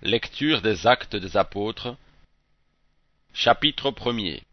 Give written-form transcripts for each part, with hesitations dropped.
Lecture des Actes des Apôtres, chapitre 1er.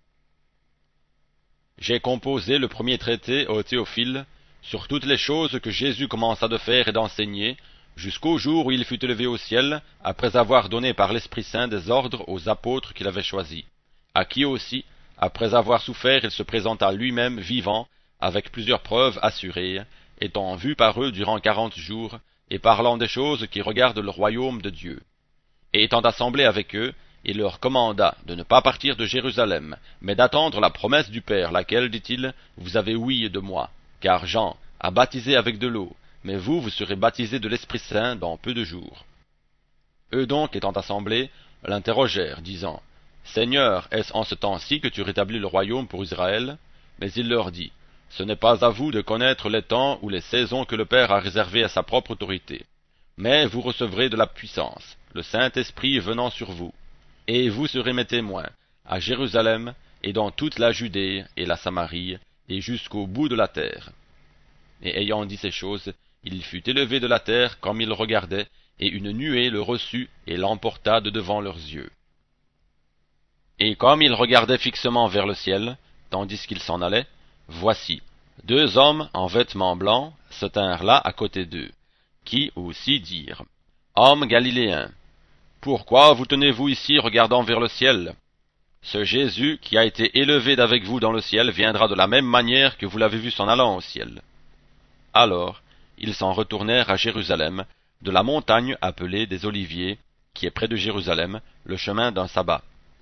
J'ai composé le premier traité au Théophile sur toutes les choses que Jésus commença de faire et d'enseigner, jusqu'au jour où il fut élevé au ciel, après avoir donné par l'Esprit Saint des ordres aux apôtres qu'il avait choisis, à qui aussi, après avoir souffert, il se présenta lui-même vivant, avec plusieurs preuves assurées, étant vu par eux durant 40 jours, et parlant des choses qui regardent le royaume de Dieu. Et étant assemblé avec eux, il leur commanda de ne pas partir de Jérusalem, mais d'attendre la promesse du Père, laquelle, dit-il, vous avez ouï de moi. Car Jean a baptisé avec de l'eau, mais vous serez baptisés de l'Esprit Saint dans peu de jours. Eux donc, étant assemblés, l'interrogèrent, disant, Seigneur, est-ce en ce temps-ci que tu rétablis le royaume pour Israël? Mais il leur dit, ce n'est pas à vous de connaître les temps ou les saisons que le Père a réservés à sa propre autorité. Mais vous recevrez de la puissance, le Saint-Esprit venant sur vous. Et vous serez mes témoins, à Jérusalem, et dans toute la Judée et la Samarie, et jusqu'au bout de la terre. Et ayant dit ces choses, il fut élevé de la terre comme il regardait, et une nuée le reçut et l'emporta de devant leurs yeux. Et comme il regardait fixement vers le ciel, tandis qu'il s'en allait, voici, 2 hommes en vêtements blancs se tinrent là à côté d'eux, qui aussi dirent, Hommes galiléens, pourquoi vous tenez-vous ici regardant vers le ciel? Ce Jésus qui a été élevé d'avec vous dans le ciel viendra de la même manière que vous l'avez vu s'en allant au ciel. Alors, ils s'en retournèrent à Jérusalem, de la montagne appelée des Oliviers, qui est près de Jérusalem, le chemin d'un sabbat.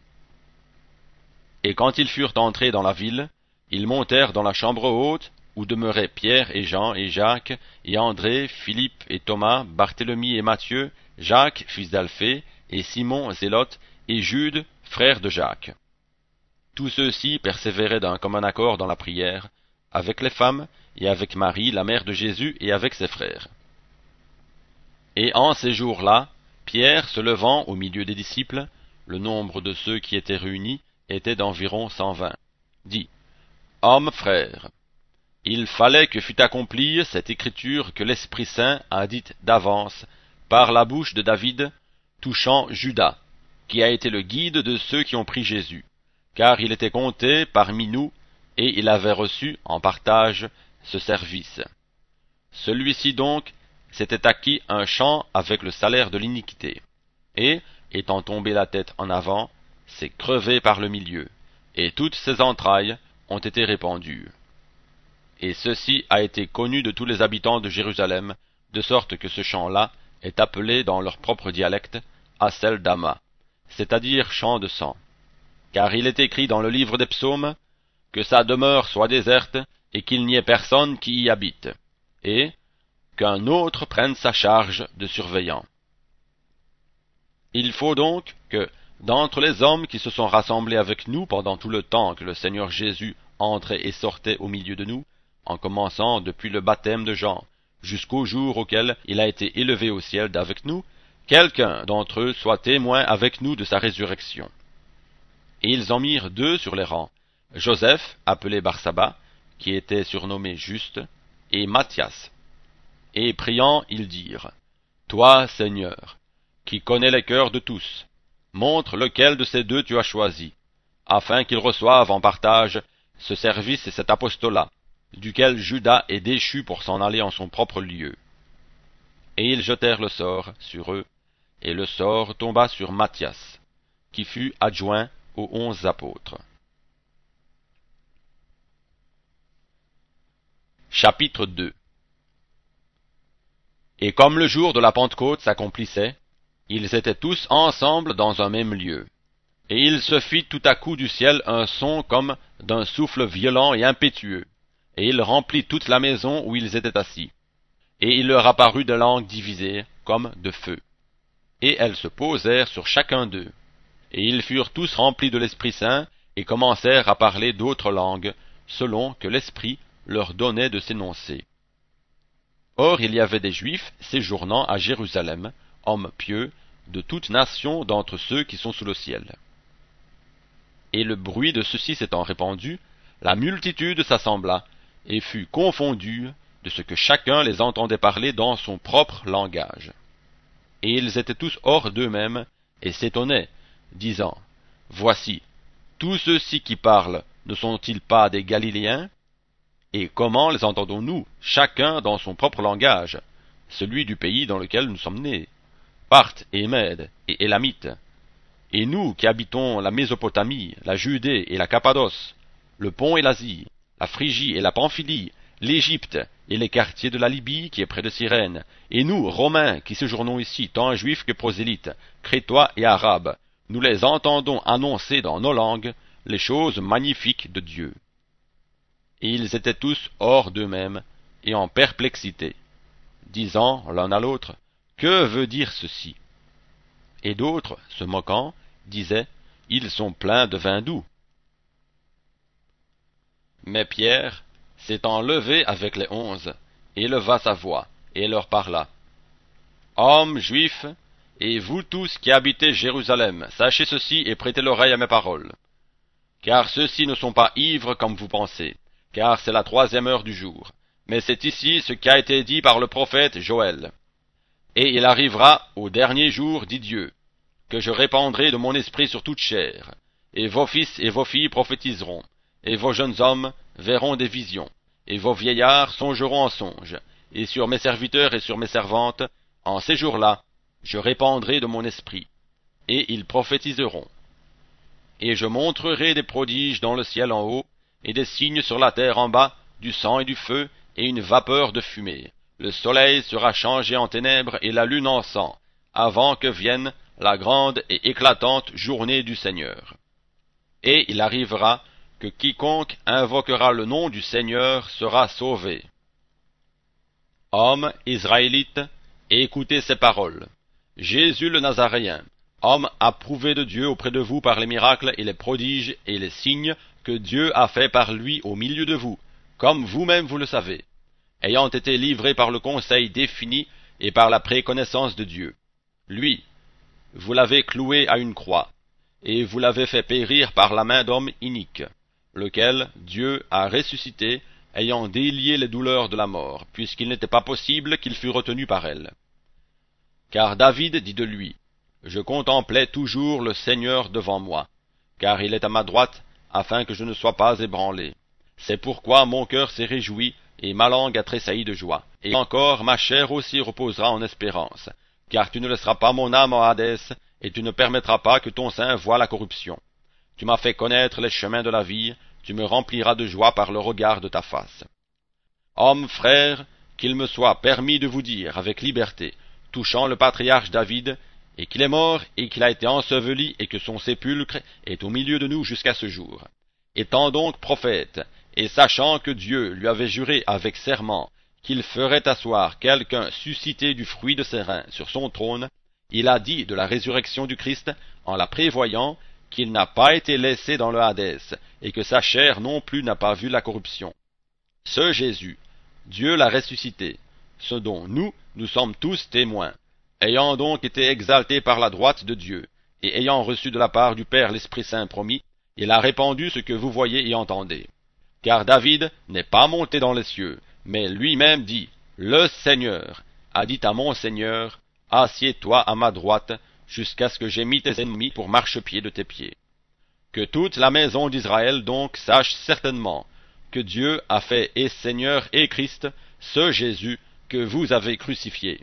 Et quand ils furent entrés dans la ville, ils montèrent dans la chambre haute, où demeuraient Pierre et Jean et Jacques, et André, Philippe et Thomas, Barthélemy et Matthieu, Jacques, fils d'Alphée, et Simon, Zélote, et Jude, frère de Jacques. Tous ceux-ci persévéraient d'un commun accord dans la prière, avec les femmes, et avec Marie, la mère de Jésus, et avec ses frères. Et en ces jours-là, Pierre, se levant au milieu des disciples, le nombre de ceux qui étaient réunis était d'environ 120, dit, Hommes frères, il fallait que fût accomplie cette écriture que l'Esprit Saint a dite d'avance, par la bouche de David, touchant Judas, qui a été le guide de ceux qui ont pris Jésus, car il était compté parmi nous, et il avait reçu en partage ce service. Celui-ci donc s'était acquis un champ avec le salaire de l'iniquité, et, étant tombé la tête en avant, s'est crevé par le milieu, et toutes ses entrailles ont été répandues. Et ceci a été connu de tous les habitants de Jérusalem, de sorte que ce champ-là est appelé dans leur propre dialecte Hassel Dama, c'est-à-dire champ de sang. Car il est écrit dans le livre des psaumes, que sa demeure soit déserte, et qu'il n'y ait personne qui y habite, et qu'un autre prenne sa charge de surveillant. Il faut donc que, d'entre les hommes qui se sont rassemblés avec nous pendant tout le temps que le Seigneur Jésus entrait et sortait au milieu de nous, en commençant depuis le baptême de Jean, jusqu'au jour auquel il a été élevé au ciel d'avec nous, quelqu'un d'entre eux soit témoin avec nous de sa résurrection. Et ils en mirent 2 sur les rangs, Joseph, appelé Barsabas, qui était surnommé Juste, et Matthias. Et priant, ils dirent, Toi, Seigneur, qui connais les cœurs de tous, montre lequel de ces 2 tu as choisi, afin qu'ils reçoivent en partage ce service et cet apostolat, duquel Judas est déchu pour s'en aller en son propre lieu. Et ils jetèrent le sort sur eux, et le sort tomba sur Matthias, qui fut adjoint aux 11 apôtres. Chapitre 2. Et comme le jour de la Pentecôte s'accomplissait, ils étaient tous ensemble dans un même lieu. Et il se fit tout à coup du ciel un son comme d'un souffle violent et impétueux, et il remplit toute la maison où ils étaient assis. Et il leur apparut des langues divisées, comme de feu. Et elles se posèrent sur chacun d'eux. Et ils furent tous remplis de l'Esprit Saint, et commencèrent à parler d'autres langues, selon que l'Esprit leur donnait de s'énoncer. Or il y avait des Juifs séjournant à Jérusalem, hommes pieux, de toute nation d'entre ceux qui sont sous le ciel. Et le bruit de ceci s'étant répandu, la multitude s'assembla, et fut confondue de ce que chacun les entendait parler dans son propre langage. Et ils étaient tous hors d'eux-mêmes, et s'étonnaient, disant, Voici, tous ceux-ci qui parlent, ne sont-ils pas des Galiléens? Et comment les entendons-nous, chacun dans son propre langage, celui du pays dans lequel nous sommes nés, Parthes et Mèdes et Élamites? Et nous qui habitons la Mésopotamie, la Judée et la Cappadoce, le Pont et l'Asie, la Phrygie et la Pamphylie, l'Égypte et les quartiers de la Libye qui est près de Cyrène, et nous, Romains, qui séjournons ici, tant juifs que prosélytes, Crétois et Arabes, nous les entendons annoncer dans nos langues les choses magnifiques de Dieu. Et ils étaient tous hors d'eux-mêmes et en perplexité, disant l'un à l'autre, Que veut dire ceci? Et d'autres, se moquant, disaient, Ils sont pleins de vin doux. Mais Pierre, s'étant levé avec les 11, éleva sa voix, et leur parla. Hommes juifs, et vous tous qui habitez Jérusalem, sachez ceci et prêtez l'oreille à mes paroles. Car ceux-ci ne sont pas ivres comme vous pensez, car c'est la 3e heure du jour. Mais c'est ici ce qui a été dit par le prophète Joël. Et il arrivera au dernier jour, dit Dieu, que je répandrai de mon esprit sur toute chair, et vos fils et vos filles prophétiseront, et vos jeunes hommes verront des visions, et vos vieillards songeront en songes, et sur mes serviteurs et sur mes servantes, en ces jours-là, je répandrai de mon esprit, et ils prophétiseront. Et je montrerai des prodiges dans le ciel en haut, et des signes sur la terre en bas, du sang et du feu, et une vapeur de fumée. Le soleil sera changé en ténèbres et la lune en sang, avant que vienne la grande et éclatante journée du Seigneur. Et il arrivera que quiconque invoquera le nom du Seigneur sera sauvé. Hommes israélites, écoutez ces paroles. Jésus le Nazaréen, homme approuvé de Dieu auprès de vous par les miracles et les prodiges et les signes que Dieu a fait par lui au milieu de vous, comme vous-même vous le savez, ayant été livré par le conseil défini et par la préconnaissance de Dieu. Lui, vous l'avez cloué à une croix, et vous l'avez fait périr par la main d'homme inique, lequel Dieu a ressuscité, ayant délié les douleurs de la mort, puisqu'il n'était pas possible qu'il fût retenu par elle. Car David dit de lui, Je contemplais toujours le Seigneur devant moi, car il est à ma droite, afin que je ne sois pas ébranlé. C'est pourquoi mon cœur s'est réjoui, et ma langue a tressailli de joie. Et encore ma chair aussi reposera en espérance, car tu ne laisseras pas mon âme en Hadès, et tu ne permettras pas que ton sein voie la corruption. Tu m'as fait connaître les chemins de la vie, tu me rempliras de joie par le regard de ta face. Hommes, frères, qu'il me soit permis de vous dire avec liberté, touchant le patriarche David, et qu'il est mort, et qu'il a été enseveli, et que son sépulcre est au milieu de nous jusqu'à ce jour. Étant donc prophète, et sachant que Dieu lui avait juré avec serment qu'il ferait asseoir quelqu'un suscité du fruit de ses reins sur son trône, il a dit de la résurrection du Christ, en la prévoyant, qu'il n'a pas été laissé dans le Hadès, et que sa chair non plus n'a pas vu la corruption. Ce Jésus, Dieu l'a ressuscité, ce dont nous sommes tous témoins, ayant donc été exalté par la droite de Dieu, et ayant reçu de la part du Père l'Esprit Saint promis, il a répandu ce que vous voyez et entendez. Car David n'est pas monté dans les cieux, mais lui-même dit, Le Seigneur a dit à mon Seigneur, Assieds-toi à ma droite, jusqu'à ce que j'aie mis tes ennemis pour marchepied de tes pieds. Que toute la maison d'Israël donc sache certainement que Dieu a fait et Seigneur et Christ, ce Jésus que vous avez crucifié.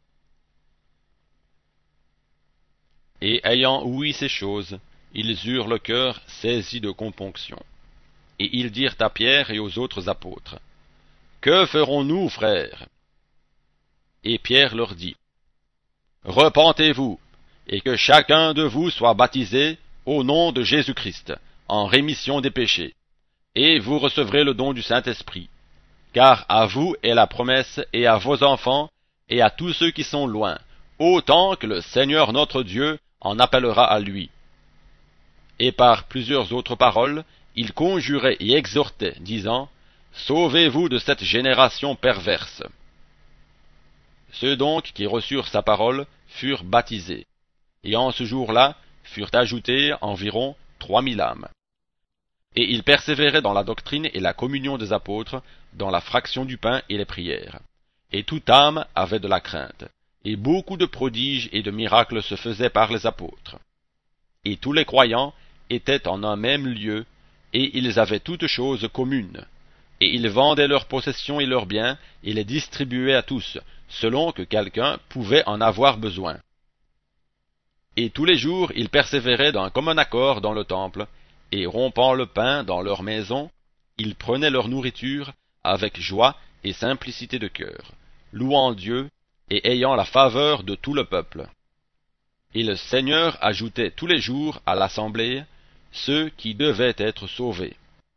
Et ayant ouï ces choses, ils eurent le cœur saisi de componction. Et ils dirent à Pierre et aux autres apôtres, Que ferons-nous, frères? Et Pierre leur dit, Repentez-vous, et que chacun de vous soit baptisé au nom de Jésus-Christ, en rémission des péchés, et vous recevrez le don du Saint-Esprit. Car à vous est la promesse, et à vos enfants, et à tous ceux qui sont loin, autant que le Seigneur notre Dieu en appellera à lui. Et par plusieurs autres paroles, il conjurait et exhortait, disant, Sauvez-vous de cette génération perverse. Ceux donc qui reçurent sa parole furent baptisés, et en ce jour-là furent ajoutés environ 3000 âmes. Et ils persévéraient dans la doctrine et la communion des apôtres, dans la fraction du pain et les prières. Et toute âme avait de la crainte. et beaucoup de prodiges et de miracles se faisaient par les apôtres. Et tous les croyants étaient en un même lieu, et ils avaient toutes choses communes. Et ils vendaient leurs possessions et leurs biens, et les distribuaient à tous, selon que quelqu'un pouvait en avoir besoin. Et tous les jours ils persévéraient d'un commun accord dans le temple, et rompant le pain dans leurs maisons, ils prenaient leur nourriture avec joie et simplicité de cœur, louant Dieu et ayant la faveur de tout le peuple. Et le Seigneur ajoutait tous les jours à l'assemblée ceux qui devaient être sauvés.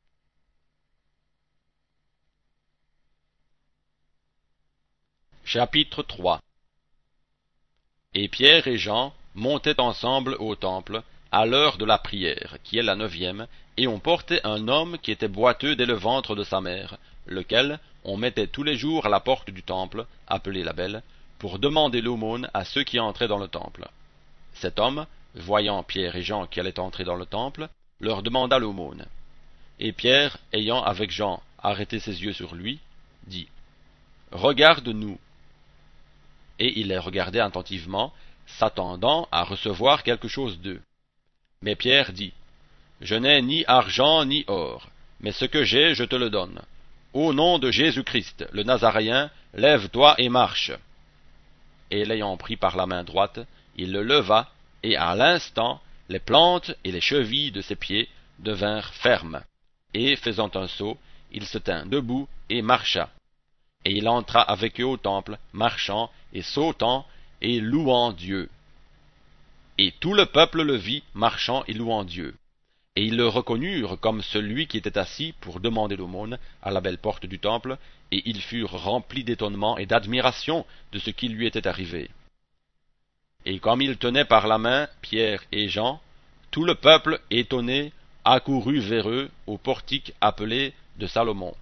Chapitre 3. Et Pierre et Jean montaient ensemble au temple à l'heure de la prière, qui est la 9e, et on portait un homme qui était boiteux dès le ventre de sa mère, lequel on mettait tous les jours à la porte du temple, appelée la Belle, pour demander l'aumône à ceux qui entraient dans le temple. Cet homme, voyant Pierre et Jean qui allaient entrer dans le temple, leur demanda l'aumône. Et Pierre, ayant avec Jean arrêté ses yeux sur lui, dit « Regarde-nous » et il les regardait attentivement, s'attendant à recevoir quelque chose d'eux. Mais Pierre dit, « Je n'ai ni argent ni or, mais ce que j'ai, je te le donne. Au nom de Jésus-Christ, le Nazaréen, lève-toi et marche. » Et l'ayant pris par la main droite, il le leva, et à l'instant, les plantes et les chevilles de ses pieds devinrent fermes. Et, faisant un saut, il se tint debout et marcha. Et il entra avec eux au temple, marchant et sautant et louant Dieu. Et tout le peuple le vit, marchant et louant Dieu. Et ils le reconnurent comme celui qui était assis pour demander l'aumône à la belle porte du temple, et ils furent remplis d'étonnement et d'admiration de ce qui lui était arrivé. Et comme ils tenaient par la main Pierre et Jean, tout le peuple, étonné, accourut vers eux au portique appelé de Salomon.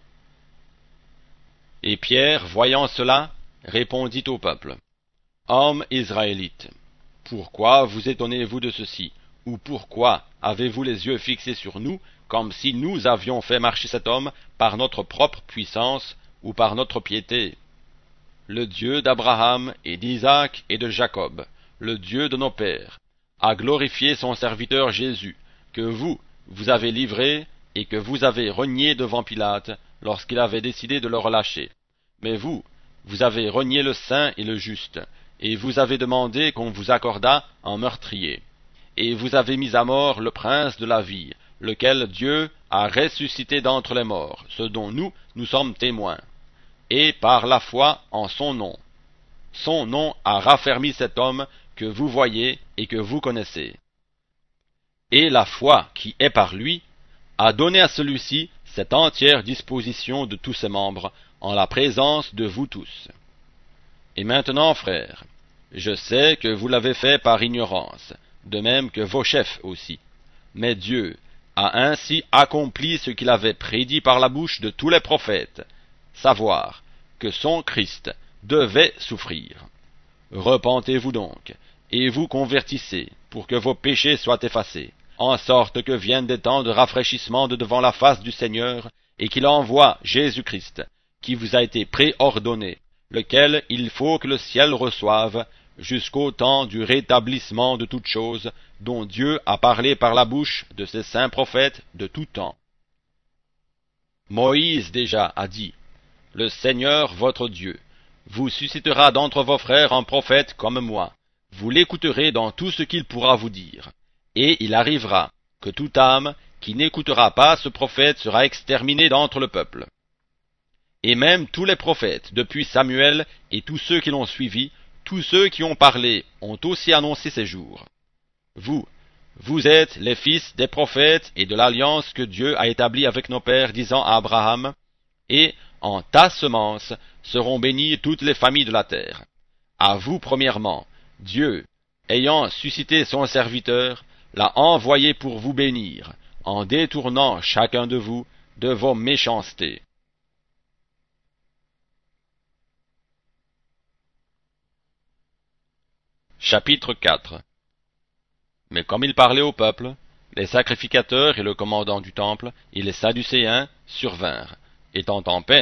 Et Pierre, voyant cela, répondit au peuple, « Hommes israélites, pourquoi vous étonnez-vous de ceci, ou pourquoi avez-vous les yeux fixés sur nous, comme si nous avions fait marcher cet homme par notre propre puissance ou par notre piété? Le Dieu d'Abraham et d'Isaac et de Jacob, le Dieu de nos pères, a glorifié son serviteur Jésus, que vous avez livré et que vous avez renié devant Pilate lorsqu'il avait décidé de le relâcher. Mais vous avez renié le saint et le juste, et vous avez demandé qu'on vous accordât un meurtrier. Et vous avez mis à mort le prince de la vie, lequel Dieu a ressuscité d'entre les morts, ce dont nous sommes témoins. Et par la foi en son nom. Son nom a raffermi cet homme que vous voyez et que vous connaissez. Et la foi qui est par lui a donné à celui-ci cette entière disposition de tous ses membres, en la présence de vous tous. Et maintenant, frères, je sais que vous l'avez fait par ignorance, de même que vos chefs aussi. Mais Dieu a ainsi accompli ce qu'il avait prédit par la bouche de tous les prophètes, savoir que son Christ devait souffrir. Repentez-vous donc, et vous convertissez, pour que vos péchés soient effacés, en sorte que viennent des temps de rafraîchissement de devant la face du Seigneur, et qu'il envoie Jésus-Christ, qui vous a été préordonné, lequel il faut que le ciel reçoive, jusqu'au temps du rétablissement de toutes choses, dont Dieu a parlé par la bouche de ses saints prophètes de tout temps. Moïse déjà a dit, « Le Seigneur votre Dieu vous suscitera d'entre vos frères un prophète comme moi. Vous l'écouterez dans tout ce qu'il pourra vous dire. Et il arrivera que toute âme qui n'écoutera pas ce prophète sera exterminée d'entre le peuple. » Et même tous les prophètes, depuis Samuel et tous ceux qui l'ont suivi, tous ceux qui ont parlé, ont aussi annoncé ces jours. Vous êtes les fils des prophètes et de l'alliance que Dieu a établie avec nos pères, disant à Abraham, « Et en ta semence seront bénies toutes les familles de la terre. » À vous premièrement, Dieu, ayant suscité son serviteur, l'a envoyé pour vous bénir, en détournant chacun de vous de vos méchancetés. Chapitre 4. Mais comme il parlait au peuple, les sacrificateurs et le commandant du temple et les Sadducéens survinrent, étant en peine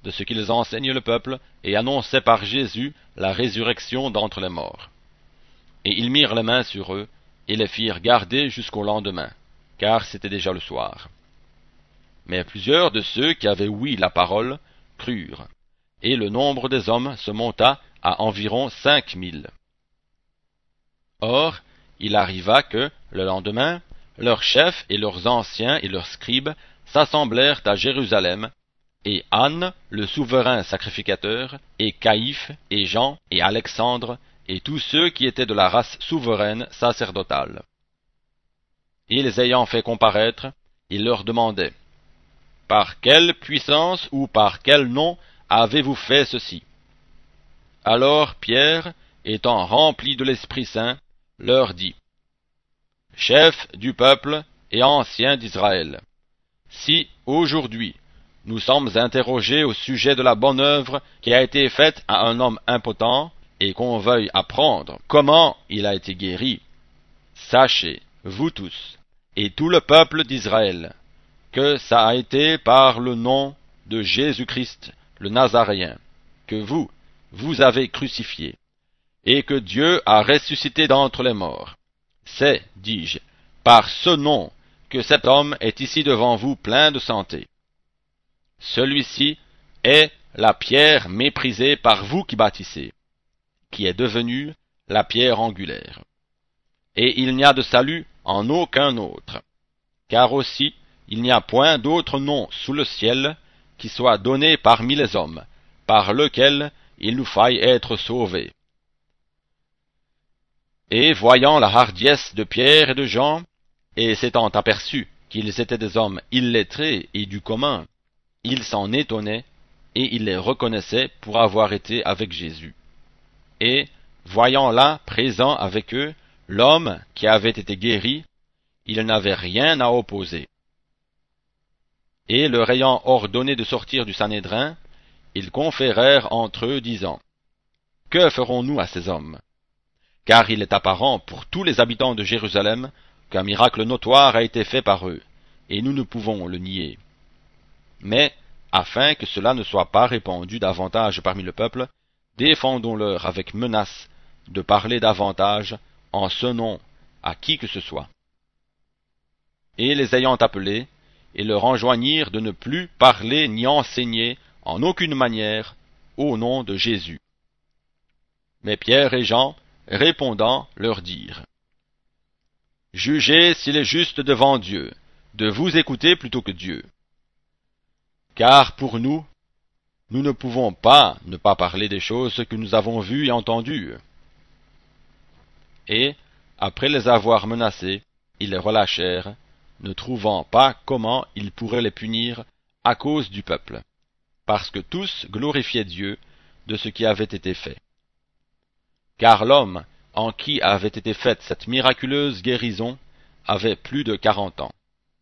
de ce qu'ils enseignaient le peuple, et annonçaient par Jésus la résurrection d'entre les morts. Et ils mirent les mains sur eux, et les firent garder jusqu'au lendemain, car c'était déjà le soir. Mais plusieurs de ceux qui avaient ouï la parole crurent, et le nombre des hommes se monta à environ 5000. Or, il arriva que, le lendemain, leurs chefs et leurs anciens et leurs scribes s'assemblèrent à Jérusalem, et Anne, le souverain sacrificateur, et Caïphe, et Jean, et Alexandre, et tous ceux qui étaient de la race souveraine sacerdotale. Et les ayant fait comparaître, il leur demandait, « Par quelle puissance ou par quel nom avez-vous fait ceci ?» Alors Pierre, étant rempli de l'Esprit Saint, leur dit, « Chefs du peuple et anciens d'Israël, si aujourd'hui nous sommes interrogés au sujet de la bonne œuvre qui a été faite à un homme impotent, et qu'on veuille apprendre comment il a été guéri, sachez, vous tous, et tout le peuple d'Israël, que ça a été par le nom de Jésus-Christ, le Nazaréen, que vous avez crucifié, et que Dieu a ressuscité d'entre les morts. C'est, dis-je, par ce nom que cet homme est ici devant vous plein de santé. Celui-ci est la pierre méprisée par vous qui bâtissez, qui est devenue la pierre angulaire. Et il n'y a de salut en aucun autre, car aussi il n'y a point d'autre nom sous le ciel qui soit donné parmi les hommes, par lequel il nous faille être sauvés. Et voyant la hardiesse de Pierre et de Jean, et s'étant aperçus qu'ils étaient des hommes illettrés et du commun, il s'en étonnait, et il les reconnaissait pour avoir été avec Jésus. Et, voyant là, présent avec eux, l'homme qui avait été guéri, il n'avait rien à opposer. Et leur ayant ordonné de sortir du Sanhédrin, ils conférèrent entre eux, disant, « Que ferons-nous à ces hommes? Car il est apparent pour tous les habitants de Jérusalem qu'un miracle notoire a été fait par eux, et nous ne pouvons le nier. Mais, afin que cela ne soit pas répandu davantage parmi le peuple, défendons-leur avec menace de parler davantage en ce nom à qui que ce soit. » Et les ayant appelés, ils leur enjoignirent de ne plus parler ni enseigner en aucune manière au nom de Jésus. Mais Pierre et Jean, répondant, leur dirent, « Jugez s'il est juste devant Dieu, de vous écouter plutôt que Dieu. Car pour nous, nous ne pouvons pas ne pas parler des choses que nous avons vues et entendues. » Et, après les avoir menacés, ils les relâchèrent, ne trouvant pas comment ils pourraient les punir à cause du peuple, parce que tous glorifiaient Dieu de ce qui avait été fait. Car l'homme en qui avait été faite cette miraculeuse guérison avait plus de 40 ans.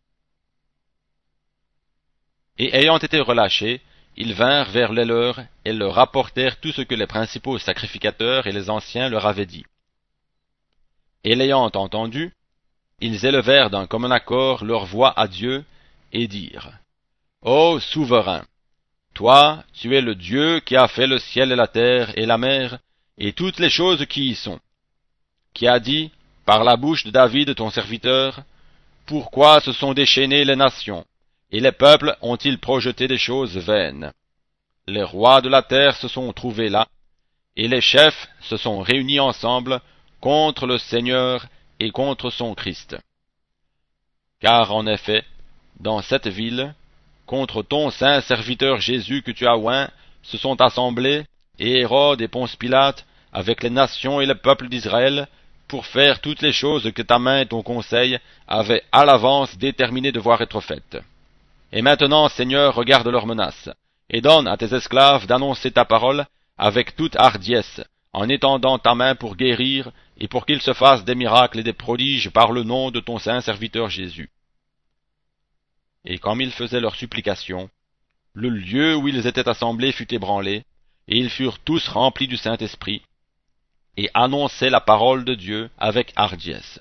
Et ayant été relâchés, ils vinrent vers les leurs et leur rapportèrent tout ce que les principaux sacrificateurs et les anciens leur avaient dit. Et l'ayant entendu, ils élevèrent d'un commun accord leur voix à Dieu et dirent, « Ô souverain, toi, tu es le Dieu qui a fait le ciel et la terre et la mer et toutes les choses qui y sont, qui a dit, par la bouche de David ton serviteur, pourquoi se sont déchaînées les nations, et les peuples ont-ils projeté des choses vaines? Les rois de la terre se sont trouvés là, et les chefs se sont réunis ensemble contre le Seigneur et contre son Christ. Car en effet, dans cette ville, contre ton saint serviteur Jésus que tu as oint, se sont assemblés, et Hérode et Ponce Pilate, avec les nations et le peuple d'Israël, pour faire toutes les choses que ta main et ton conseil avaient à l'avance déterminé devoir être faites. Et maintenant, Seigneur, regarde leurs menaces, et donne à tes esclaves d'annoncer ta parole avec toute hardiesse, en étendant ta main pour guérir, et pour qu'il se fasse des miracles et des prodiges par le nom de ton saint serviteur Jésus. » Et comme ils faisaient leur supplication, le lieu où ils étaient assemblés fut ébranlé, et ils furent tous remplis du Saint-Esprit, et annonçaient la parole de Dieu avec hardiesse.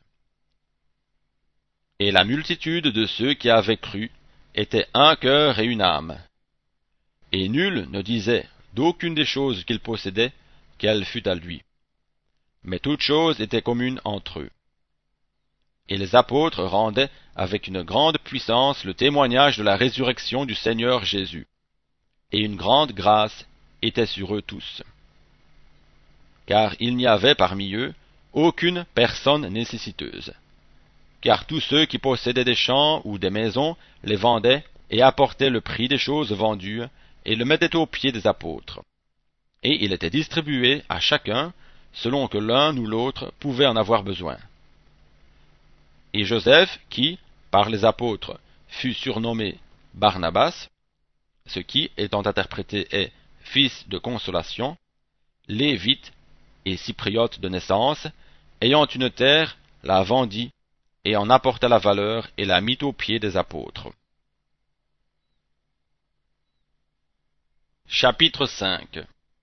Et la multitude de ceux qui avaient cru était un cœur et une âme. et nul ne disait d'aucune des choses qu'il possédait qu'elle fût à lui. Mais toutes choses étaient communes entre eux. Et les apôtres rendaient avec une grande puissance le témoignage de la résurrection du Seigneur Jésus. Et une grande grâce était sur eux tous. Car il n'y avait parmi eux aucune personne nécessiteuse. Car tous ceux qui possédaient des champs ou des maisons les vendaient et apportaient le prix des choses vendues et le mettaient aux pieds des apôtres. Et il était distribué à chacun selon que l'un ou l'autre pouvait en avoir besoin. Et Joseph, qui, par les apôtres, fut surnommé Barnabas, ce qui, étant interprété, est fils de consolation, lévite et cypriote de naissance, ayant une terre, la vendit, et en apporta la valeur, et la mit aux pieds des apôtres. Chapitre 5.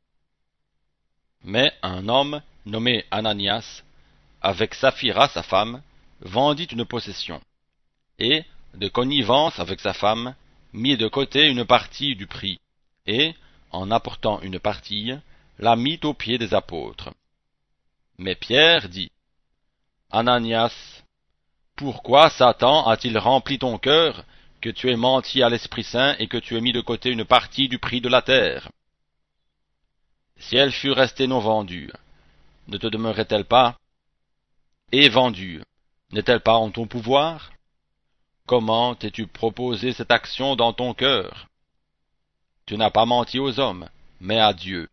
Mais un homme, nommé Ananias, avec Saphira sa femme, vendit une possession, et, de connivence avec sa femme, mit de côté une partie du prix, et, en apportant une partie, la mit aux pieds des apôtres. Mais Pierre dit, Ananias, pourquoi Satan a-t-il rempli ton cœur, que tu aies menti à l'Esprit Saint et que tu aies mis de côté une partie du prix de la terre? Si elle fût restée non vendue, ne te demeurait-elle pas? Et vendue, n'est-elle pas en ton pouvoir? Comment t'es-tu proposé cette action dans ton cœur? Tu n'as pas menti aux hommes, mais à Dieu.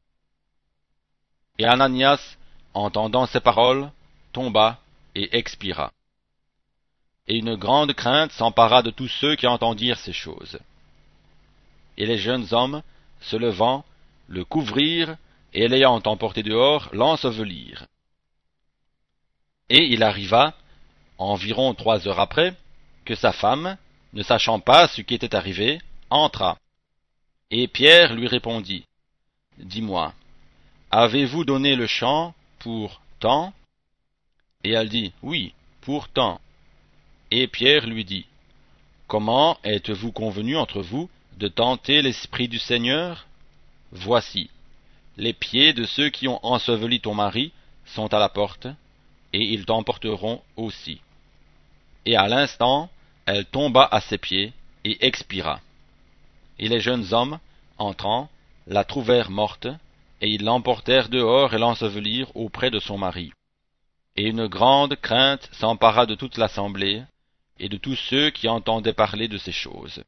Et Ananias, entendant ces paroles, tomba et expira. Et une grande crainte s'empara de tous ceux qui entendirent ces choses. Et les jeunes hommes, se levant, le couvrirent, et l'ayant emporté dehors, l'ensevelirent. Et il arriva, environ 3 heures après, que sa femme, ne sachant pas ce qui était arrivé, entra. Et Pierre lui répondit, Dis-moi, avez-vous donné le champ pour tant? Et elle dit, Oui, pour tant. Et Pierre lui dit, Comment êtes-vous convenus entre vous de tenter l'Esprit du Seigneur? Voici, les pieds de ceux qui ont enseveli ton mari sont à la porte, et ils t'emporteront aussi. Et à l'instant, elle tomba à ses pieds et expira. Et les jeunes hommes, entrant, la trouvèrent morte, et ils l'emportèrent dehors et l'ensevelirent auprès de son mari. Et une grande crainte s'empara de toute l'assemblée, et de tous ceux qui entendaient parler de ces choses.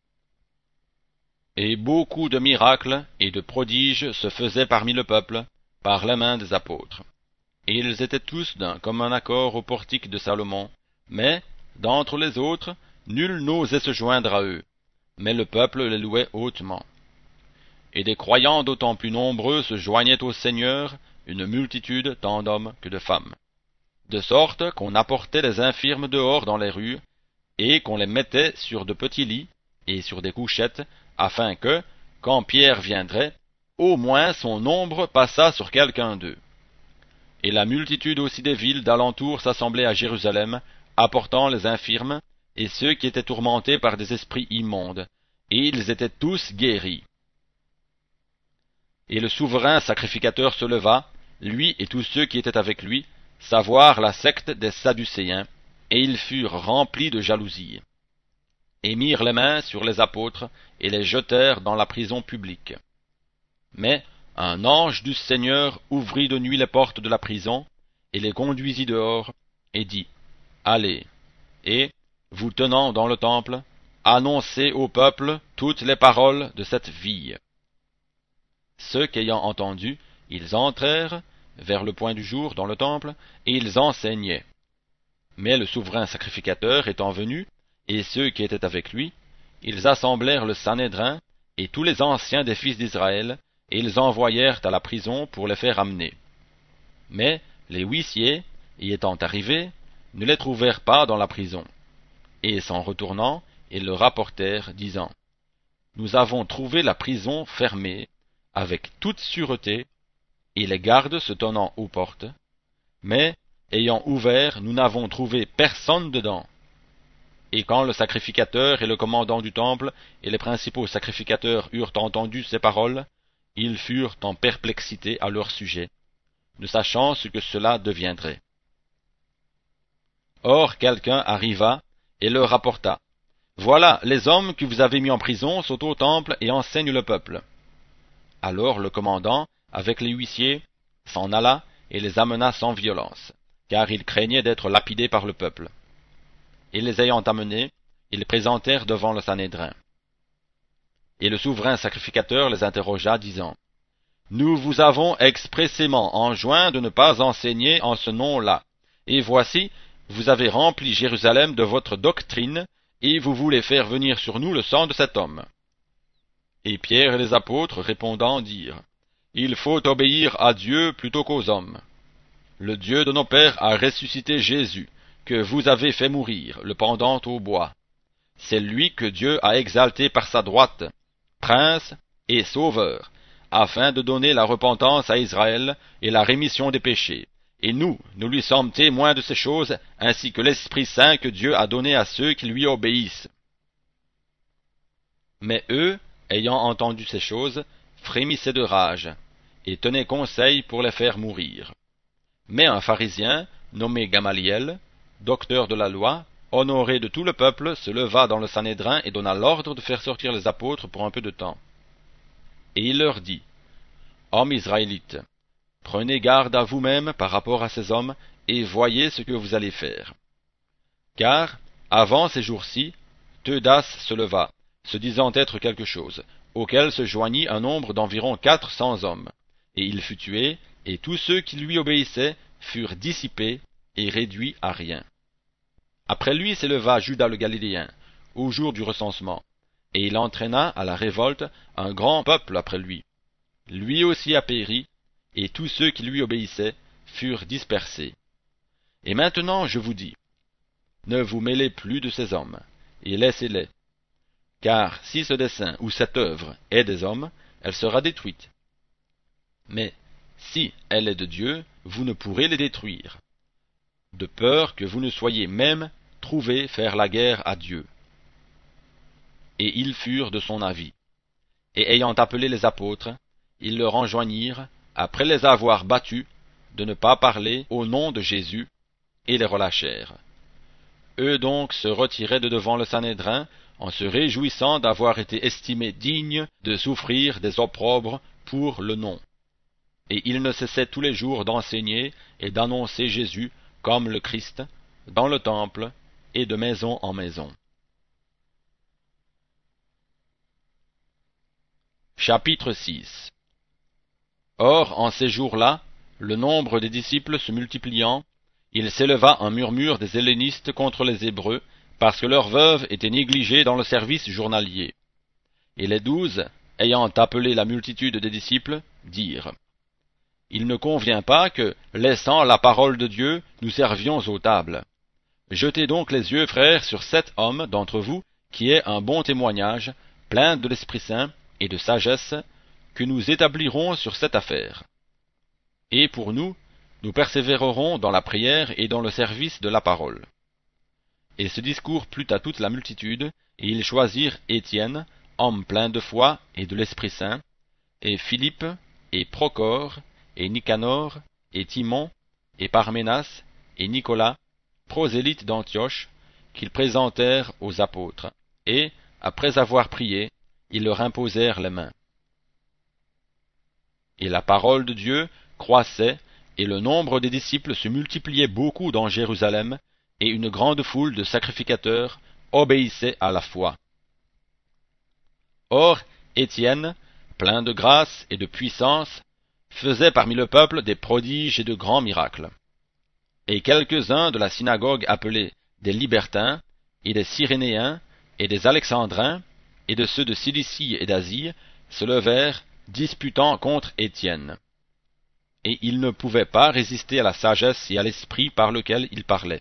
Et beaucoup de miracles et de prodiges se faisaient parmi le peuple, par la main des apôtres. Et ils étaient tous d'un commun accord au portique de Salomon, mais, d'entre les autres, nul n'osait se joindre à eux, mais le peuple les louait hautement. Et des croyants d'autant plus nombreux se joignaient au Seigneur, une multitude tant d'hommes que de femmes. De sorte qu'on apportait les infirmes dehors dans les rues, et qu'on les mettait sur de petits lits et sur des couchettes, afin que, quand Pierre viendrait, au moins son ombre passât sur quelqu'un d'eux. Et la multitude aussi des villes d'alentour s'assemblait à Jérusalem, apportant les infirmes, et ceux qui étaient tourmentés par des esprits immondes, et ils étaient tous guéris. Et le souverain sacrificateur se leva, lui et tous ceux qui étaient avec lui, savoir la secte des Sadducéens, et ils furent remplis de jalousie, et mirent les mains sur les apôtres, et les jetèrent dans la prison publique. Mais un ange du Seigneur ouvrit de nuit les portes de la prison, et les conduisit dehors, et dit, Allez, et, vous tenant dans le temple, annoncez au peuple toutes les paroles de cette vie. Ceux qu'ayant entendu, ils entrèrent, vers le point du jour, dans le temple, et ils enseignaient. Mais le souverain sacrificateur étant venu, et ceux qui étaient avec lui, ils assemblèrent le Sanhédrin, et tous les anciens des fils d'Israël, et ils envoyèrent à la prison pour les faire amener. Mais les huissiers, y étant arrivés, ne les trouvèrent pas dans la prison. Et s'en retournant, ils le rapportèrent, disant, Nous avons trouvé la prison fermée, avec toute sûreté, et les gardes se tenant aux portes, mais, ayant ouvert, nous n'avons trouvé personne dedans. Et quand le sacrificateur et le commandant du temple et les principaux sacrificateurs eurent entendu ces paroles, ils furent en perplexité à leur sujet, ne sachant ce que cela deviendrait. Or quelqu'un arriva et leur rapporta: Voilà, les hommes que vous avez mis en prison sont au temple et enseignent le peuple. Alors le commandant, avec les huissiers, s'en alla et les amena sans violence, car il craignait d'être lapidé par le peuple. Et les ayant amenés, ils les présentèrent devant le Sanhédrin. Et le souverain sacrificateur les interrogea, disant: Nous vous avons expressément enjoint de ne pas enseigner en ce nom-là, et voici, vous avez rempli Jérusalem de votre doctrine, et vous voulez faire venir sur nous le sang de cet homme. Et Pierre et les apôtres, répondant, dirent: Il faut obéir à Dieu plutôt qu'aux hommes. Le Dieu de nos pères a ressuscité Jésus, que vous avez fait mourir, le pendant au bois. C'est lui que Dieu a exalté par sa droite, prince et sauveur, afin de donner la repentance à Israël et la rémission des péchés. Et nous lui sommes témoins de ces choses, ainsi que l'Esprit Saint que Dieu a donné à ceux qui lui obéissent. Mais eux, ayant entendu ces choses, frémissaient de rage, et tenaient conseil pour les faire mourir. Mais un pharisien, nommé Gamaliel, docteur de la loi, honoré de tout le peuple, se leva dans le Sanhédrin et donna l'ordre de faire sortir les apôtres pour un peu de temps. Et il leur dit: Hommes israélites, prenez garde à vous-mêmes par rapport à ces hommes, et voyez ce que vous allez faire. Car, avant ces jours-ci, Theudas se leva, se disant être quelque chose, auquel se joignit un nombre d'environ 400 hommes. Et il fut tué, et tous ceux qui lui obéissaient furent dissipés et réduits à rien. Après lui s'éleva Judas le Galiléen, au jour du recensement, et il entraîna à la révolte un grand peuple après lui. Lui aussi a péri, et tous ceux qui lui obéissaient furent dispersés. Et maintenant je vous dis, ne vous mêlez plus de ces hommes, et laissez-les. Car si ce dessein ou cette œuvre est des hommes, elle sera détruite. Mais si elle est de Dieu, vous ne pourrez les détruire, de peur que vous ne soyez même trouvés faire la guerre à Dieu. Et ils furent de son avis. Et ayant appelé les apôtres, ils leur enjoignirent, après les avoir battus, de ne pas parler au nom de Jésus, et les relâchèrent. Eux donc se retiraient de devant le Sanhédrin, en se réjouissant d'avoir été estimés dignes de souffrir des opprobres pour le nom. Et ils ne cessaient tous les jours d'enseigner et d'annoncer Jésus comme le Christ, dans le temple et de maison en maison. Chapitre 6. Or, en ces jours-là, le nombre des disciples se multipliant, il s'éleva un murmure des hellénistes contre les Hébreux, parce que leurs veuves étaient négligées dans le service journalier. Et les 12, ayant appelé la multitude des disciples, dirent: Il ne convient pas que, laissant la parole de Dieu, nous servions aux tables. Jetez donc les yeux, frères, sur cet homme d'entre vous, qui est un bon témoignage, plein de l'Esprit Saint et de sagesse, que nous établirons sur cette affaire. Et pour nous, nous persévérerons dans la prière et dans le service de la parole. Et ce discours plut à toute la multitude, et ils choisirent Étienne, homme plein de foi et de l'Esprit Saint, et Philippe, et Procor, et Nicanor, et Timon, et Parménas, et Nicolas, prosélytes d'Antioche, qu'ils présentèrent aux apôtres, et, après avoir prié, ils leur imposèrent les mains. Et la parole de Dieu croissait, et le nombre des disciples se multipliait beaucoup dans Jérusalem, et une grande foule de sacrificateurs obéissait à la foi. Or, Étienne, plein de grâce et de puissance, faisait parmi le peuple des prodiges et de grands miracles. Et quelques-uns de la synagogue appelée des Libertins, et des Cyrénéens, et des Alexandrins, et de ceux de Cilicie et d'Asie, se levèrent, disputant contre Étienne. Et ils ne pouvaient pas résister à la sagesse et à l'esprit par lequel il parlait.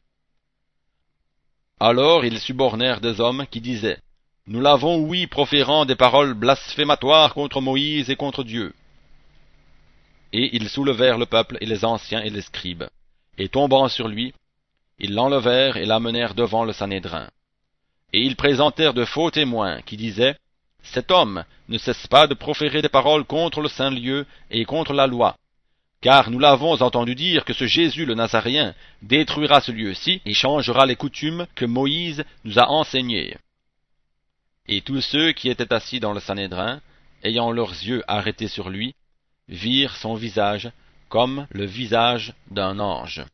Alors ils subornèrent des hommes qui disaient: Nous l'avons ouï proférant des paroles blasphématoires contre Moïse et contre Dieu. Et ils soulevèrent le peuple et les anciens et les scribes, et tombant sur lui, ils l'enlevèrent et l'amenèrent devant le Sanhédrin. Et ils présentèrent de faux témoins, qui disaient, « Cet homme ne cesse pas de proférer des paroles contre le saint lieu et contre la loi. Car nous l'avons entendu dire que ce Jésus le Nazaréen détruira ce lieu-ci et changera les coutumes que Moïse nous a enseignées. » Et tous ceux qui étaient assis dans le Sanhédrin, ayant leurs yeux arrêtés sur lui, virent son visage comme le visage d'un ange.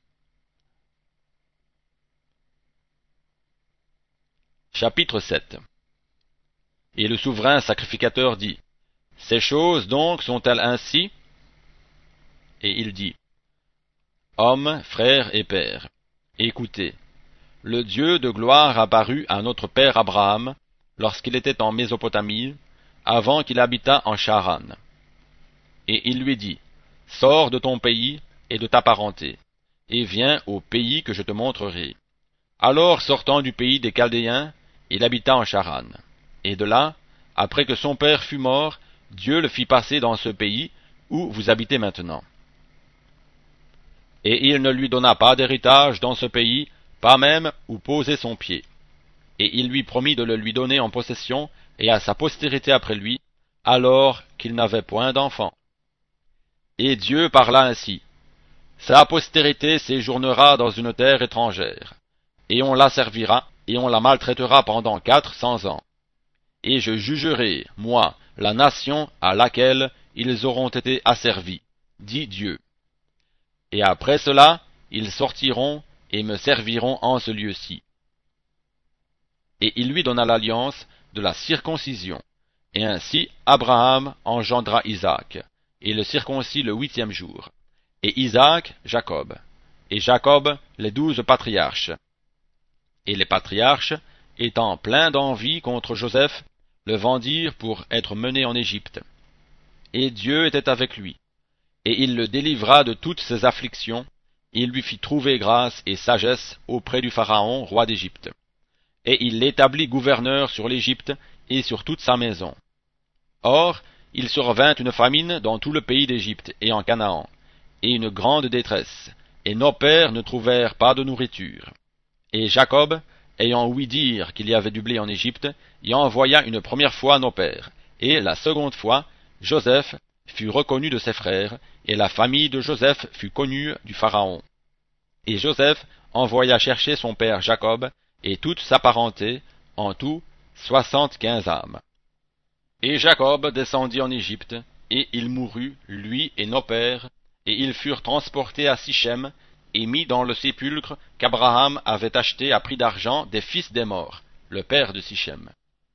Chapitre 7. Et le souverain sacrificateur dit, « Ces choses donc sont-elles ainsi ?» Et il dit, « Hommes, frères et pères, écoutez, le Dieu de gloire apparut à notre père Abraham lorsqu'il était en Mésopotamie, avant qu'il habitât en Charan. Et il lui dit, « Sors de ton pays et de ta parenté, et viens au pays que je te montrerai. » Alors, sortant du pays des Chaldéens, il habita en Charan. Et de là, après que son père fut mort, Dieu le fit passer dans ce pays où vous habitez maintenant. Et il ne lui donna pas d'héritage dans ce pays, pas même où poser son pied. Et il lui promit de le lui donner en possession et à sa postérité après lui, alors qu'il n'avait point d'enfant. Et Dieu parla ainsi, « Sa postérité séjournera dans une terre étrangère, et on la servira, et on la maltraitera pendant 400 ans. Et je jugerai, moi, la nation à laquelle ils auront été asservis, dit Dieu. Et après cela, ils sortiront et me serviront en ce lieu-ci. » Et il lui donna l'alliance de la circoncision. Et ainsi Abraham engendra Isaac, et le circoncis le 8e jour. Et Isaac, Jacob. Et Jacob, les 12 patriarches. Et les patriarches, étant pleins d'envie contre Joseph, le vendirent pour être mené en Égypte. Et Dieu était avec lui. Et il le délivra de toutes ses afflictions, et il lui fit trouver grâce et sagesse auprès du Pharaon, roi d'Égypte. Et il l'établit gouverneur sur l'Égypte et sur toute sa maison. Or, il survint une famine dans tout le pays d'Égypte et en Canaan, et une grande détresse, et nos pères ne trouvèrent pas de nourriture. Et Jacob, ayant ouï dire qu'il y avait du blé en Égypte, y envoya une première fois nos pères, et la seconde fois, Joseph fut reconnu de ses frères, et la famille de Joseph fut connue du Pharaon. Et Joseph envoya chercher son père Jacob, et toute sa parenté, en tout 75 âmes. Et Jacob descendit en Égypte, et il mourut, lui et nos pères, et ils furent transportés à Sichem, et mis dans le sépulcre qu'Abraham avait acheté à prix d'argent des fils des morts, le père de Sichem.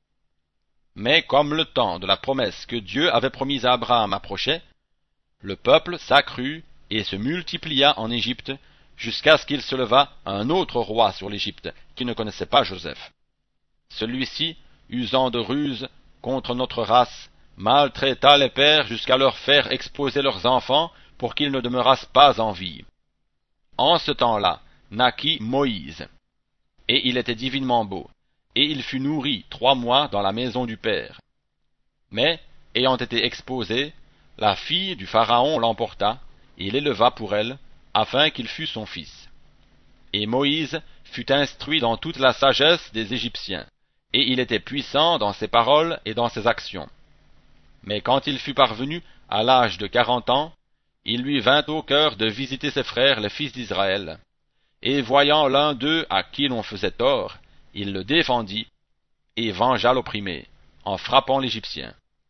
Mais comme le temps de la promesse que Dieu avait promise à Abraham approchait, le peuple s'accrut et se multiplia en Égypte, jusqu'à ce qu'il se leva un autre roi sur l'Égypte, qui ne connaissait pas Joseph. Celui-ci, usant de ruse contre notre race, maltraita les pères jusqu'à leur faire exposer leurs enfants pour qu'ils ne demeurassent pas en vie. En ce temps-là, naquit Moïse, et il était divinement beau, et il fut nourri 3 mois dans la maison du père. Mais, ayant été exposé, la fille du Pharaon l'emporta, et l'éleva pour elle, afin qu'il fût son fils. Et Moïse fut instruit dans toute la sagesse des Égyptiens, et il était puissant dans ses paroles et dans ses actions. Mais quand il fut parvenu à l'âge de 40 ans, il lui vint au cœur de visiter ses frères les fils d'Israël. Et voyant l'un d'eux à qui l'on faisait tort, il le défendit, et vengea l'opprimé, en frappant l'Égyptien.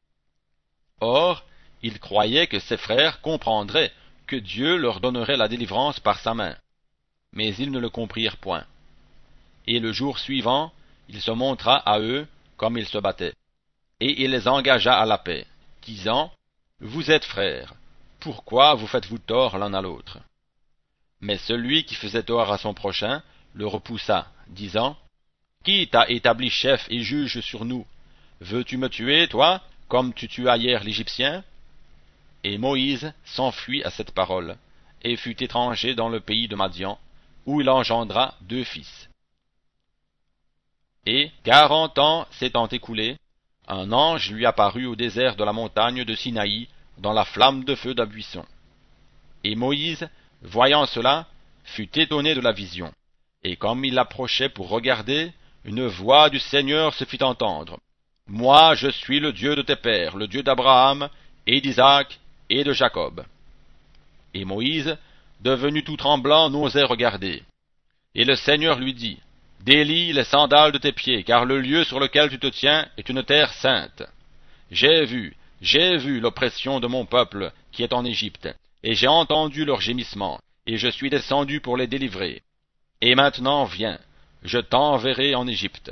Or, il croyait que ses frères comprendraient que Dieu leur donnerait la délivrance par sa main. Mais ils ne le comprirent point. Et le jour suivant, il se montra à eux comme il se battait. Et il les engagea à la paix, disant, « Vous êtes frères, pourquoi vous faites-vous tort l'un à l'autre » Mais celui qui faisait tort à son prochain le repoussa, disant, « Qui t'a établi chef et juge sur nous? Veux-tu me tuer, toi, comme tu tuas hier l'Égyptien » Et Moïse s'enfuit à cette parole, et fut étranger dans le pays de Madian, où il engendra 2 fils. Et 40 ans s'étant écoulés, un ange lui apparut au désert de la montagne de Sinaï, dans la flamme de feu d'un buisson. Et Moïse, voyant cela, fut étonné de la vision, et comme il approchait pour regarder, une voix du Seigneur se fit entendre. Moi, je suis le Dieu de tes pères, le Dieu d'Abraham, et d'Isaac, et de Jacob. Et Moïse, devenu tout tremblant, n'osait regarder. Et le Seigneur lui dit, délie les sandales de tes pieds, car le lieu sur lequel tu te tiens est une terre sainte. J'ai vu l'oppression de mon peuple qui est en Égypte, et j'ai entendu leurs gémissements, et je suis descendu pour les délivrer. Et maintenant viens, je t'enverrai en Égypte.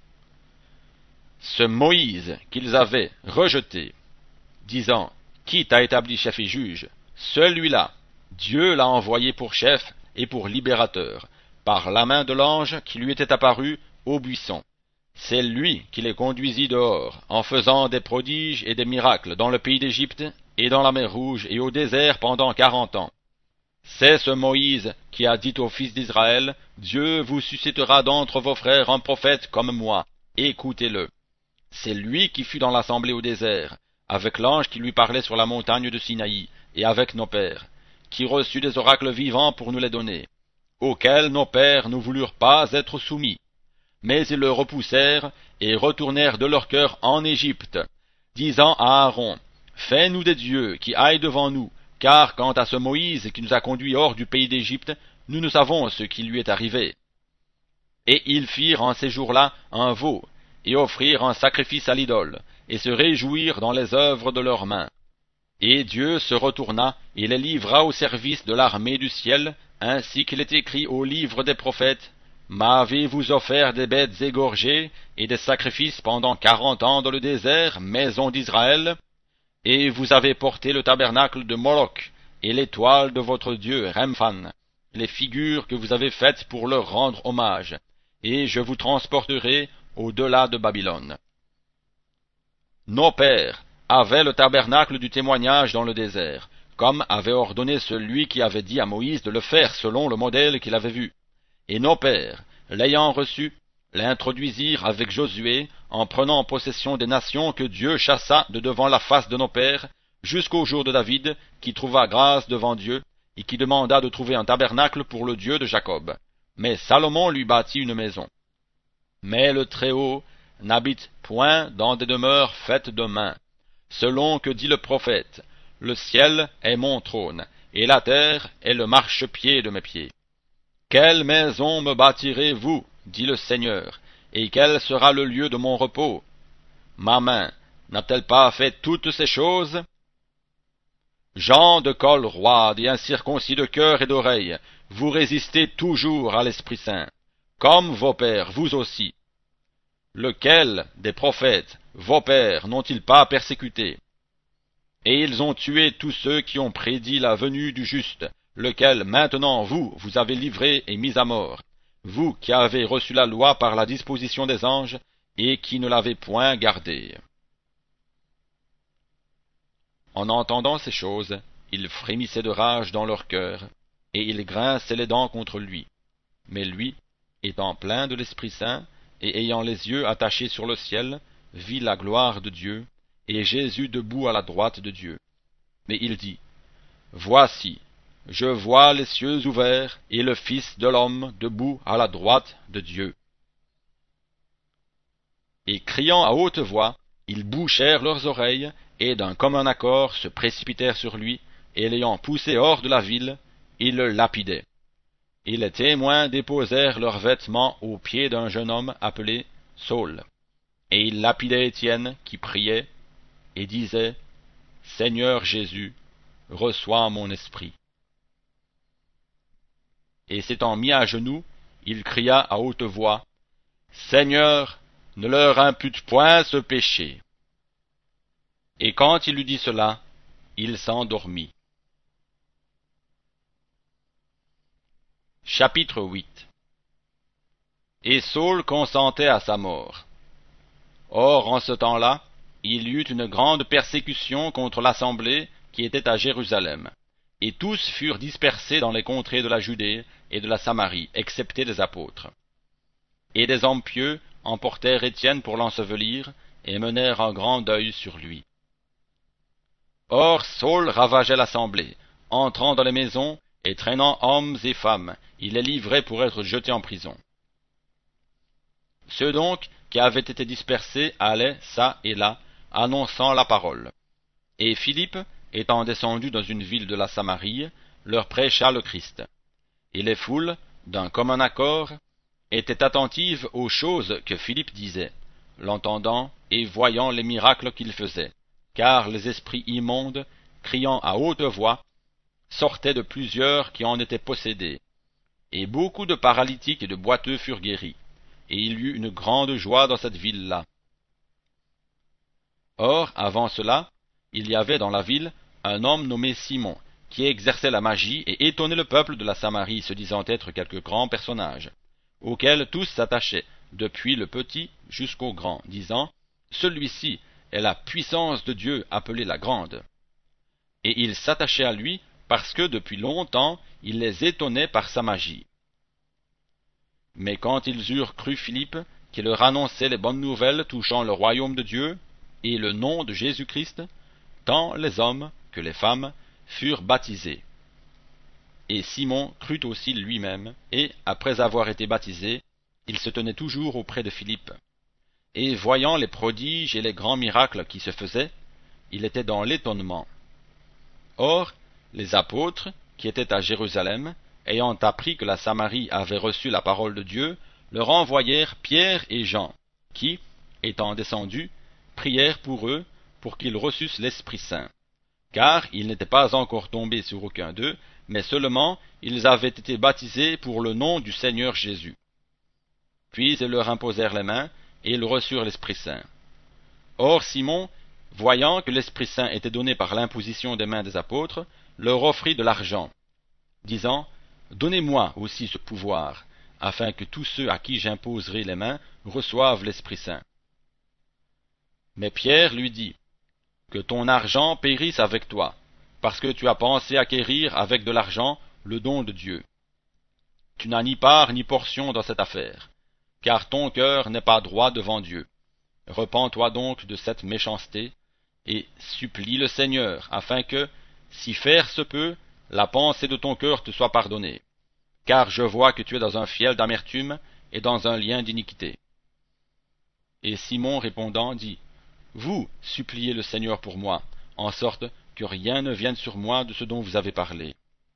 Ce Moïse qu'ils avaient rejeté, disant, qui t'a établi chef et juge, celui-là, Dieu l'a envoyé pour chef et pour libérateur, par la main de l'ange qui lui était apparu au buisson. C'est lui qui les conduisit dehors, en faisant des prodiges et des miracles dans le pays d'Égypte, et dans la mer Rouge, et au désert pendant 40 ans. C'est ce Moïse qui a dit aux fils d'Israël, Dieu vous suscitera d'entre vos frères un prophète comme moi, écoutez-le. C'est lui qui fut dans l'assemblée au désert, avec l'ange qui lui parlait sur la montagne de Sinaï, et avec nos pères, qui reçut des oracles vivants pour nous les donner, auxquels nos pères ne voulurent pas être soumis. Mais ils le repoussèrent, et retournèrent de leur cœur en Égypte, disant à Aaron, fais-nous des dieux qui aillent devant nous, car quant à ce Moïse qui nous a conduits hors du pays d'Égypte, nous ne savons ce qui lui est arrivé. Et ils firent en ces jours-là un veau, et offrirent un sacrifice à l'idole, et se réjouirent dans les œuvres de leurs mains. Et Dieu se retourna, et les livra au service de l'armée du ciel, ainsi qu'il est écrit au livre des prophètes, m'avez-vous offert des bêtes égorgées, et des sacrifices pendant 40 ans dans le désert, maison d'Israël? Et vous avez porté le tabernacle de Moloch, et l'étoile de votre dieu Remphan, les figures que vous avez faites pour leur rendre hommage, et je vous transporterai au-delà de Babylone. Nos pères avaient le tabernacle du témoignage dans le désert, comme avait ordonné celui qui avait dit à Moïse de le faire selon le modèle qu'il avait vu. Et nos pères, l'ayant reçu, l'introduisirent avec Josué, en prenant possession des nations que Dieu chassa de devant la face de nos pères, jusqu'au jour de David, qui trouva grâce devant Dieu, et qui demanda de trouver un tabernacle pour le Dieu de Jacob. Mais Salomon lui bâtit une maison. Mais le Très-Haut n'habite point dans des demeures faites de main. Selon que dit le prophète, le ciel est mon trône, et la terre est le marchepied de mes pieds. Quelle maison me bâtirez-vous, dit le Seigneur, et quel sera le lieu de mon repos? Ma main n'a-t-elle pas fait toutes ces choses? Gens de col roide et incirconcis de cœur et d'oreille, vous résistez toujours à l'Esprit Saint, comme vos pères, vous aussi. Lequel des prophètes, vos pères, n'ont-ils pas persécuté? Et ils ont tué tous ceux qui ont prédit la venue du juste, lequel maintenant vous avez livré et mis à mort, vous qui avez reçu la loi par la disposition des anges, et qui ne l'avez point gardée. En entendant ces choses, ils frémissaient de rage dans leur cœur, et ils grinçaient les dents contre lui. Mais lui, étant plein de l'Esprit Saint, et ayant les yeux attachés sur le ciel, vit la gloire de Dieu, et Jésus debout à la droite de Dieu. Mais il dit, voici, je vois les cieux ouverts, et le Fils de l'homme debout à la droite de Dieu. Et criant à haute voix, ils bouchèrent leurs oreilles, et d'un commun accord se précipitèrent sur lui, et l'ayant poussé hors de la ville, ils le lapidaient. Et les témoins déposèrent leurs vêtements aux pieds d'un jeune homme appelé Saul. Et ils lapidaient Étienne, qui priait, et disait, Seigneur Jésus, reçois mon esprit. Et s'étant mis à genoux, il cria à haute voix, Seigneur, ne leur impute point ce péché. Et quand il eut dit cela, il s'endormit. Chapitre 8. Et Saul consentait à sa mort. Or, en ce temps-là, il y eut une grande persécution contre l'assemblée qui était à Jérusalem, et tous furent dispersés dans les contrées de la Judée et de la Samarie, excepté des apôtres. Et des hommes pieux emportèrent Étienne pour l'ensevelir, et menèrent un grand deuil sur lui. Or Saul ravageait l'assemblée, entrant dans les maisons, et traînant hommes et femmes, il les livrait pour être jetés en prison. Ceux donc qui avaient été dispersés allaient çà et là, annonçant la parole. Et Philippe, étant descendu dans une ville de la Samarie, leur prêcha le Christ. Et les foules, d'un commun accord, étaient attentives aux choses que Philippe disait, l'entendant et voyant les miracles qu'il faisait, car les esprits immondes, criant à haute voix, sortaient de plusieurs qui en étaient possédés. Et beaucoup de paralytiques et de boiteux furent guéris, et il y eut une grande joie dans cette ville-là. Or, avant cela, il y avait dans la ville un homme nommé Simon, qui exerçait la magie et étonnait le peuple de la Samarie, se disant être quelque grand personnage, auquel tous s'attachaient, depuis le petit jusqu'au grand, disant « Celui-ci est la puissance de Dieu appelée la grande. » Et ils s'attachaient à lui parce que depuis longtemps il les étonnait par sa magie. Mais quand ils eurent cru Philippe, qui leur annonçait les bonnes nouvelles touchant le royaume de Dieu et le nom de Jésus-Christ, tant les hommes que les femmes furent baptisés. Et Simon crut aussi lui-même, et, après avoir été baptisé, il se tenait toujours auprès de Philippe. Et voyant les prodiges et les grands miracles qui se faisaient, il était dans l'étonnement. Or, les apôtres, qui étaient à Jérusalem, ayant appris que la Samarie avait reçu la parole de Dieu, leur envoyèrent Pierre et Jean, qui, étant descendus, prièrent pour eux, pour qu'ils reçussent l'Esprit Saint. Car ils n'étaient pas encore tombés sur aucun d'eux, mais seulement ils avaient été baptisés pour le nom du Seigneur Jésus. Puis ils leur imposèrent les mains, et ils reçurent l'Esprit Saint. Or Simon, voyant que l'Esprit Saint était donné par l'imposition des mains des apôtres, leur offrit de l'argent, disant « Donnez-moi aussi ce pouvoir, afin que tous ceux à qui j'imposerai les mains reçoivent l'Esprit Saint. » Mais Pierre lui dit « Que ton argent périsse avec toi, parce que tu as pensé acquérir avec de l'argent le don de Dieu. Tu n'as ni part ni portion dans cette affaire, car ton cœur n'est pas droit devant Dieu. Repens-toi donc de cette méchanceté, et supplie le Seigneur, afin que, si faire se peut, la pensée de ton cœur te soit pardonnée, car je vois que tu es dans un fiel d'amertume et dans un lien d'iniquité. » Et Simon répondant dit, « Vous suppliez le Seigneur pour moi, en sorte que rien ne vienne sur moi de ce dont vous avez parlé. »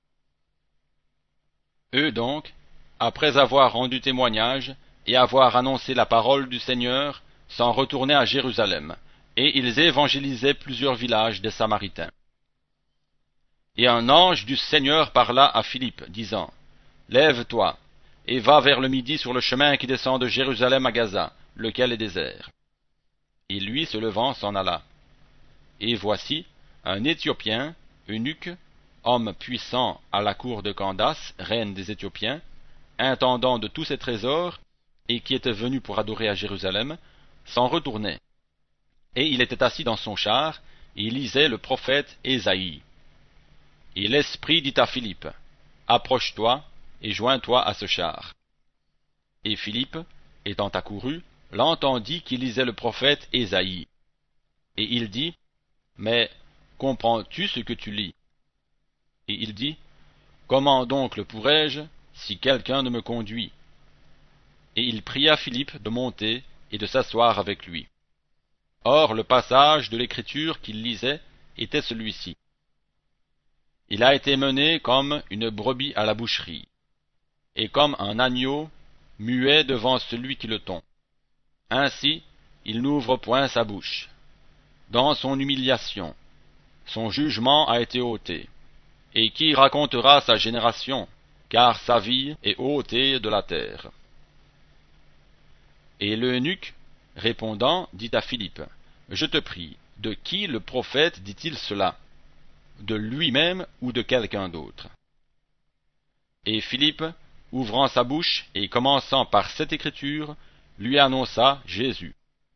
Eux donc, après avoir rendu témoignage et avoir annoncé la parole du Seigneur, s'en retournaient à Jérusalem, et ils évangélisaient plusieurs villages des Samaritains. Et un ange du Seigneur parla à Philippe, disant, « Lève-toi, et va vers le midi sur le chemin qui descend de Jérusalem à Gaza, lequel est désert. » Et lui, se levant, s'en alla. Et voici, un Éthiopien, eunuque, homme puissant à la cour de Candace, reine des Éthiopiens, intendant de tous ses trésors, et qui était venu pour adorer à Jérusalem, s'en retournait. Et il était assis dans son char, et il lisait le prophète Ésaïe. Et l'Esprit dit à Philippe, « Approche-toi, et joins-toi à ce char. » Et Philippe, étant accouru, l'entendit qui lisait le prophète Ésaïe. Et il dit, « Mais comprends-tu ce que tu lis ?» Et il dit, « Comment donc le pourrais-je, si quelqu'un ne me conduit ?» Et il pria Philippe de monter et de s'asseoir avec lui. Or le passage de l'Écriture qu'il lisait était celui-ci. Il a été mené comme une brebis à la boucherie, et comme un agneau muet devant celui qui le tond. Ainsi, il n'ouvre point sa bouche. Dans son humiliation, son jugement a été ôté. Et qui racontera sa génération, car sa vie est ôtée de la terre. Et l'eunuque, répondant, dit à Philippe, « Je te prie, de qui le prophète dit-il cela? De lui-même ou de quelqu'un d'autre ?» Et Philippe, ouvrant sa bouche et commençant par cette écriture, lui annonça Jésus.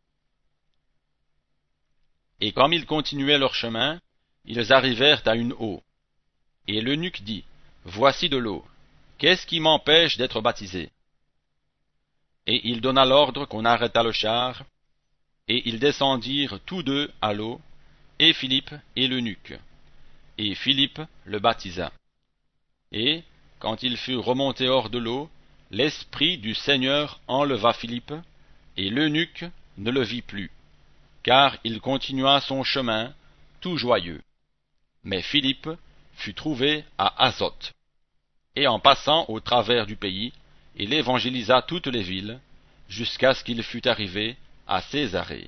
Et comme ils continuaient leur chemin, ils arrivèrent à une eau. Et l'eunuque dit, « Voici de l'eau. Qu'est-ce qui m'empêche d'être baptisé ?» Et il donna l'ordre qu'on arrêtât le char, et ils descendirent tous deux à l'eau, et Philippe et l'eunuque. Et Philippe le baptisa. Et, quand ils furent remontés hors de l'eau, l'Esprit du Seigneur enleva Philippe, Et l'eunuque ne le vit plus, car il continua son chemin, tout joyeux. Mais Philippe fut trouvé à Azote, et en passant au travers du pays, il évangélisa toutes les villes, jusqu'à ce qu'il fût arrivé à Césarée.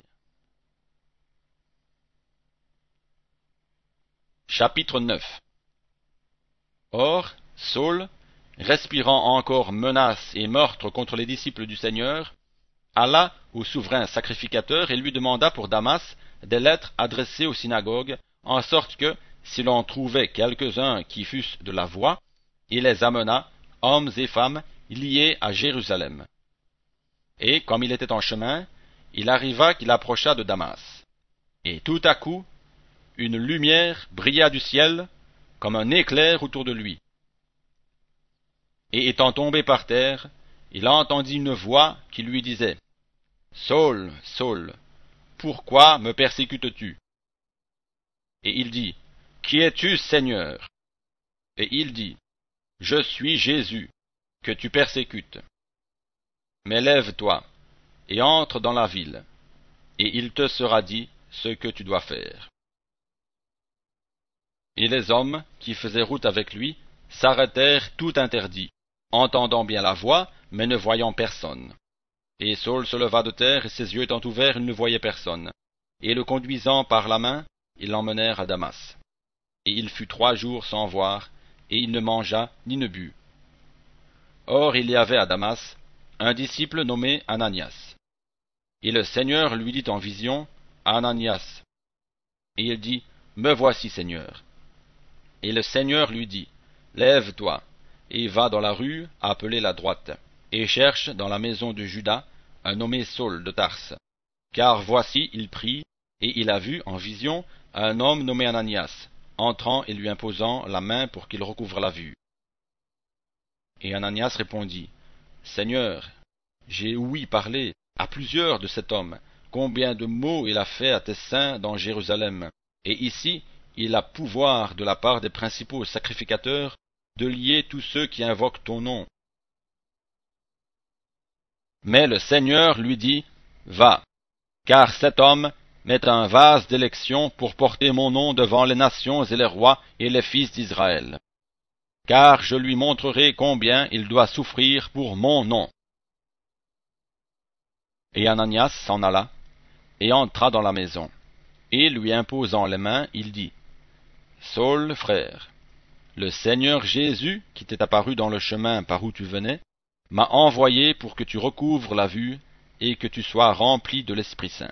Chapitre 9. Or, Saul, respirant encore menaces et meurtres contre les disciples du Seigneur, alla au souverain sacrificateur et lui demanda pour Damas des lettres adressées aux synagogues, en sorte que, si l'on trouvait quelques-uns qui fussent de la voie, il les amena, hommes et femmes, liés à Jérusalem. Et, comme il était en chemin, il arriva qu'il approcha de Damas. Et tout à coup, une lumière brilla du ciel, comme un éclair autour de lui. Et étant tombé par terre, il entendit une voix qui lui disait, « Saul, Saul, pourquoi me persécutes-tu » Et il dit, « Qui es-tu, Seigneur » Et il dit, « Je suis Jésus, que tu persécutes. Mais lève-toi, et entre dans la ville, et il te sera dit ce que tu dois faire. » Et les hommes qui faisaient route avec lui s'arrêtèrent tout interdits, entendant bien la voix, mais ne voyant personne. Et Saul se leva de terre, et ses yeux étant ouverts, il ne voyait personne. Et le conduisant par la main, ils l'emmenèrent à Damas. Et il fut 3 jours sans voir, et il ne mangea ni ne but. Or il y avait à Damas un disciple nommé Ananias. Et le Seigneur lui dit en vision, Ananias. Et il dit, Me voici, Seigneur. Et le Seigneur lui dit, Lève-toi, et va dans la rue appelée la droite, et cherche dans la maison de Judas un nommé Saul de Tarse. Car voici, il prie, et il a vu en vision un homme nommé Ananias, entrant et lui imposant la main pour qu'il recouvre la vue. Et Ananias répondit, Seigneur, j'ai ouï parler à plusieurs de cet homme, combien de maux il a fait à tes saints dans Jérusalem, et ici il a pouvoir de la part des principaux sacrificateurs de lier tous ceux qui invoquent ton nom. Mais le Seigneur lui dit, Va, car cet homme met un vase d'élection pour porter mon nom devant les nations et les rois et les fils d'Israël. Car je lui montrerai combien il doit souffrir pour mon nom. Et Ananias s'en alla, et entra dans la maison. Et lui imposant les mains, il dit, Saul, frère, le Seigneur Jésus, qui t'est apparu dans le chemin par où tu venais, m'a envoyé pour que tu recouvres la vue et que tu sois rempli de l'Esprit Saint.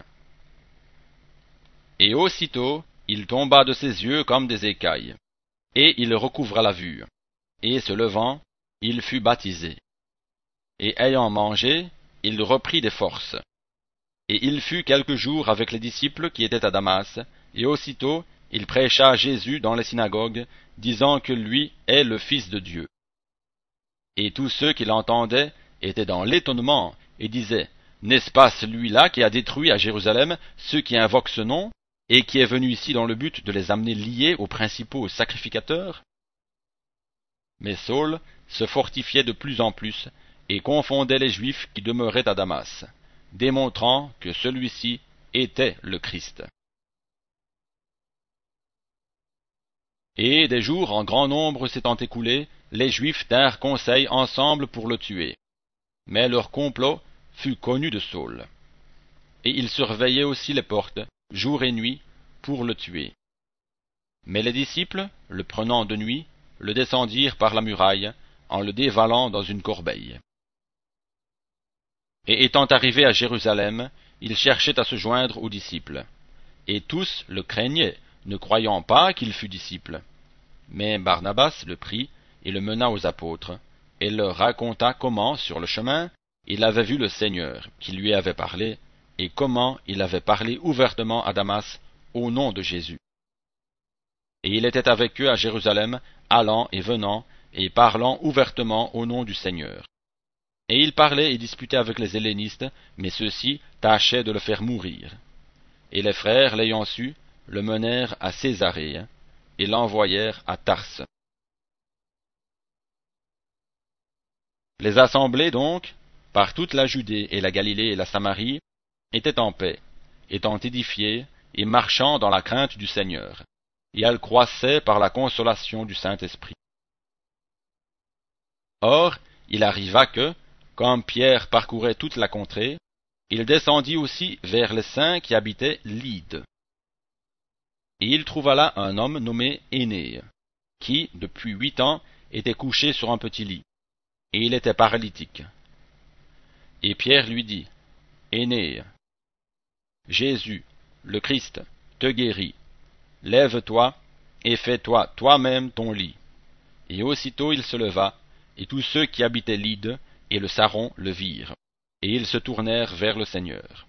Et aussitôt, il tomba de ses yeux comme des écailles, et il recouvra la vue, et se levant, il fut baptisé. Et ayant mangé, il reprit des forces. Et il fut quelques jours avec les disciples qui étaient à Damas, et aussitôt il prêcha Jésus dans les synagogues, disant que lui est le Fils de Dieu. Et tous ceux qui l'entendaient étaient dans l'étonnement, et disaient, N'est-ce pas celui-là qui a détruit à Jérusalem ceux qui invoquent ce nom, et qui est venu ici dans le but de les amener liés aux principaux sacrificateurs? Mais Saul se fortifiait de plus en plus, et confondait les Juifs qui demeuraient à Damas, démontrant que celui-ci était le Christ. Et des jours en grand nombre s'étant écoulés, les Juifs tinrent conseil ensemble pour le tuer. Mais leur complot fut connu de Saul. Et ils surveillaient aussi les portes, jour et nuit, pour le tuer. Mais les disciples, le prenant de nuit, le descendirent par la muraille, en le dévalant dans une corbeille. Et étant arrivés à Jérusalem, ils cherchaient à se joindre aux disciples. Et tous le craignaient, ne croyant pas qu'il fût disciple. Mais Barnabas le prit et le mena aux apôtres, et leur raconta comment, sur le chemin, il avait vu le Seigneur, qui lui avait parlé, et comment il avait parlé ouvertement à Damas au nom de Jésus. Et il était avec eux à Jérusalem, allant et venant, et parlant ouvertement au nom du Seigneur. Et il parlait et disputait avec les hellénistes, mais ceux-ci tâchaient de le faire mourir. Et les frères, l'ayant su, le menèrent à Césarée, et l'envoyèrent à Tarse. Les assemblées, donc, par toute la Judée et la Galilée et la Samarie, étaient en paix, étant édifiées et marchant dans la crainte du Seigneur. Et elles croissaient par la consolation du Saint-Esprit. Or, il arriva que, comme Pierre parcourait toute la contrée, il descendit aussi vers les saints qui habitaient Lyde. Et il trouva là un homme nommé Énée, qui, depuis 8 ans, était couché sur un petit lit, et il était paralytique. Et Pierre lui dit, Énée, Jésus, le Christ, te guérit. Lève-toi, et fais-toi toi-même ton lit. Et aussitôt il se leva, et tous ceux qui habitaient Lyde et le Saron le virent, et ils se tournèrent vers le Seigneur.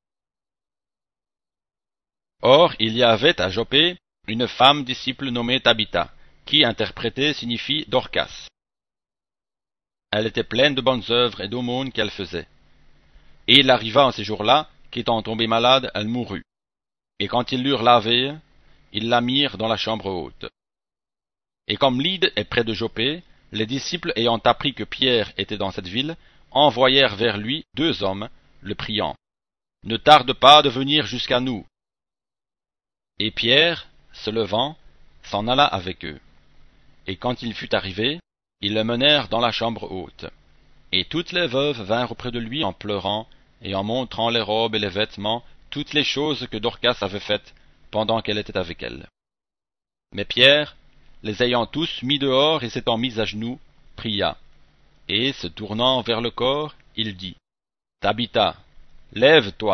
Or, il y avait à Joppé une femme disciple nommée Tabitha, qui, interprétée, signifie Dorcas. Elle était pleine de bonnes œuvres et d'aumônes qu'elle faisait. Et il arriva en ces jours-là, qu'étant tombée malade, elle mourut. Et quand ils l'eurent lavée, ils la mirent dans la chambre haute. Et comme Lyde est près de Joppé, les disciples ayant appris que Pierre était dans cette ville, envoyèrent vers lui 2 hommes, le priant, « Ne tarde pas de venir jusqu'à nous. » Et Pierre, se levant, s'en alla avec eux. Et quand il fut arrivé, ils le menèrent dans la chambre haute. Et toutes les veuves vinrent auprès de lui en pleurant, et en montrant les robes et les vêtements, toutes les choses que Dorcas avait faites pendant qu'elle était avec elle. Mais Pierre, les ayant tous mis dehors et s'étant mis à genoux, pria, et, se tournant vers le corps, il dit, « Tabitha, lève-toi »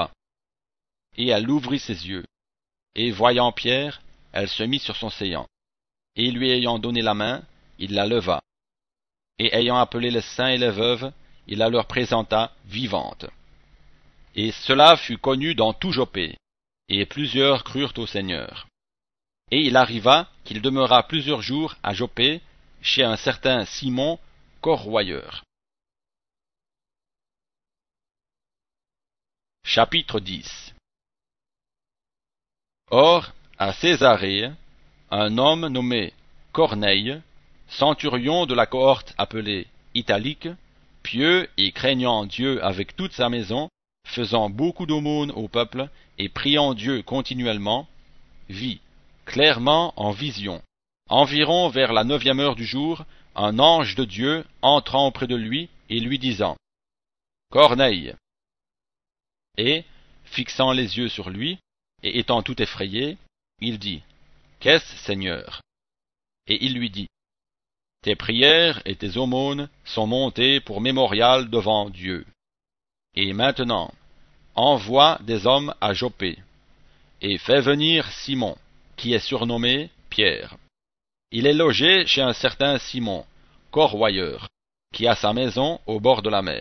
Et elle ouvrit ses yeux, et voyant Pierre, elle se mit sur son séant, et lui ayant donné la main, il la leva, et ayant appelé les saints et les veuves, il la leur présenta vivante. Et cela fut connu dans tout Joppé, et plusieurs crurent au Seigneur. Et il arriva qu'il demeura plusieurs jours à Joppé, chez un certain Simon, corroyeur. Chapitre 10. Or, à Césarée, un homme nommé Corneille, centurion de la cohorte appelée Italique, pieux et craignant Dieu avec toute sa maison, faisant beaucoup d'aumônes au peuple et priant Dieu continuellement, vit, clairement en vision, environ vers la 9e heure du jour, un ange de Dieu entrant auprès de lui et lui disant, « Corneille !» Et, fixant les yeux sur lui, et étant tout effrayé, il dit, « Qu'est-ce, Seigneur ?» Et il lui dit, « Tes prières et tes aumônes sont montées pour mémorial devant Dieu. Et maintenant, envoie des hommes à Joppé, et fais venir Simon, qui est surnommé Pierre. Il est logé chez un certain Simon, corroyeur, qui a sa maison au bord de la mer. »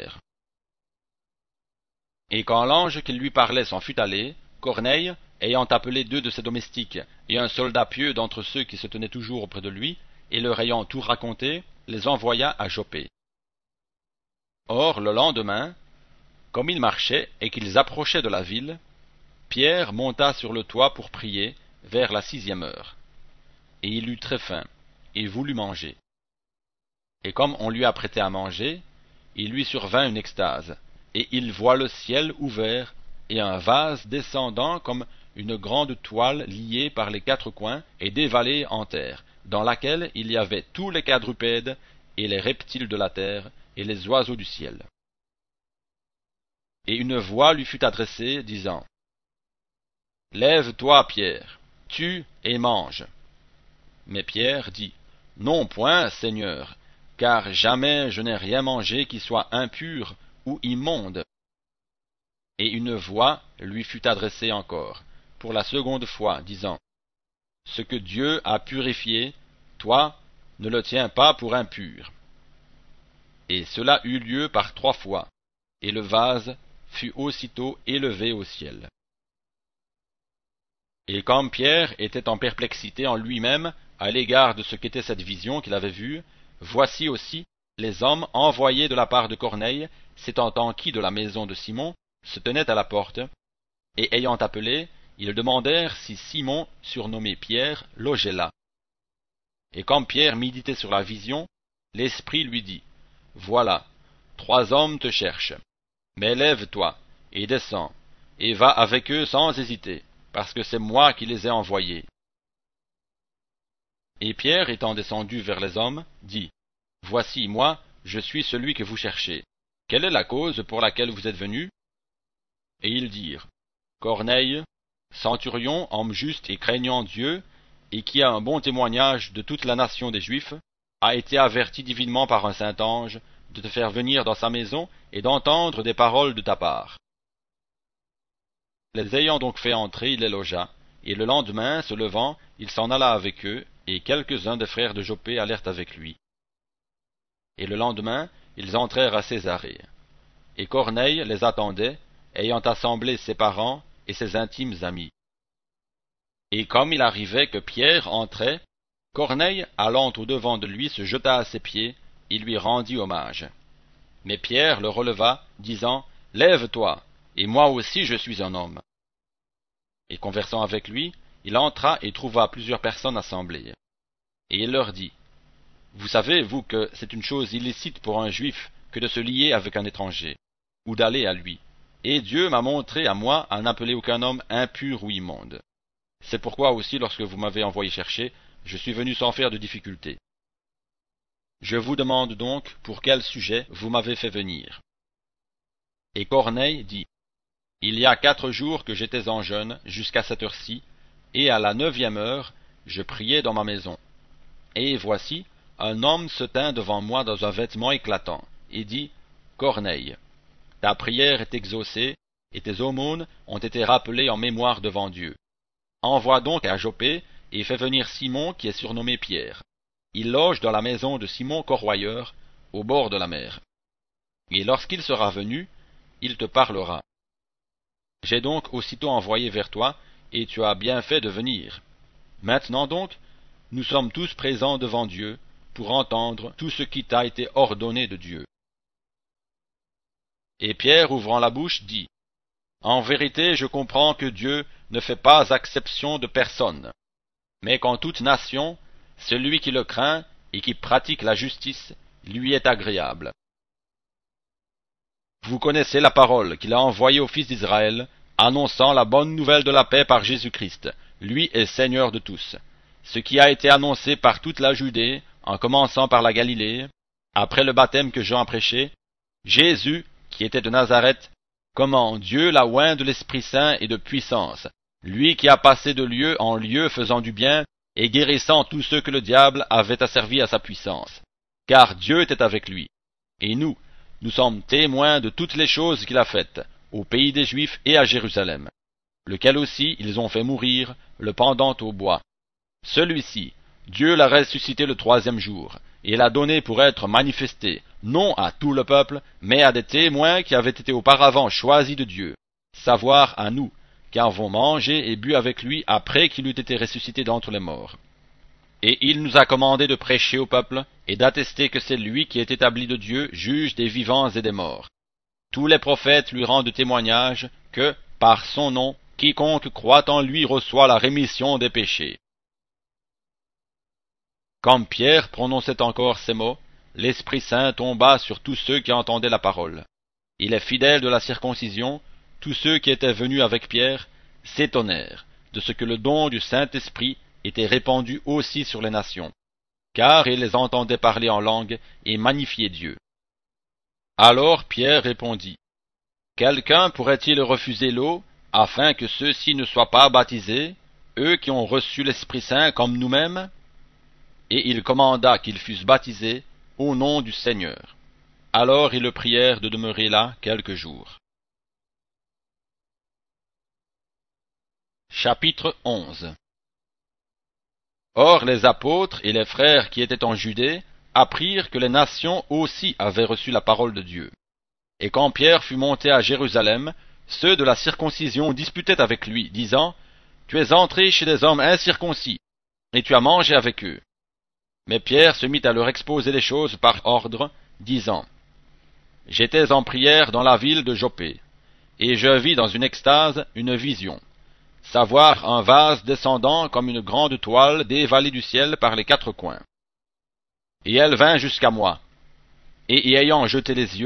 Et quand l'ange qui lui parlait s'en fut allé, Corneille, ayant appelé 2 de ses domestiques et un soldat pieux d'entre ceux qui se tenaient toujours auprès de lui, et leur ayant tout raconté, les envoya à Joppé. Or, le lendemain, comme ils marchaient et qu'ils approchaient de la ville, Pierre monta sur le toit pour prier vers la 6e heure. Et il eut très faim, et voulut manger. Et comme on lui apprêtait à manger, il lui survint une extase, et il voit le ciel ouvert, et un vase descendant comme une grande toile liée par les 4 coins et dévalée en terre, dans laquelle il y avait tous les quadrupèdes et les reptiles de la terre et les oiseaux du ciel. Et une voix lui fut adressée, disant, « Lève-toi, Pierre, tue et mange. » Mais Pierre dit, « Non point, Seigneur, car jamais je n'ai rien mangé qui soit impur ou immonde. » Et une voix lui fut adressée encore, pour la 2e fois, disant, « Ce que Dieu a purifié, toi, ne le tiens pas pour impur. » Et cela eut lieu par 3 fois, et le vase fut aussitôt élevé au ciel. Et comme Pierre était en perplexité en lui-même à l'égard de ce qu'était cette vision qu'il avait vue, voici aussi les hommes envoyés de la part de Corneille, s'étant enquis de la maison de Simon, se tenaient à la porte, et ayant appelé, ils demandèrent si Simon, surnommé Pierre, logeait là. Et comme Pierre méditait sur la vision, l'Esprit lui dit, « Voilà, 3 hommes te cherchent. Mais lève-toi, et descends, et va avec eux sans hésiter, parce que c'est moi qui les ai envoyés. » Et Pierre, étant descendu vers les hommes, dit, « Voici, moi, je suis celui que vous cherchez. Quelle est la cause pour laquelle vous êtes venus » Et ils dirent, « Corneille, centurion, homme juste et craignant Dieu, et qui a un bon témoignage de toute la nation des Juifs, a été averti divinement par un saint ange de te faire venir dans sa maison et d'entendre des paroles de ta part. » Les ayant donc fait entrer, il les logea, et le lendemain, se levant, il s'en alla avec eux, et quelques-uns des frères de Joppé allèrent avec lui. Et le lendemain, ils entrèrent à Césarée. Et Corneille les attendait, ayant assemblé ses parents et ses intimes amis. Et comme il arrivait que Pierre entrait, Corneille, allant au-devant de lui, se jeta à ses pieds, et lui rendit hommage. Mais Pierre le releva, disant, « Lève-toi, et moi aussi je suis un homme. » Et conversant avec lui, il entra et trouva plusieurs personnes assemblées. Et il leur dit, « Vous savez, vous, que c'est une chose illicite pour un juif que de se lier avec un étranger, ou d'aller à lui. Et Dieu m'a montré à moi à n'appeler aucun homme impur ou immonde. C'est pourquoi aussi, lorsque vous m'avez envoyé chercher, je suis venu sans faire de difficulté. Je vous demande donc pour quel sujet vous m'avez fait venir. » Et Corneille dit, « Il y a 4 jours que j'étais en jeûne jusqu'à cette heure-ci, et à la 9e heure, je priais dans ma maison. Et voici, un homme se tint devant moi dans un vêtement éclatant, et dit, « Corneille, ta prière est exaucée, et tes aumônes ont été rappelées en mémoire devant Dieu. Envoie donc à Joppé, et fais venir Simon qui est surnommé Pierre. Il loge dans la maison de Simon Corroyeur, au bord de la mer. Et lorsqu'il sera venu, il te parlera. J'ai donc aussitôt envoyé vers toi, et tu as bien fait de venir. Maintenant donc, nous sommes tous présents devant Dieu, pour entendre tout ce qui t'a été ordonné de Dieu. » Et Pierre, ouvrant la bouche, dit, « En vérité, je comprends que Dieu ne fait pas acception de personne, mais qu'en toute nation, celui qui le craint et qui pratique la justice lui est agréable. Vous connaissez la parole qu'il a envoyée aux fils d'Israël, annonçant la bonne nouvelle de la paix par Jésus-Christ. Lui est Seigneur de tous. Ce qui a été annoncé par toute la Judée, en commençant par la Galilée, après le baptême que Jean a prêché, Jésus, qui était de Nazareth, comment Dieu l'a oint de l'Esprit Saint et de puissance, lui qui a passé de lieu en lieu faisant du bien et guérissant tous ceux que le diable avait asservis à sa puissance. Car Dieu était avec lui. Et nous sommes témoins de toutes les choses qu'il a faites, au pays des Juifs et à Jérusalem, lequel aussi ils ont fait mourir, le pendant au bois. Celui-ci, Dieu l'a ressuscité le 3e jour, et l'a donné pour être manifesté, non à tout le peuple, mais à des témoins qui avaient été auparavant choisis de Dieu, savoir à nous, qui avons mangé et bu avec lui après qu'il eût été ressuscité d'entre les morts. Et il nous a commandé de prêcher au peuple, et d'attester que c'est lui qui est établi de Dieu, juge des vivants et des morts. Tous les prophètes lui rendent témoignage que, par son nom, quiconque croit en lui reçoit la rémission des péchés. » Comme Pierre prononçait encore ces mots, l'Esprit Saint tomba sur tous ceux qui entendaient la parole. Et les fidèles de la circoncision, tous ceux qui étaient venus avec Pierre, s'étonnèrent de ce que le don du Saint-Esprit était répandu aussi sur les nations, car ils les entendaient parler en langue et magnifier Dieu. Alors Pierre répondit, « Quelqu'un pourrait-il refuser l'eau, afin que ceux-ci ne soient pas baptisés, eux qui ont reçu l'Esprit Saint comme nous-mêmes ?» Et il commanda qu'ils fussent baptisés au nom du Seigneur. Alors ils le prièrent de demeurer là quelques jours. Chapitre 11. Or les apôtres et les frères qui étaient en Judée apprirent que les nations aussi avaient reçu la parole de Dieu. Et quand Pierre fut monté à Jérusalem, ceux de la circoncision disputaient avec lui, disant, « Tu es entré chez des hommes incirconcis, et tu as mangé avec eux. » Mais Pierre se mit à leur exposer les choses par ordre, disant, « J'étais en prière dans la ville de Joppé, et je vis dans une extase une vision, savoir un vase descendant comme une grande toile dévalée du ciel par les 4 coins. Et elle vint jusqu'à moi, et y ayant jeté les yeux,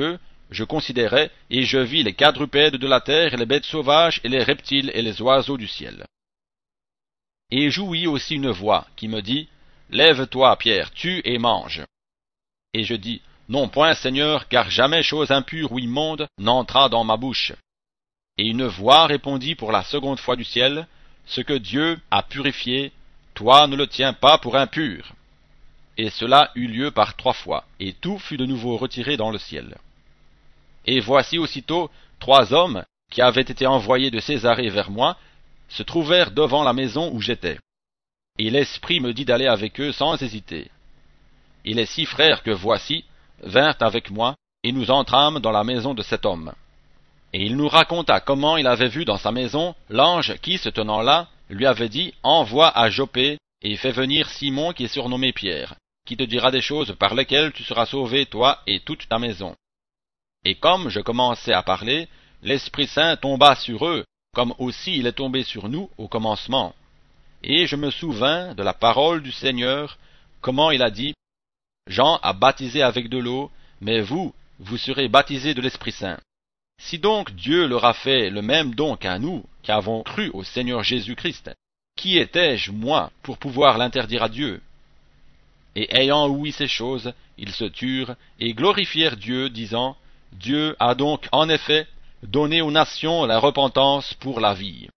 je considérai, et je vis les quadrupèdes de la terre, et les bêtes sauvages, et les reptiles, et les oiseaux du ciel. Et j'ouïs aussi une voix qui me dit, Lève-toi, Pierre, tue et mange. Et je dis, Non point, Seigneur, car jamais chose impure ou immonde n'entra dans ma bouche. Et une voix répondit pour la seconde fois du ciel, Ce que Dieu a purifié, toi ne le tiens pas pour impur. Et cela eut lieu par 3 fois, et tout fut de nouveau retiré dans le ciel. Et voici aussitôt 3 hommes, qui avaient été envoyés de Césarée vers moi, se trouvèrent devant la maison où j'étais. Et l'Esprit me dit d'aller avec eux sans hésiter. Et les 6 frères que voici vinrent avec moi, et nous entrâmes dans la maison de cet homme. Et il nous raconta comment il avait vu dans sa maison l'ange qui, se tenant là, lui avait dit, Envoie à Joppé, et fais venir Simon qui est surnommé Pierre, qui te dira des choses par lesquelles tu seras sauvé, toi et toute ta maison. Et comme je commençais à parler, l'Esprit Saint tomba sur eux, comme aussi il est tombé sur nous au commencement. Et je me souvins de la parole du Seigneur, comment il a dit, Jean a baptisé avec de l'eau, mais vous, vous serez baptisés de l'Esprit Saint. Si donc Dieu leur a fait le même don qu'à nous, qui avons cru au Seigneur Jésus-Christ, qui étais-je, moi, pour pouvoir l'interdire à Dieu? Et ayant ouï ces choses, ils se turent et glorifièrent Dieu, disant, Dieu a donc en effet donné aux nations la repentance pour la vie.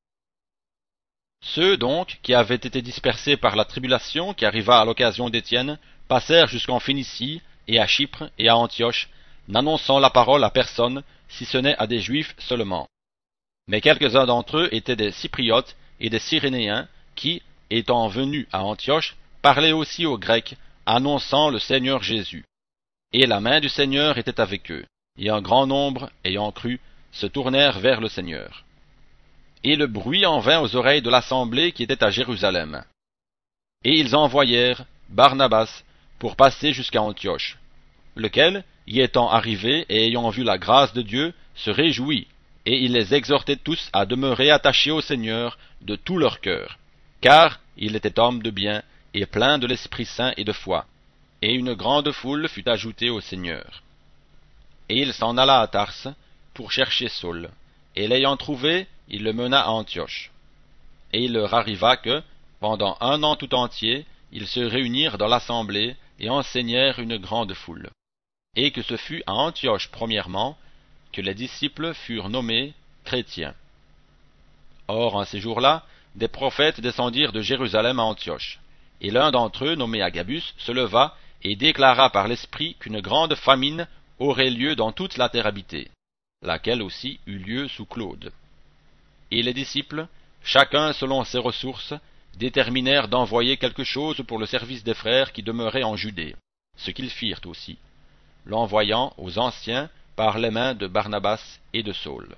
Ceux donc qui avaient été dispersés par la tribulation qui arriva à l'occasion d'Étienne passèrent jusqu'en Phénicie et à Chypre et à Antioche, n'annonçant la parole à personne, si ce n'est à des Juifs seulement. Mais quelques-uns d'entre eux étaient des Cypriotes et des Cyrénéens qui, étant venus à Antioche, parlaient aussi aux Grecs, annonçant le Seigneur Jésus. Et la main du Seigneur était avec eux, et un grand nombre, ayant cru, se tournèrent vers le Seigneur. Et le bruit en vint aux oreilles de l'assemblée qui était à Jérusalem. Et ils envoyèrent Barnabas pour passer jusqu'à Antioche, lequel, y étant arrivé et ayant vu la grâce de Dieu, se réjouit, et il les exhortait tous à demeurer attachés au Seigneur de tout leur cœur, car il était homme de bien et plein de l'Esprit Saint et de foi. Et une grande foule fut ajoutée au Seigneur. Et il s'en alla à Tarse pour chercher Saul, et l'ayant trouvé, il le mena à Antioche. Et il leur arriva que, pendant 1 an tout entier, ils se réunirent dans l'assemblée et enseignèrent une grande foule. Et que ce fut à Antioche premièrement que les disciples furent nommés chrétiens. Or, en ces jours-là, des prophètes descendirent de Jérusalem à Antioche, et l'un d'entre eux, nommé Agabus, se leva et déclara par l'Esprit qu'une grande famine aurait lieu dans toute la terre habitée, laquelle aussi eut lieu sous Claude. Et les disciples, chacun selon ses ressources, déterminèrent d'envoyer quelque chose pour le service des frères qui demeuraient en Judée, ce qu'ils firent aussi, l'envoyant aux anciens par les mains de Barnabas et de Saul.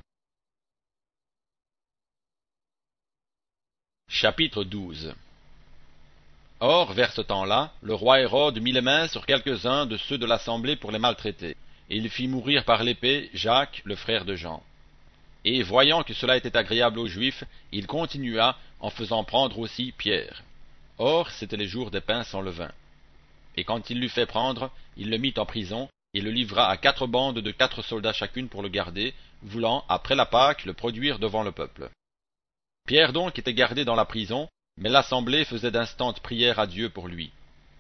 Chapitre 12. Or, vers ce temps-là, le roi Hérode mit les mains sur quelques-uns de ceux de l'assemblée pour les maltraiter, et il fit mourir par l'épée Jacques, le frère de Jean. Et voyant que cela était agréable aux Juifs, il continua en faisant prendre aussi Pierre. Or, c'étaient les jours des pains sans levain. Et quand il l'eut fait prendre, il le mit en prison, et le livra à 4 bandes de 4 soldats chacune pour le garder, voulant, après la Pâque, le produire devant le peuple. Pierre donc était gardé dans la prison, mais l'assemblée faisait d'instantes prières à Dieu pour lui.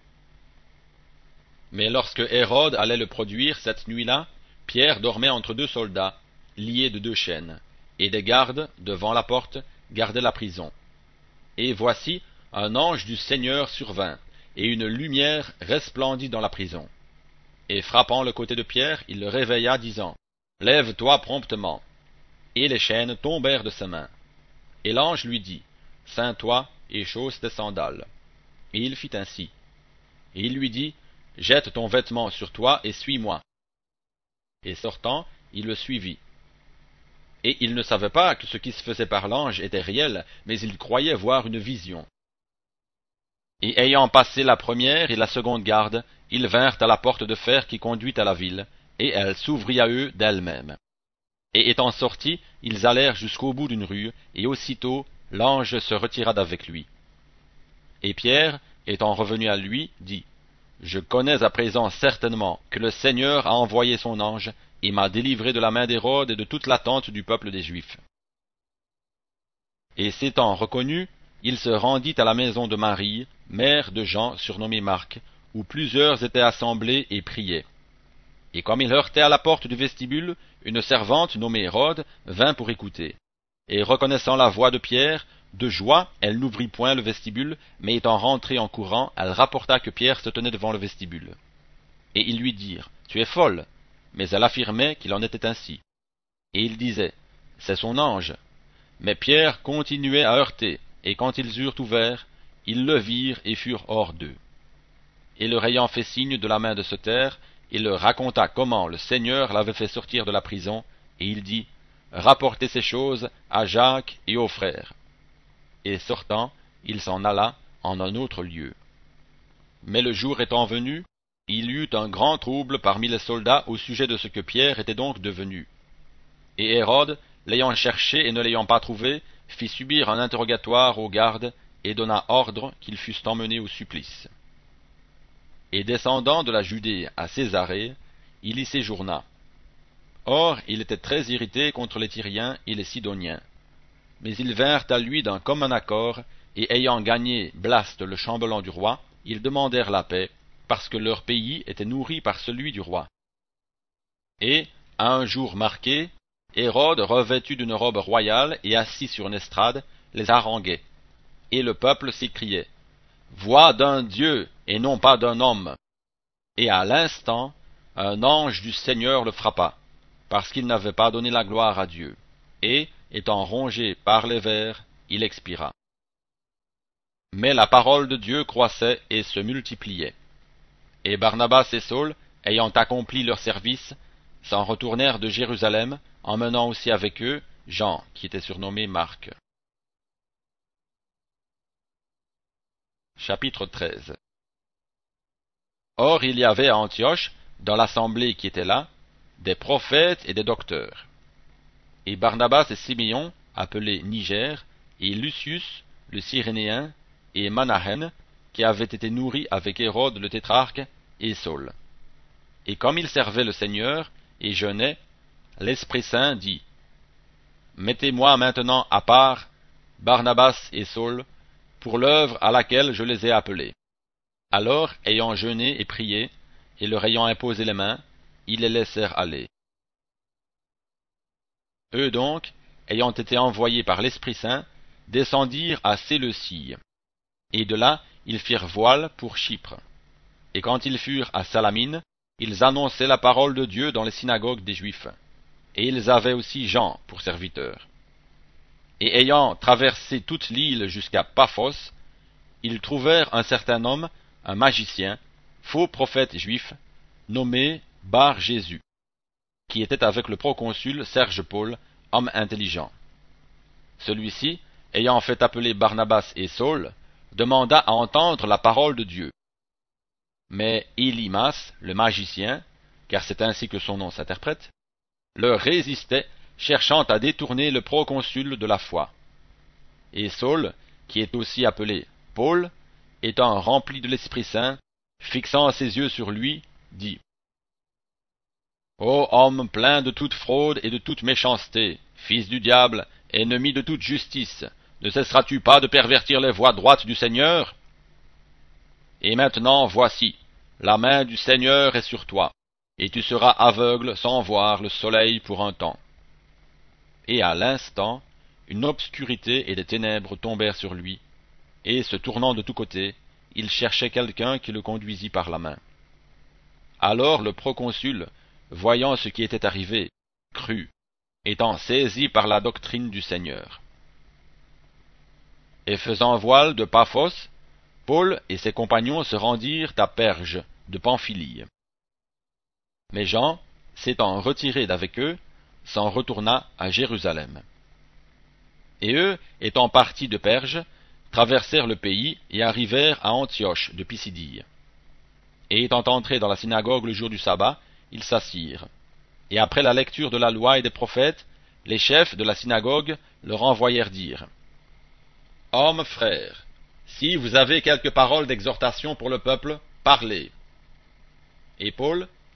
Mais lorsque Hérode allait le produire cette nuit-là, Pierre dormait entre 2 soldats, liés de 2 chaînes, et des gardes, devant la porte, gardaient la prison. Et voici, un ange du Seigneur survint, et une lumière resplendit dans la prison. Et frappant le côté de Pierre, il le réveilla, disant, « Lève-toi promptement. » Et les chaînes tombèrent de ses mains. Et l'ange lui dit, « Ceins-toi et chausse tes sandales. » Et il fit ainsi. Et il lui dit, « Jette ton vêtement sur toi et suis-moi. » Et sortant, il le suivit. Et il ne savait pas que ce qui se faisait par l'ange était réel, mais il croyait voir une vision. Et ayant passé la première et la seconde garde, ils vinrent à la porte de fer qui conduit à la ville, et elle s'ouvrit à eux d'elle-même. Et étant sortis, ils allèrent jusqu'au bout d'une rue, et aussitôt l'ange se retira d'avec lui. Et Pierre, étant revenu à lui, dit, « Je connais à présent certainement que le Seigneur a envoyé son ange, et m'a délivré de la main d'Hérode et de toute l'attente du peuple des Juifs. Et s'étant reconnu, il se rendit à la maison de Marie, mère de Jean, surnommé Marc, où plusieurs étaient assemblés et priaient. Et comme il heurtait à la porte du vestibule, une servante nommée Hérode vint pour écouter. Et reconnaissant la voix de Pierre, de joie, elle n'ouvrit point le vestibule, mais étant rentrée en courant, elle rapporta que Pierre se tenait devant le vestibule. Et ils lui dirent, « Tu es folle !» Mais elle affirmait qu'il en était ainsi. Et ils disaient, « C'est son ange !» Mais Pierre continuait à heurter, et quand ils eurent ouvert, ils le virent et furent hors d'eux. Et leur ayant fait signe de la main de se taire, il leur raconta comment le Seigneur l'avait fait sortir de la prison, et il dit, « Rapportez ces choses à Jacques et aux frères. » Et sortant, il s'en alla en un autre lieu. Mais le jour étant venu, il y eut un grand trouble parmi les soldats au sujet de ce que Pierre était donc devenu. Et Hérode, l'ayant cherché et ne l'ayant pas trouvé, fit subir un interrogatoire aux gardes, et donna ordre qu'ils fussent emmenés au supplice. Et descendant de la Judée à Césarée, il y séjourna. Or, il était très irrité contre les Tyriens et les Sidoniens. Mais ils vinrent à lui d'un commun accord, et ayant gagné Blaste le chambellan du roi, ils demandèrent la paix, parce que leur pays était nourri par celui du roi. Et, à un jour marqué, Hérode, revêtu d'une robe royale et assis sur une estrade, les haranguait. Et le peuple s'écriait, « Voix d'un Dieu et non pas d'un homme !» Et à l'instant, un ange du Seigneur le frappa, parce qu'il n'avait pas donné la gloire à Dieu. Et, étant rongé par les vers, il expira. Mais la parole de Dieu croissait et se multipliait. Et Barnabas et Saul, ayant accompli leur service, s'en retournèrent de Jérusalem, emmenant aussi avec eux Jean, qui était surnommé Marc. Chapitre 13. Or il y avait à Antioche, dans l'assemblée qui était là, des prophètes et des docteurs. Et Barnabas et Siméon, appelés Niger, et Lucius, le Cyrénéen, et Manahen, qui avaient été nourris avec Hérode le tétrarque, et Saul. Et comme ils servaient le Seigneur, et jeûnaient, l'Esprit Saint dit, « Mettez-moi maintenant à part Barnabas et Saul, pour l'œuvre à laquelle je les ai appelés. » Alors, ayant jeûné et prié, et leur ayant imposé les mains, ils les laissèrent aller. Eux donc, ayant été envoyés par l'Esprit Saint, descendirent à Séleucie, et de là ils firent voile pour Chypre. Et quand ils furent à Salamine, ils annonçaient la parole de Dieu dans les synagogues des Juifs, et ils avaient aussi Jean pour serviteur. Et ayant traversé toute l'île jusqu'à Paphos, ils trouvèrent un certain homme, un magicien, faux prophète juif, nommé Bar Jésus, qui était avec le proconsul Serge Paul, homme intelligent. Celui-ci, ayant fait appeler Barnabas et Saul, demanda à entendre la parole de Dieu. Mais Élymas, le magicien, car c'est ainsi que son nom s'interprète, leur résistait, cherchant à détourner le proconsul de la foi. Et Saul, qui est aussi appelé Paul, étant rempli de l'Esprit Saint, fixant ses yeux sur lui, dit, « Ô homme plein de toute fraude et de toute méchanceté, fils du diable, ennemi de toute justice, ne cesseras-tu pas de pervertir les voies droites du Seigneur? Et maintenant, voici, la main du Seigneur est sur toi, et tu seras aveugle sans voir le soleil pour un temps. » Et à l'instant, une obscurité et des ténèbres tombèrent sur lui, et se tournant de tous côtés, il cherchait quelqu'un qui le conduisît par la main. Alors le proconsul, voyant ce qui était arrivé, crut, étant saisi par la doctrine du Seigneur. Et faisant voile de Paphos, Paul et ses compagnons se rendirent à Perge de Pamphylie. Mais Jean, s'étant retiré d'avec eux, s'en retourna à Jérusalem. Et eux, étant partis de Perge, traversèrent le pays et arrivèrent à Antioche de Pisidie. Et étant entrés dans la synagogue le jour du sabbat, ils s'assirent. Et après la lecture de la loi et des prophètes, les chefs de la synagogue leur envoyèrent dire, « Hommes frères, si vous avez quelques paroles d'exhortation pour le peuple, parlez. » Et Paul,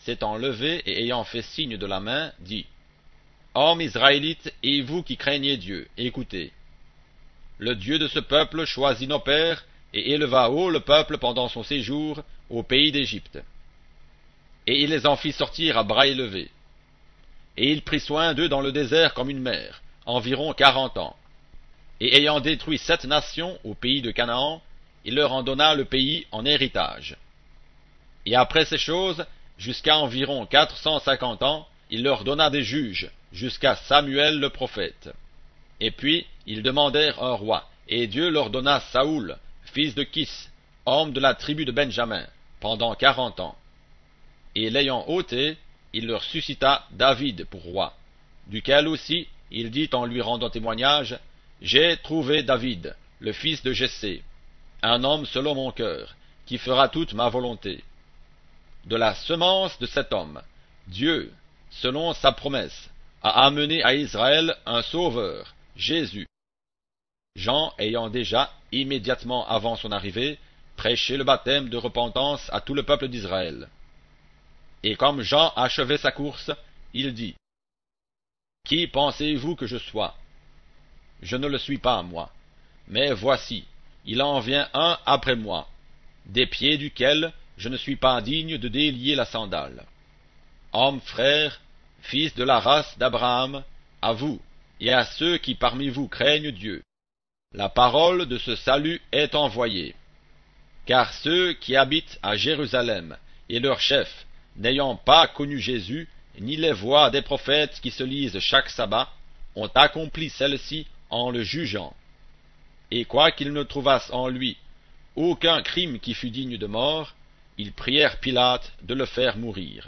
s'étant levé et ayant fait signe de la main, dit: Hommes israélites, et vous qui craignez Dieu, écoutez. Le Dieu de ce peuple choisit nos pères et éleva haut le peuple pendant son séjour au pays d'Égypte. Et il les en fit sortir à bras élevés. Et il prit soin d'eux dans le désert comme une mère, environ 40 ans. Et ayant détruit 7 nations au pays de Canaan, il leur en donna le pays en héritage. Et après ces choses, jusqu'à environ 450 ans, il leur donna des juges, jusqu'à Samuel le prophète. Et puis, ils demandèrent un roi, et Dieu leur donna Saoul, fils de Kis, homme de la tribu de Benjamin, pendant 40 ans. Et l'ayant ôté, il leur suscita David pour roi, duquel aussi il dit en lui rendant témoignage: J'ai trouvé David, le fils de Jessé, un homme selon mon cœur, qui fera toute ma volonté. De la semence de cet homme, Dieu, selon sa promesse, a amené à Israël un sauveur, Jésus. Jean ayant déjà, immédiatement avant son arrivée, prêché le baptême de repentance à tout le peuple d'Israël. Et comme Jean achevait sa course, il dit: Qui pensez-vous que je sois? Je ne le suis pas, moi. Mais voici, il en vient un après moi, des pieds duquel je ne suis pas digne de délier la sandale. Hommes frères, fils de la race d'Abraham, à vous et à ceux qui parmi vous craignent Dieu, la parole de ce salut est envoyée. Car ceux qui habitent à Jérusalem et leurs chefs, n'ayant pas connu Jésus, ni les voix des prophètes qui se lisent chaque sabbat, ont accompli celle-ci en le jugeant. Et quoiqu'ils ne trouvassent en lui aucun crime qui fût digne de mort, ils prièrent Pilate de le faire mourir.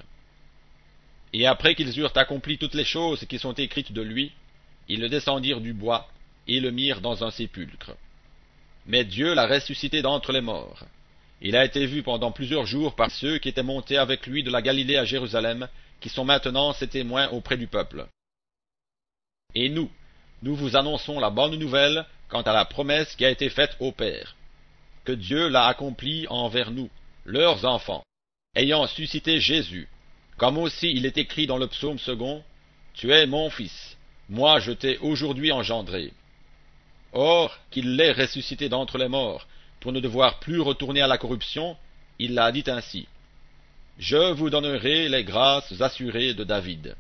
Et après qu'ils eurent accompli toutes les choses qui sont écrites de lui, ils le descendirent du bois et le mirent dans un sépulcre. Mais Dieu l'a ressuscité d'entre les morts. Il a été vu pendant plusieurs jours par ceux qui étaient montés avec lui de la Galilée à Jérusalem, qui sont maintenant ses témoins auprès du peuple. Et nous vous annonçons la bonne nouvelle quant à la promesse qui a été faite aux pères, que Dieu l'a accomplie envers nous, leurs enfants, ayant suscité Jésus, comme aussi il est écrit dans le psaume 2, Tu es mon fils, moi je t'ai aujourd'hui engendré. Or, qu'il l'ait ressuscité d'entre les morts, pour ne devoir plus retourner à la corruption, il l'a dit ainsi: Je vous donnerai les grâces assurées de David.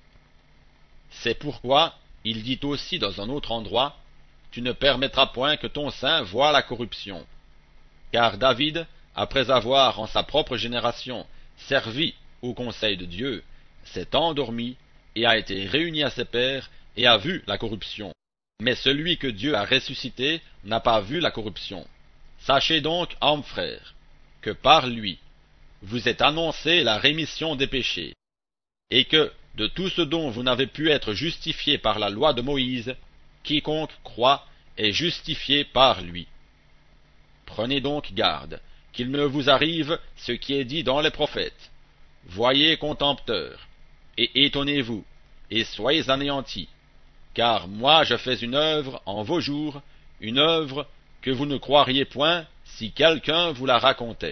C'est pourquoi il dit aussi dans un autre endroit: Tu ne permettras point que ton sein voie la corruption. Car David, après avoir en sa propre génération servi au conseil de Dieu, s'est endormi et a été réuni à ses pères et a vu la corruption. Mais celui que Dieu a ressuscité n'a pas vu la corruption. Sachez donc, hommes frères, que par lui vous est annoncée la rémission des péchés, et que, de tout ce dont vous n'avez pu être justifiés par la loi de Moïse, quiconque croit est justifié par lui. Prenez donc garde, qu'il ne vous arrive ce qui est dit dans les prophètes. Voyez contempteurs, et étonnez-vous, et soyez anéantis, car moi je fais une œuvre en vos jours, une œuvre que vous ne croiriez point si quelqu'un vous la racontait.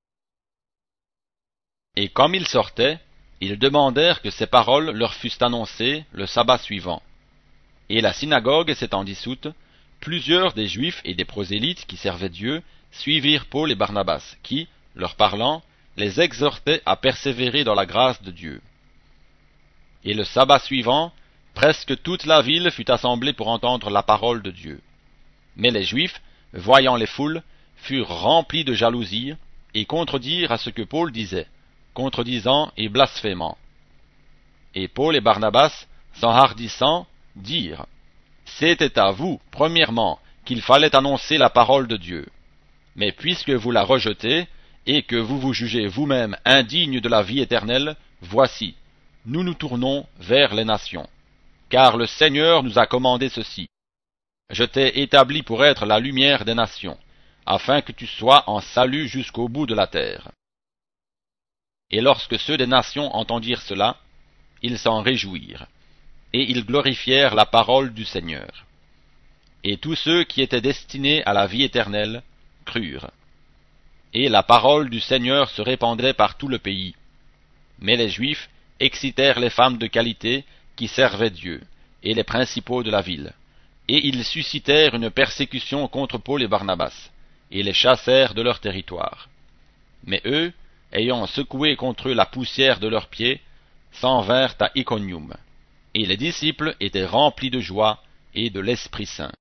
Et comme ils sortaient, ils demandèrent que ces paroles leur fussent annoncées le sabbat suivant. Et la synagogue s'étant dissoute, plusieurs des Juifs et des prosélytes qui servaient Dieu suivirent Paul et Barnabas, qui, leur parlant, les exhortaient à persévérer dans la grâce de Dieu. Et le sabbat suivant, presque toute la ville fut assemblée pour entendre la parole de Dieu. Mais les Juifs, voyant les foules, furent remplis de jalousie, et contredirent à ce que Paul disait, contredisant et blasphémant. Et Paul et Barnabas, s'enhardissant, dirent: C'était à vous, premièrement, qu'il fallait annoncer la parole de Dieu. Mais puisque vous la rejetez, et que vous vous jugez vous-même indignes de la vie éternelle, voici, nous nous tournons vers les nations. Car le Seigneur nous a commandé ceci: Je t'ai établi pour être la lumière des nations, afin que tu sois en salut jusqu'au bout de la terre. Et lorsque ceux des nations entendirent cela, ils s'en réjouirent, et ils glorifièrent la parole du Seigneur. Et tous ceux qui étaient destinés à la vie éternelle crurent. Et la parole du Seigneur se répandait par tout le pays. Mais les Juifs excitèrent les femmes de qualité qui servaient Dieu, et les principaux de la ville. Et ils suscitèrent une persécution contre Paul et Barnabas, et les chassèrent de leur territoire. Mais eux, ayant secoué contre eux la poussière de leurs pieds, s'en vinrent à Iconium. Et les disciples étaient remplis de joie et de l'Esprit Saint.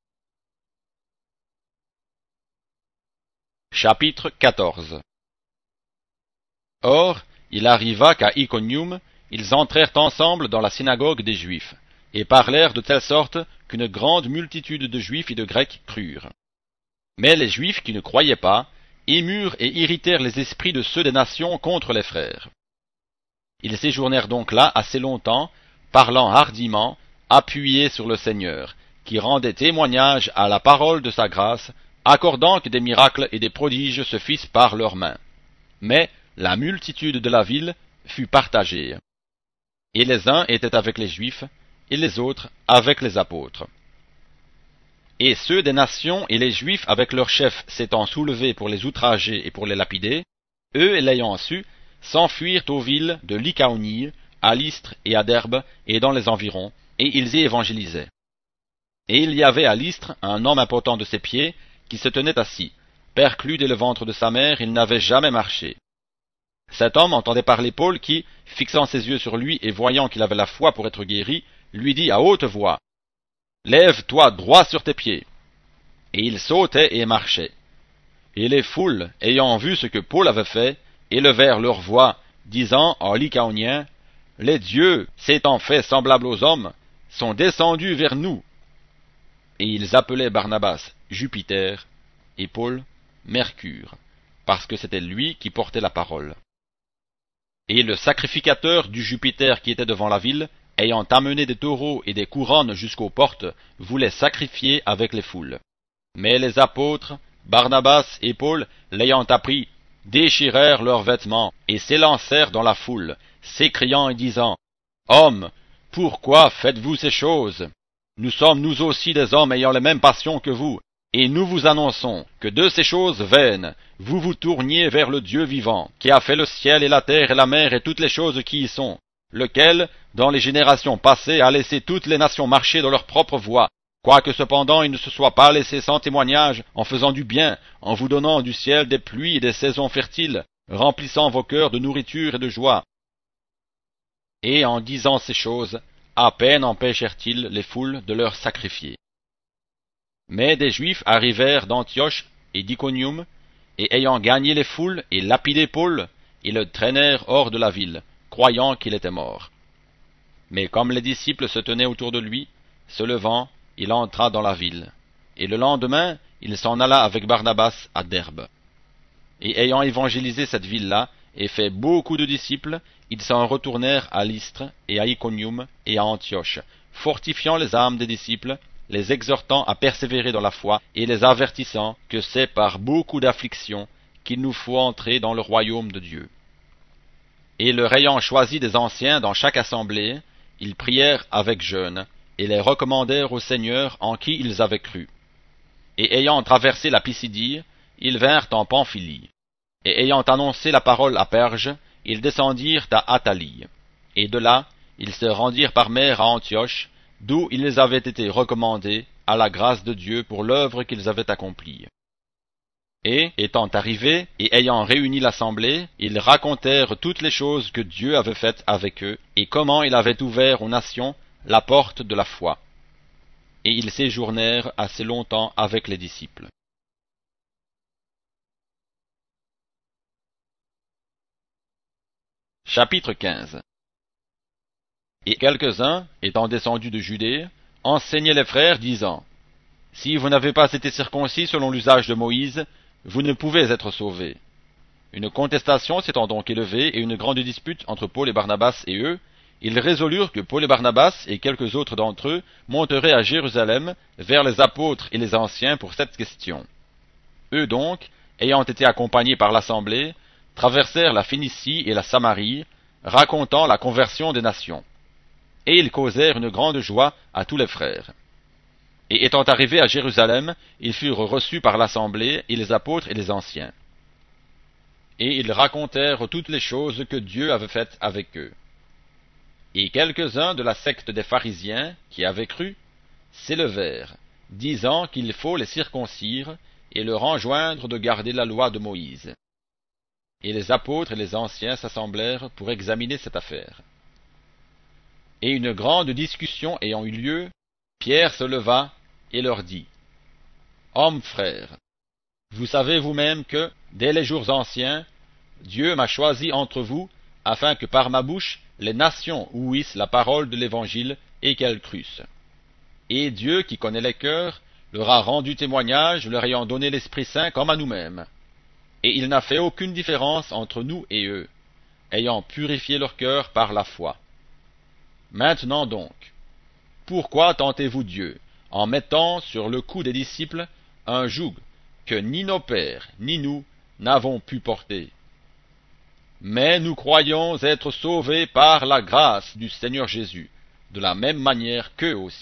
Chapitre 14. Or, il arriva qu'à Iconium, ils entrèrent ensemble dans la synagogue des Juifs, et parlèrent de telle sorte qu'une grande multitude de Juifs et de Grecs crurent. Mais les Juifs qui ne croyaient pas, émurent et irritèrent les esprits de ceux des nations contre les frères. Ils séjournèrent donc là assez longtemps, parlant hardiment, appuyés sur le Seigneur, qui rendait témoignage à la parole de sa grâce, accordant que des miracles et des prodiges se fissent par leurs mains. Mais la multitude de la ville fut partagée. Et les uns étaient avec les Juifs, et les autres avec les apôtres. Et ceux des nations et les Juifs avec leurs chefs s'étant soulevés pour les outrager et pour les lapider, eux, l'ayant su, s'enfuirent aux villes de Lycaonie, à Lystre et à Derbe, et dans les environs, et ils y évangélisaient. Et il y avait à Lystre un homme impotent de ses pieds, qui se tenait assis, perclus dès le ventre de sa mère, il n'avait jamais marché. Cet homme entendait parler Paul qui, fixant ses yeux sur lui et voyant qu'il avait la foi pour être guéri, lui dit à haute voix, « Lève-toi droit sur tes pieds. » Et il sautait et marchait. Et les foules, ayant vu ce que Paul avait fait, élevèrent leur voix, disant en lycaonien, « Les dieux, s'étant faits semblables aux hommes, sont descendus vers nous. » Et ils appelaient Barnabas Jupiter, et Paul Mercure, parce que c'était lui qui portait la parole. Et le sacrificateur du Jupiter qui était devant la ville, ayant amené des taureaux et des couronnes jusqu'aux portes, voulait sacrifier avec les foules. Mais les apôtres, Barnabas et Paul, l'ayant appris, déchirèrent leurs vêtements et s'élancèrent dans la foule, s'écriant et disant, « Hommes, pourquoi faites-vous ces choses? Nous sommes nous aussi des hommes ayant les mêmes passions que vous, et nous vous annonçons que de ces choses vaines, vous vous tourniez vers le Dieu vivant, qui a fait le ciel et la terre et la mer et toutes les choses qui y sont, lequel, dans les générations passées, a laissé toutes les nations marcher dans leur propre voie, quoique cependant il ne se soit pas laissé sans témoignage, en faisant du bien, en vous donnant du ciel des pluies et des saisons fertiles, remplissant vos cœurs de nourriture et de joie. Et en disant ces choses, à peine empêchèrent-ils les foules de leur sacrifier. Mais des Juifs arrivèrent d'Antioche et d'Iconium, et ayant gagné les foules et lapidé Paul, ils le traînèrent hors de la ville, croyant qu'il était mort. Mais comme les disciples se tenaient autour de lui, se levant, il entra dans la ville. Et le lendemain, il s'en alla avec Barnabas à Derbe. Et ayant évangélisé cette ville-là, et fait beaucoup de disciples, ils s'en retournèrent à Lystre et à Iconium et à Antioche, fortifiant les âmes des disciples, les exhortant à persévérer dans la foi, et les avertissant que c'est par beaucoup d'afflictions qu'il nous faut entrer dans le royaume de Dieu. Et leur ayant choisi des anciens dans chaque assemblée, ils prièrent avec jeûne, et les recommandèrent au Seigneur en qui ils avaient cru. Et ayant traversé la Pisidie, ils vinrent en Pamphylie. Et ayant annoncé la parole à Perge, ils descendirent à Attalie. Et de là, ils se rendirent par mer à Antioche, d'où ils avaient été recommandés à la grâce de Dieu pour l'œuvre qu'ils avaient accomplie. Et, étant arrivés, et ayant réuni l'assemblée, ils racontèrent toutes les choses que Dieu avait faites avec eux, et comment il avait ouvert aux nations la porte de la foi. Et ils séjournèrent assez longtemps avec les disciples. Chapitre 15. Et quelques-uns, étant descendus de Judée, enseignaient les frères, disant, « Si vous n'avez pas été circoncis selon l'usage de Moïse, vous ne pouvez être sauvés. » Une contestation s'étant donc élevée et une grande dispute entre Paul et Barnabas et eux, ils résolurent que Paul et Barnabas et quelques autres d'entre eux monteraient à Jérusalem vers les apôtres et les anciens pour cette question. Eux donc, ayant été accompagnés par l'assemblée, traversèrent la Phénicie et la Samarie, racontant la conversion des nations. Et ils causèrent une grande joie à tous les frères. Et étant arrivés à Jérusalem, ils furent reçus par l'assemblée et les apôtres et les anciens. et ils racontèrent toutes les choses que Dieu avait faites avec eux. Et quelques-uns de la secte des pharisiens, qui avaient cru, s'élevèrent, disant qu'il faut les circoncire et leur enjoindre de garder la loi de Moïse. Et les apôtres et les anciens s'assemblèrent pour examiner cette affaire. Et une grande discussion ayant eu lieu, Pierre se leva et leur dit, « Hommes frères, vous savez vous-même que, dès les jours anciens, Dieu m'a choisi entre vous, afin que par ma bouche les nations ouïssent la parole de l'Évangile et qu'elles crussent. Et Dieu, qui connaît les cœurs, leur a rendu témoignage, leur ayant donné l'Esprit Saint comme à nous-mêmes. Et il n'a fait aucune différence entre nous et eux, ayant purifié leur cœur par la foi. Maintenant donc, pourquoi tentez-vous Dieu, en mettant sur le cou des disciples un joug que ni nos pères ni nous n'avons pu porter? Mais nous croyons être sauvés par la grâce du Seigneur Jésus, de la même manière qu'eux aussi. »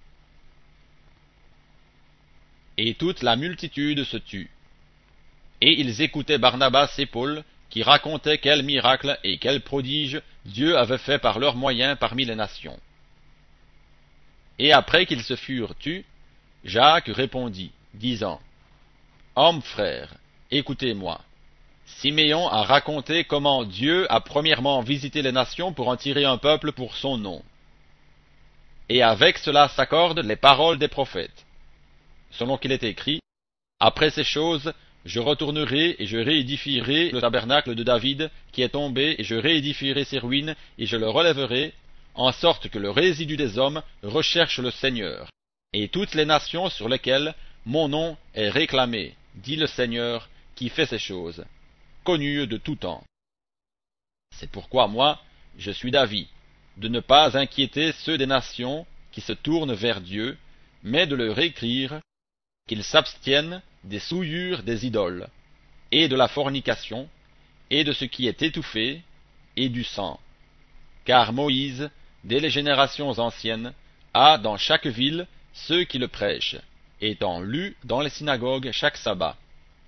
Et toute la multitude se tut. Et ils écoutaient Barnabas et Paul, qui racontaient quels miracles et quels prodiges Dieu avait fait par leurs moyens parmi les nations. Et après qu'ils se furent tus, Jacques répondit, disant, « Hommes frères, écoutez-moi. Siméon a raconté comment Dieu a premièrement visité les nations pour en tirer un peuple pour son nom. Et avec cela s'accordent les paroles des prophètes. Selon qu'il est écrit, « Après ces choses, je retournerai et je réédifierai le tabernacle de David qui est tombé, et je réédifierai ses ruines, et je le relèverai, en sorte que le résidu des hommes recherche le Seigneur, et toutes les nations sur lesquelles mon nom est réclamé, dit le Seigneur, qui fait ces choses, connues de tout temps. C'est pourquoi moi, je suis d'avis, de ne pas inquiéter ceux des nations qui se tournent vers Dieu, mais de leur écrire qu'ils s'abstiennent des souillures des idoles, et de la fornication, et de ce qui est étouffé, et du sang. Car Moïse, dès les générations anciennes, a dans chaque ville ceux qui le prêchent, étant lus dans les synagogues chaque sabbat.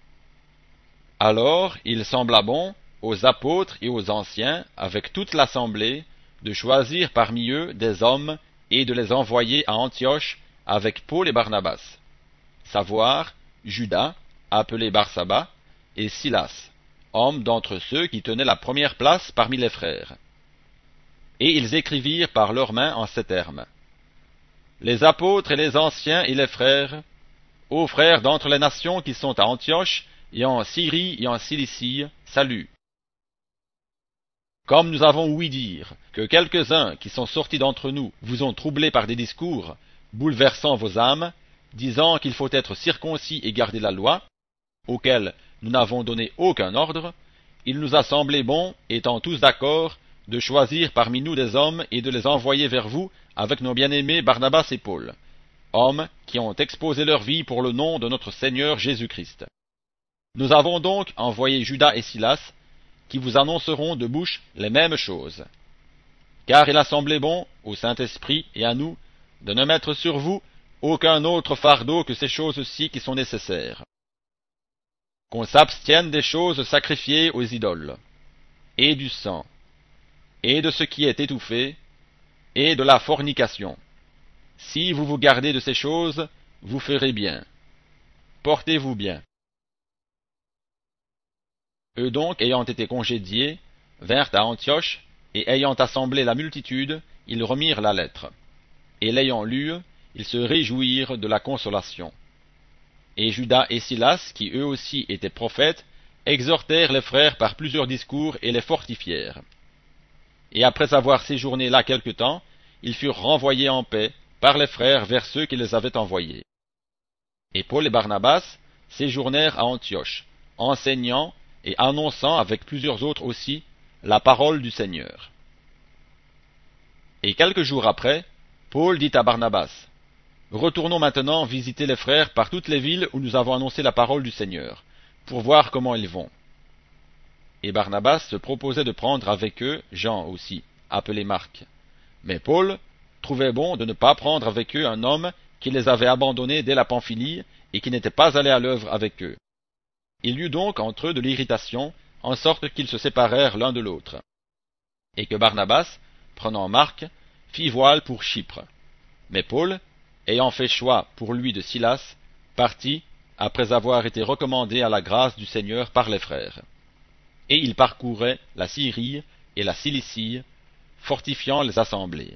Alors il sembla bon aux apôtres et aux anciens, avec toute l'assemblée, de choisir parmi eux des hommes et de les envoyer à Antioche avec Paul et Barnabas, savoir Judas, appelé Barsaba, et Silas, hommes d'entre ceux qui tenaient la première place parmi les frères. Et ils écrivirent par leurs mains en ces termes. Les apôtres et les anciens et les frères, ô frères d'entre les nations qui sont à Antioche, et en Syrie et en Cilicie, salut. Comme nous avons ouï dire que quelques-uns qui sont sortis d'entre nous vous ont troublés par des discours, bouleversant vos âmes, disant qu'il faut être circoncis et garder la loi, auquel nous n'avons donné aucun ordre, il nous a semblé bon, étant tous d'accord, de choisir parmi nous des hommes et de les envoyer vers vous avec nos bien-aimés Barnabas et Paul, hommes qui ont exposé leur vie pour le nom de notre Seigneur Jésus-Christ. Nous avons donc envoyé Judas et Silas, qui vous annonceront de bouche les mêmes choses. Car il a semblé bon au Saint-Esprit et à nous de ne mettre sur vous aucun autre fardeau que ces choses-ci qui sont nécessaires. Qu'on s'abstienne des choses sacrifiées aux idoles, et du sang, et de ce qui est étouffé, et de la fornication. Si vous vous gardez de ces choses, vous ferez bien. Portez-vous bien. Eux donc, ayant été congédiés, vinrent à Antioche, et ayant assemblé la multitude, ils remirent la lettre. Et l'ayant lue, ils se réjouirent de la consolation. Et Judas et Silas, qui eux aussi étaient prophètes, exhortèrent les frères par plusieurs discours et les fortifièrent. Et après avoir séjourné là quelque temps, ils furent renvoyés en paix par les frères vers ceux qui les avaient envoyés. Et Paul et Barnabas séjournèrent à Antioche, enseignant et annonçant avec plusieurs autres aussi la parole du Seigneur. Et quelques jours après, Paul dit à Barnabas, « Retournons maintenant visiter les frères par toutes les villes où nous avons annoncé la parole du Seigneur, pour voir comment ils vont. » Et Barnabas se proposait de prendre avec eux Jean aussi, appelé Marc. Mais Paul trouvait bon de ne pas prendre avec eux un homme qui les avait abandonnés dès la Pamphylie et qui n'était pas allé à l'œuvre avec eux. Il y eut donc entre eux de l'irritation, en sorte qu'ils se séparèrent l'un de l'autre. Et que Barnabas, prenant Marc, fit voile pour Chypre. Mais Paul, ayant fait choix pour lui de Silas, partit, après avoir été recommandé à la grâce du Seigneur par les frères. Et il parcourait la Syrie et la Cilicie, fortifiant les assemblées.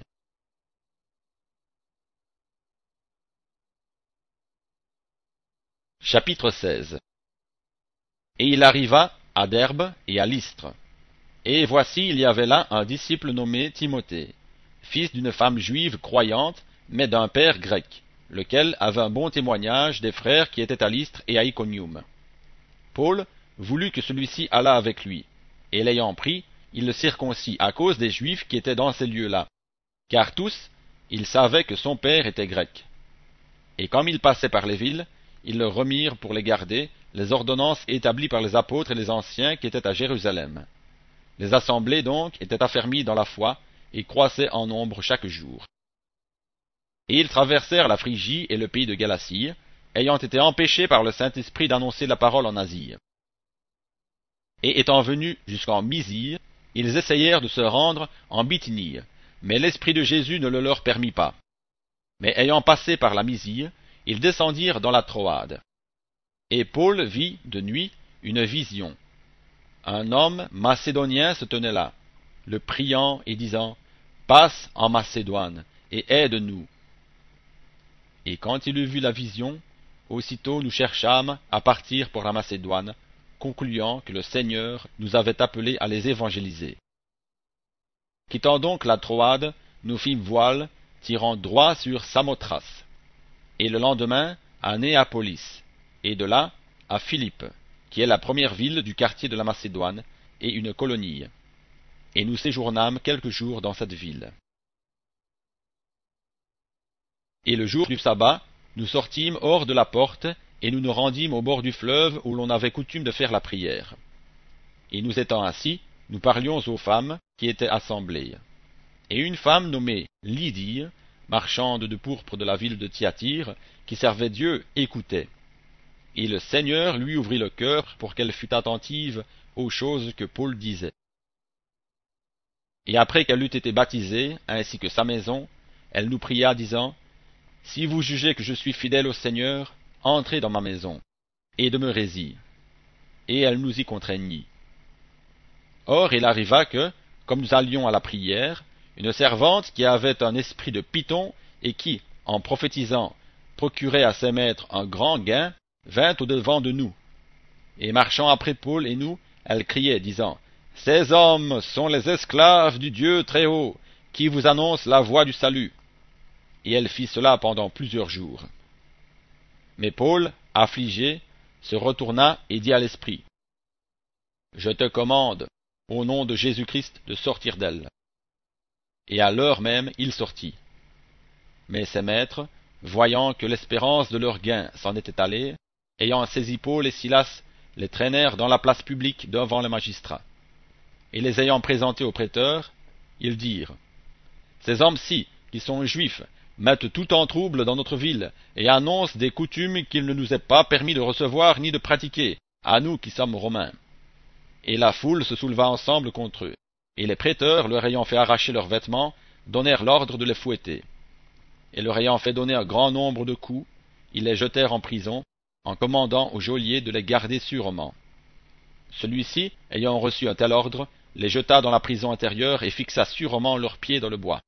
Chapitre 16. Et il arriva à Derbe et à Lystre. Et voici, il y avait là un disciple nommé Timothée, fils d'une femme juive croyante, mais d'un père grec, lequel avait un bon témoignage des frères qui étaient à Lystre et à Iconium. Paul voulut que celui-ci allât avec lui, et l'ayant pris, il le circoncit à cause des Juifs qui étaient dans ces lieux-là, car tous, ils savaient que son père était grec. Et comme ils passaient par les villes, ils leur remirent pour les garder les ordonnances établies par les apôtres et les anciens qui étaient à Jérusalem. Les assemblées donc étaient affermies dans la foi et croissaient en nombre chaque jour. Et ils traversèrent la Phrygie et le pays de Galatie, ayant été empêchés par le Saint-Esprit d'annoncer la parole en Asie. Et étant venus jusqu'en Mysie, ils essayèrent de se rendre en Bithynie, mais l'Esprit de Jésus ne le leur permit pas. Mais ayant passé par la Mysie, ils descendirent dans la Troade. Et Paul vit de nuit une vision. Un homme macédonien se tenait là, le priant et disant, « Passe en Macédoine, et aide-nous. » Et quand il eut vu la vision, aussitôt nous cherchâmes à partir pour la Macédoine, concluant que le Seigneur nous avait appelés à les évangéliser. Quittant donc la Troade, nous fîmes voile, tirant droit sur Samothrace, et le lendemain à Néapolis, et de là à Philippe, qui est la première ville du quartier de la Macédoine, et une colonie. Et nous séjournâmes quelques jours dans cette ville. Et le jour du sabbat, nous sortîmes hors de la porte, et nous nous rendîmes au bord du fleuve où l'on avait coutume de faire la prière. Et nous étant assis, nous parlions aux femmes qui étaient assemblées. Et une femme nommée Lydie, marchande de pourpre de la ville de Thyatire, qui servait Dieu, écoutait. Et le Seigneur lui ouvrit le cœur pour qu'elle fût attentive aux choses que Paul disait. Et après qu'elle eût été baptisée, ainsi que sa maison, elle nous pria, disant, « Si vous jugez que je suis fidèle au Seigneur, entrez dans ma maison, et demeurez-y. » Et elle nous y contraignit. Or il arriva que, comme nous allions à la prière, une servante qui avait un esprit de python, et qui, en prophétisant, procurait à ses maîtres un grand gain, vint au-devant de nous. Et marchant après Paul et nous, elle criait, disant, « Ces hommes sont les esclaves du Dieu Très-Haut, qui vous annoncent la voie du salut. » Et elle fit cela pendant plusieurs jours. Mais Paul, affligé, se retourna et dit à l'esprit, « Je te commande, au nom de Jésus-Christ, de sortir d'elle. » Et à l'heure même, il sortit. Mais ses maîtres, voyant que l'espérance de leur gain s'en était allée, ayant saisi Paul et Silas, les traînèrent dans la place publique devant le magistrat. Et les ayant présentés au prêteur, ils dirent, « Ces hommes-ci, qui sont juifs, mettent tout en trouble dans notre ville, et annoncent des coutumes qu'il ne nous est pas permis de recevoir ni de pratiquer, à nous qui sommes romains. » Et la foule se souleva ensemble contre eux, et les prêteurs, leur ayant fait arracher leurs vêtements, donnèrent l'ordre de les fouetter. Et leur ayant fait donner un grand nombre de coups, ils les jetèrent en prison, en commandant au geôlier de les garder sûrement. Celui-ci, ayant reçu un tel ordre, les jeta dans la prison intérieure et fixa sûrement leurs pieds dans le bois.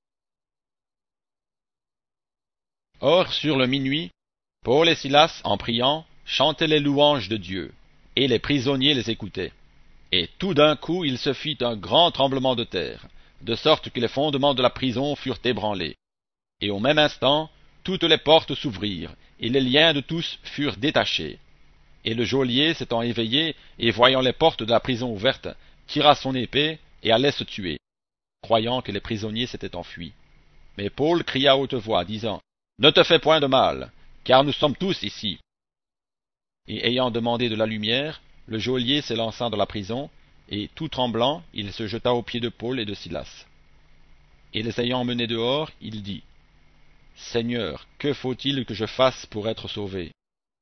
Or, sur le minuit, Paul et Silas, en priant, chantaient les louanges de Dieu, et les prisonniers les écoutaient. Et tout d'un coup il se fit un grand tremblement de terre, de sorte que les fondements de la prison furent ébranlés. Et au même instant, toutes les portes s'ouvrirent, et les liens de tous furent détachés. Et le geôlier, s'étant éveillé, et voyant les portes de la prison ouvertes, tira son épée, et allait se tuer, croyant que les prisonniers s'étaient enfuis. Mais Paul cria à haute voix, disant, « Ne te fais point de mal, car nous sommes tous ici. » Et ayant demandé de la lumière, le geôlier s'élança dans la prison, et tout tremblant, il se jeta aux pieds de Paul et de Silas. Et les ayant menés dehors, il dit, « Seigneur, que faut-il que je fasse pour être sauvé ?»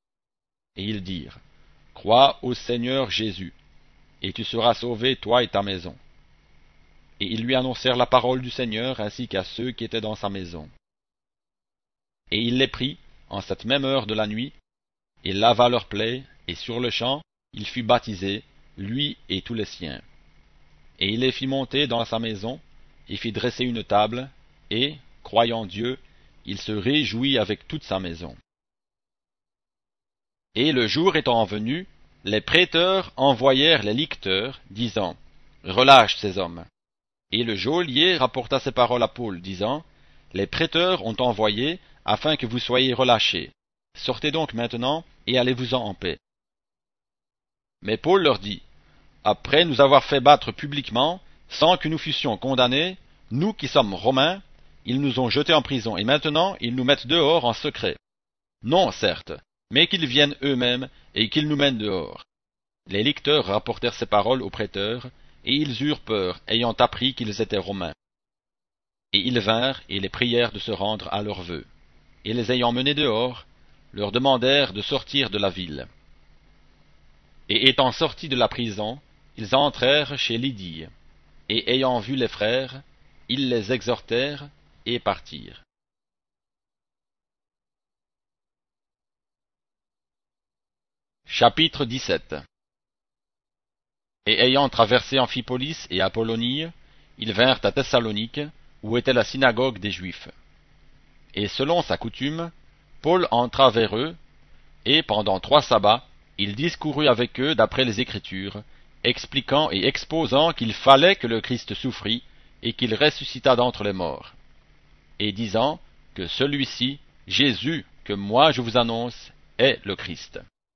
Et ils dirent, « Crois au Seigneur Jésus, et tu seras sauvé, toi et ta maison. Et ils lui annoncèrent la parole du Seigneur ainsi qu'à ceux qui étaient dans sa maison. Et il les prit en cette même heure de la nuit, et lava leurs plaies, et sur le champ il fut baptisé, lui et tous les siens. Et il les fit monter dans sa maison, et fit dresser une table, et, croyant Dieu, il se réjouit avec toute sa maison. Et le jour étant venu, les prêteurs envoyèrent les licteurs, disant, Relâche ces hommes. Et le geôlier rapporta ces paroles à Paul, disant, Les prêteurs ont envoyé, afin que vous soyez relâchés. Sortez donc maintenant, et allez-vous-en en paix. Mais Paul leur dit, Après nous avoir fait battre publiquement, sans que nous fussions condamnés, nous qui sommes Romains, ils nous ont jetés en prison, et maintenant ils nous mettent dehors en secret. Non, certes, mais qu'ils viennent eux-mêmes, et qu'ils nous mènent dehors. Les licteurs rapportèrent ces paroles aux prêteurs, et ils eurent peur, ayant appris qu'ils étaient Romains. Et ils vinrent, et les prièrent de se rendre à leurs vœux. Et les ayant menés dehors, leur demandèrent de sortir de la ville. Et étant sortis de la prison, ils entrèrent chez Lydie, et ayant vu les frères, ils les exhortèrent, et partirent. Chapitre 17. Et ayant traversé Amphipolis et Apollonie, ils vinrent à Thessalonique, où était la synagogue des Juifs. Et selon sa coutume, Paul entra vers eux, et pendant 3 sabbats, il discourut avec eux d'après les Écritures, expliquant et exposant qu'il fallait que le Christ souffrit, et qu'il ressuscitât d'entre les morts, et disant que celui-ci, Jésus, que moi je vous annonce, est le Christ.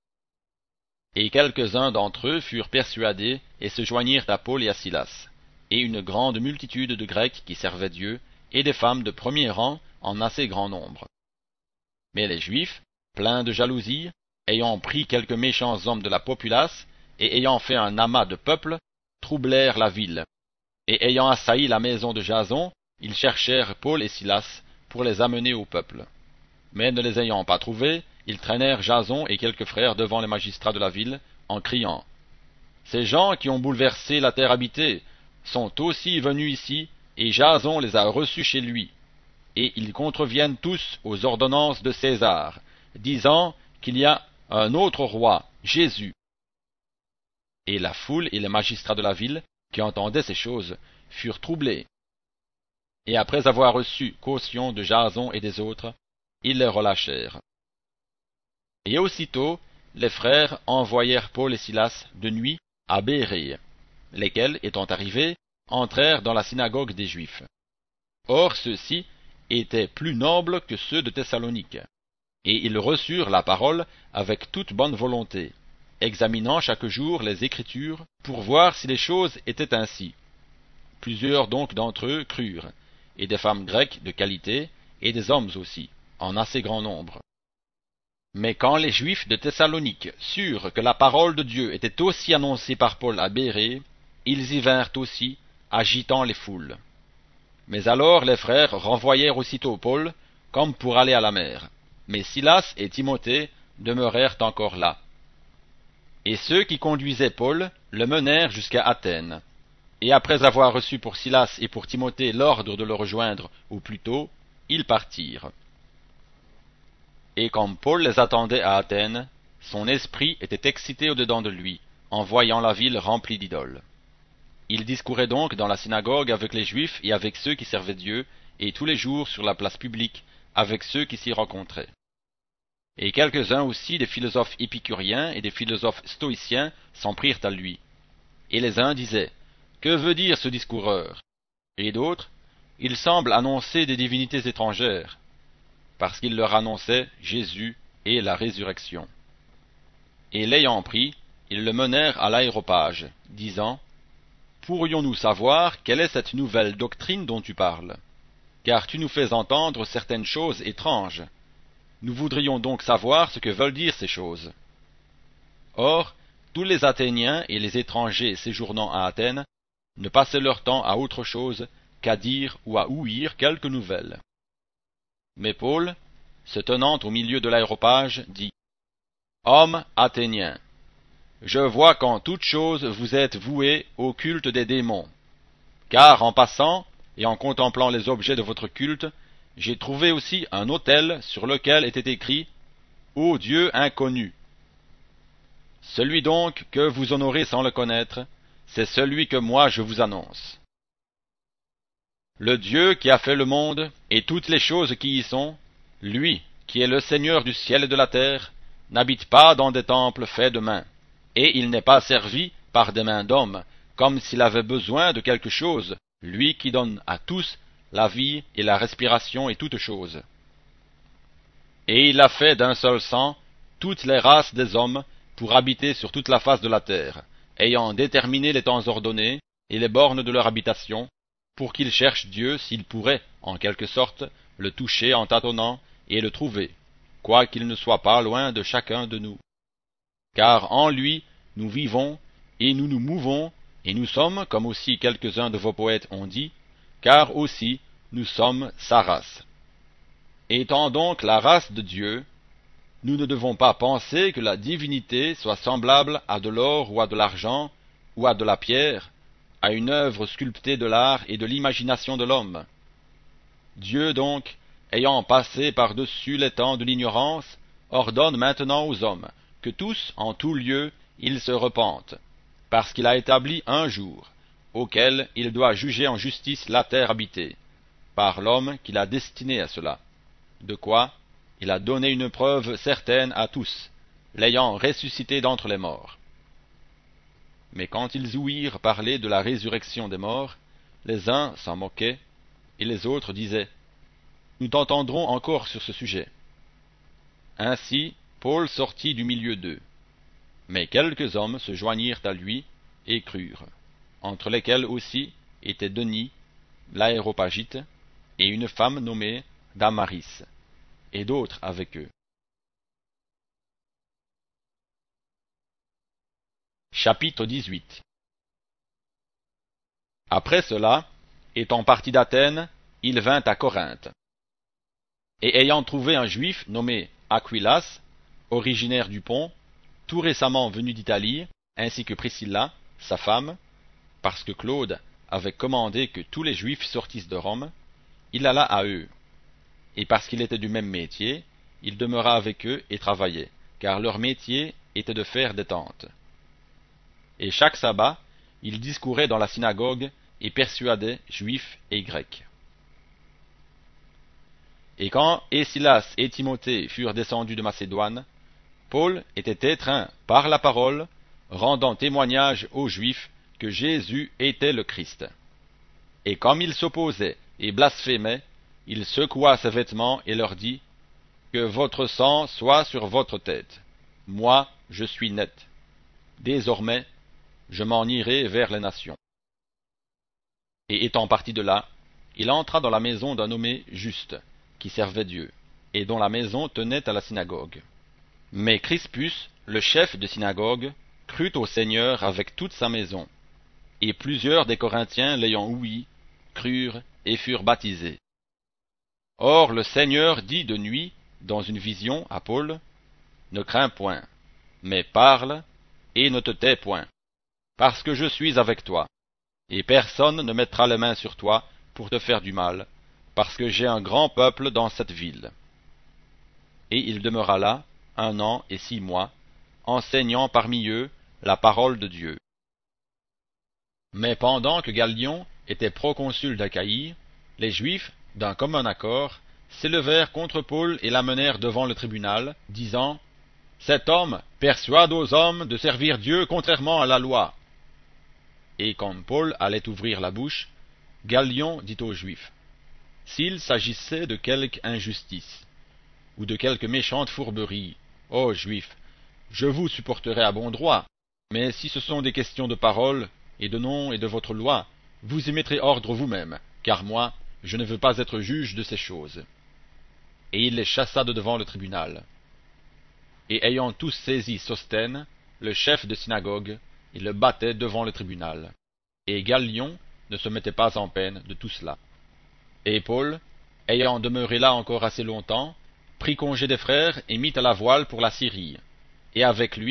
Et quelques-uns d'entre eux furent persuadés, et se joignirent à Paul et à Silas, et une grande multitude de Grecs qui servaient Dieu, et des femmes de premier rang en assez grand nombre. Mais les Juifs, pleins de jalousie, ayant pris quelques méchants hommes de la populace, et ayant fait un amas de peuple, troublèrent la ville. Et ayant assailli la maison de Jason, ils cherchèrent Paul et Silas pour les amener au peuple. Mais ne les ayant pas trouvés, ils traînèrent Jason et quelques frères devant les magistrats de la ville, en criant, Ces gens qui ont bouleversé la terre habitée sont aussi venus ici, et Jason les a reçus chez lui. Et ils contreviennent tous aux ordonnances de César, disant qu'il y a un autre roi, Jésus. Et la foule et les magistrats de la ville, qui entendaient ces choses, furent troublés. Et après avoir reçu caution de Jason et des autres, ils les relâchèrent. Et aussitôt, les frères envoyèrent Paul et Silas de nuit à Bérée, lesquels, étant arrivés, entrèrent dans la synagogue des Juifs. Or ceux-ci étaient plus nobles que ceux de Thessalonique, et ils reçurent la parole avec toute bonne volonté, examinant chaque jour les Écritures pour voir si les choses étaient ainsi. Plusieurs donc d'entre eux crurent, et des femmes grecques de qualité, et des hommes aussi, en assez grand nombre. Mais quand les Juifs de Thessalonique surent que la parole de Dieu était aussi annoncée par Paul à Bérée, ils y vinrent aussi, agitant les foules. Mais alors les frères renvoyèrent aussitôt Paul, comme pour aller à la mer. Mais Silas et Timothée demeurèrent encore là. Et ceux qui conduisaient Paul le menèrent jusqu'à Athènes. Et après avoir reçu pour Silas et pour Timothée l'ordre de le rejoindre au plus tôt, ils partirent. Et comme Paul les attendait à Athènes, son esprit était excité au-dedans de lui, en voyant la ville remplie d'idoles. Il discourait donc dans la synagogue avec les Juifs et avec ceux qui servaient Dieu, et tous les jours sur la place publique, avec ceux qui s'y rencontraient. Et quelques-uns aussi des philosophes épicuriens et des philosophes stoïciens s'en prirent à lui. Et les uns disaient, Que veut dire ce discoureur? Et d'autres, Il semble annoncer des divinités étrangères, parce qu'il leur annonçait Jésus et la résurrection. Et l'ayant pris, ils le menèrent à l'aéropage, disant, Pourrions-nous savoir quelle est cette nouvelle doctrine dont tu parles? Car tu nous fais entendre certaines choses étranges. Nous voudrions donc savoir ce que veulent dire ces choses. Or, tous les Athéniens et les étrangers séjournant à Athènes ne passaient leur temps à autre chose qu'à dire ou à ouïr quelques nouvelles. Mais Paul, se tenant au milieu de l'aéropage, dit, Hommes athéniens, je vois qu'en toute chose vous êtes voués au culte des démons. Car en passant, et en contemplant les objets de votre culte, j'ai trouvé aussi un autel sur lequel était écrit « Ô Dieu inconnu ». Celui donc que vous honorez sans le connaître, c'est celui que moi je vous annonce. Le Dieu qui a fait le monde et toutes les choses qui y sont, lui qui est le Seigneur du ciel et de la terre, n'habite pas dans des temples faits de mains, et il n'est pas servi par des mains d'hommes, comme s'il avait besoin de quelque chose, lui qui donne à tous la vie et la respiration et toutes choses. Et il a fait d'un seul sang toutes les races des hommes pour habiter sur toute la face de la terre, ayant déterminé les temps ordonnés et les bornes de leur habitation, pour qu'ils cherchent Dieu s'ils pourraient, en quelque sorte, le toucher en tâtonnant et le trouver, quoiqu'il ne soit pas loin de chacun de nous. Car en lui nous vivons, et nous nous mouvons, et nous sommes, comme aussi quelques-uns de vos poètes ont dit, car aussi nous sommes sa race. Étant donc la race de Dieu, nous ne devons pas penser que la divinité soit semblable à de l'or ou à de l'argent, ou à de la pierre, à une œuvre sculptée de l'art et de l'imagination de l'homme. Dieu donc, ayant passé par-dessus les temps de l'ignorance, ordonne maintenant aux hommes que tous, en tout lieu, ils se repentent, parce qu'il a établi un jour, auquel il doit juger en justice la terre habitée, par l'homme qu'il a destiné à cela, de quoi il a donné une preuve certaine à tous, l'ayant ressuscité d'entre les morts. Mais quand ils ouïrent parler de la résurrection des morts, les uns s'en moquaient, et les autres disaient, « Nous t'entendrons encore sur ce sujet. » Ainsi Paul sortit du milieu d'eux. Mais quelques hommes se joignirent à lui et crurent, entre lesquels aussi étaient Denis, l'Aréopagite, et une femme nommée Damaris, et d'autres avec eux. Chapitre 18. Après cela, étant parti d'Athènes, il vint à Corinthe. Et ayant trouvé un juif nommé Aquilas, originaire du Pont, tout récemment venu d'Italie, ainsi que Priscilla, sa femme, parce que Claude avait commandé que tous les juifs sortissent de Rome, il alla à eux. Et parce qu'il était du même métier, il demeura avec eux et travaillait, car leur métier était de faire des tentes. Et chaque sabbat, il discourait dans la synagogue et persuadait juifs et grecs. Et quand Silas et Timothée furent descendus de Macédoine, Paul était étreint par la parole, rendant témoignage aux Juifs que Jésus était le Christ. Et comme ils s'opposaient et blasphémaient, il secoua ses vêtements et leur dit, « Que votre sang soit sur votre tête. Moi, je suis net. Désormais, je m'en irai vers les nations. » Et étant parti de là, il entra dans la maison d'un nommé Juste, qui servait Dieu, et dont la maison tenait à la synagogue. Mais Crispus, le chef de synagogue, crut au Seigneur avec toute sa maison, et plusieurs des Corinthiens l'ayant ouï, crurent et furent baptisés. Or le Seigneur dit de nuit, dans une vision, à Paul, « Ne crains point, mais parle, et ne te tais point, parce que je suis avec toi, et personne ne mettra les mains sur toi pour te faire du mal, parce que j'ai un grand peuple dans cette ville. » Et il demeura là 1 an et 6 mois, enseignant parmi eux la parole de Dieu. Mais pendant que Gallion était proconsul d'Achaïe, les Juifs, d'un commun accord, s'élevèrent contre Paul et l'amenèrent devant le tribunal, disant, « Cet homme persuade aux hommes de servir Dieu contrairement à la loi. » Et comme Paul allait ouvrir la bouche, Gallion dit aux Juifs, « S'il s'agissait de quelque injustice, ou de quelque méchante fourberie, ô Juifs, je vous supporterai à bon droit, mais si ce sont des questions de parole, et de nom et de votre loi, vous y mettrez ordre vous-même, car moi, je ne veux pas être juge de ces choses. » Et il les chassa de devant le tribunal. Et ayant tous saisi Sosthène, le chef de synagogue, il le battait devant le tribunal. Et Gallion ne se mettait pas en peine de tout cela. Et Paul, ayant demeuré là encore assez longtemps, prit congé des frères et mit à la voile pour la Syrie, et avec lui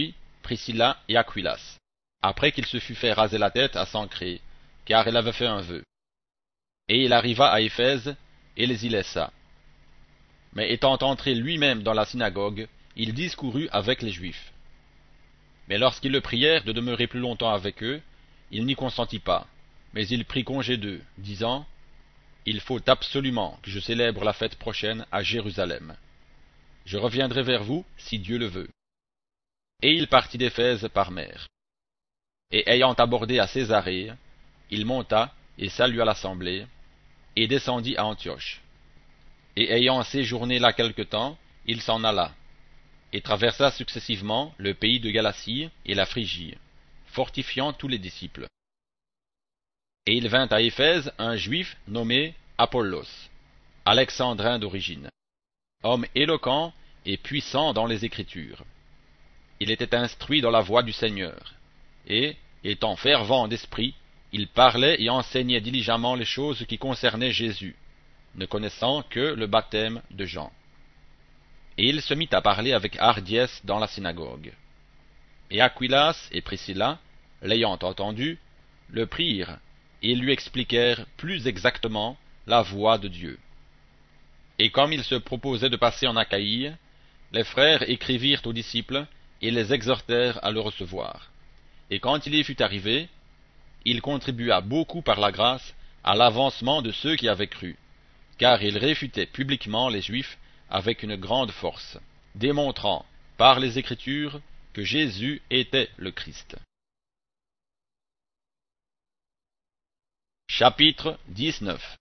Priscilla et Aquilas, après qu'il se fut fait raser la tête à Sancrée, car elle avait fait un vœu. Et il arriva à Éphèse, et les y laissa. Mais étant entré lui-même dans la synagogue, il discourut avec les Juifs. Mais lorsqu'ils le prièrent de demeurer plus longtemps avec eux, il n'y consentit pas, mais il prit congé d'eux, disant, « Il faut absolument que je célèbre la fête prochaine à Jérusalem. Je reviendrai vers vous, si Dieu le veut. » Et il partit d'Éphèse par mer. Et ayant abordé à Césarée, il monta et salua l'assemblée, et descendit à Antioche. Et ayant séjourné là quelque temps, il s'en alla, et traversa successivement le pays de Galatie et la Phrygie, fortifiant tous les disciples. Et il vint à Éphèse un juif nommé Apollos, alexandrin d'origine, homme éloquent et puissant dans les Écritures. Il était instruit dans la voie du Seigneur, et, étant fervent d'esprit, il parlait et enseignait diligemment les choses qui concernaient Jésus, ne connaissant que le baptême de Jean. Et il se mit à parler avec hardiesse dans la synagogue. Et Aquilas et Priscilla, l'ayant entendu, le prirent et lui expliquèrent plus exactement la voie de Dieu. Et comme il se proposait de passer en Achaïe, les frères écrivirent aux disciples et les exhortèrent à le recevoir. Et quand il y fut arrivé, il contribua beaucoup par la grâce à l'avancement de ceux qui avaient cru, car il réfutait publiquement les Juifs avec une grande force, démontrant par les Écritures que Jésus était le Christ. Chapitre 19.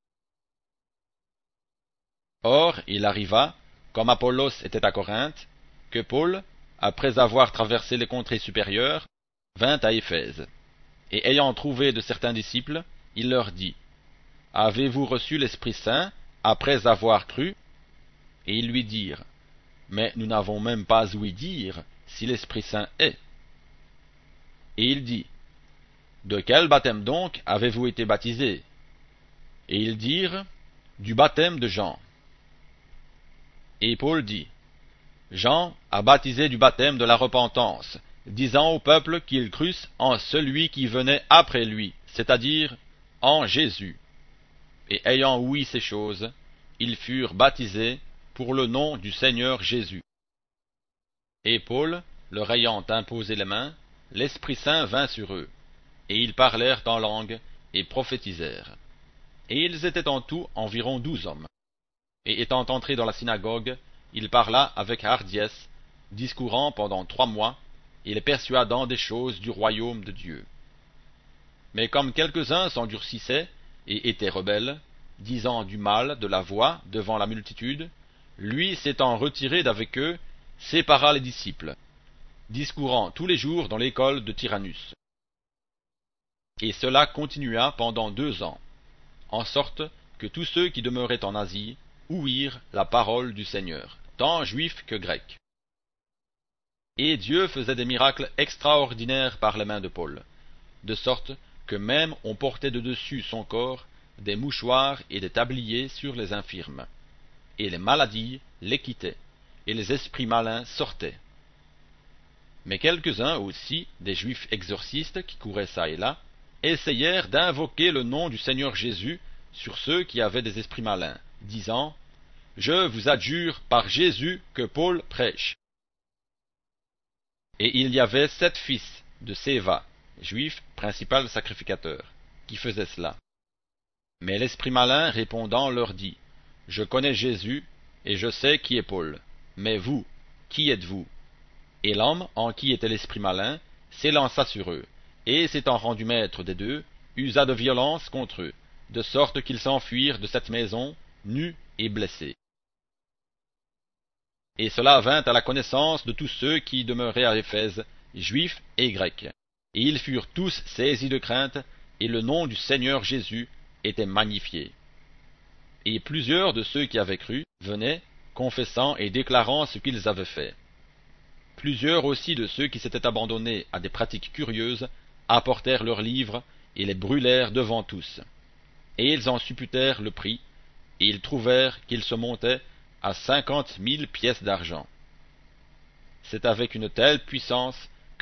Or, il arriva, comme Apollos était à Corinthe, que Paul, après avoir traversé les contrées supérieures, vint à Éphèse. Et ayant trouvé de certains disciples, il leur dit, « Avez-vous reçu l'Esprit Saint après avoir cru ?» Et ils lui dirent, « Mais nous n'avons même pas ouï dire si l'Esprit Saint est. » Et il dit, « De quel baptême donc avez-vous été baptisés ?» Et ils dirent, « Du baptême de Jean. » Et Paul dit, « Jean a baptisé du baptême de la repentance, disant au peuple qu'ils crussent en celui qui venait après lui, c'est-à-dire en Jésus. Et ayant ouï ces choses, ils furent baptisés pour le nom du Seigneur Jésus. Et Paul, leur ayant imposé les mains, l'Esprit Saint vint sur eux, et ils parlèrent en langue et prophétisèrent. Et ils étaient en tout environ 12 hommes. Et étant entré dans la synagogue, il parla avec hardiesse, discourant pendant 3 mois, et les persuadant des choses du royaume de Dieu. Mais comme quelques-uns s'endurcissaient et étaient rebelles, disant du mal de la voix devant la multitude, lui s'étant retiré d'avec eux, sépara les disciples, discourant tous les jours dans l'école de Tyrannus. Et cela continua pendant 2 ans, en sorte que tous ceux qui demeuraient en Asie ouïrent la parole du Seigneur, tant juifs que grecs. Et Dieu faisait des miracles extraordinaires par les mains de Paul, de sorte que même on portait de dessus son corps des mouchoirs et des tabliers sur les infirmes, et les maladies les quittaient, et les esprits malins sortaient. Mais quelques-uns aussi, des juifs exorcistes qui couraient çà et là, essayèrent d'invoquer le nom du Seigneur Jésus sur ceux qui avaient des esprits malins, disant, « Je vous adjure par Jésus que Paul prêche. » Et il y avait 7 fils de Séva, juifs, principal sacrificateur, qui faisaient cela. Mais l'esprit malin répondant leur dit, « Je connais Jésus, et je sais qui est Paul, mais vous, qui êtes-vous » Et l'homme en qui était l'esprit malin s'élança sur eux, et s'étant rendu maître des 2, usa de violence contre eux, de sorte qu'ils s'enfuirent de cette maison, nus et blessés. Et cela vint à la connaissance de tous ceux qui demeuraient à Éphèse, juifs et grecs. Et ils furent tous saisis de crainte, et le nom du Seigneur Jésus était magnifié. Et plusieurs de ceux qui avaient cru venaient, confessant et déclarant ce qu'ils avaient fait. Plusieurs aussi de ceux qui s'étaient abandonnés à des pratiques curieuses apportèrent leurs livres et les brûlèrent devant tous. Et ils en supputèrent le prix, et ils trouvèrent qu'il se montait à 50 000 pièces d'argent. C'est avec une telle puissance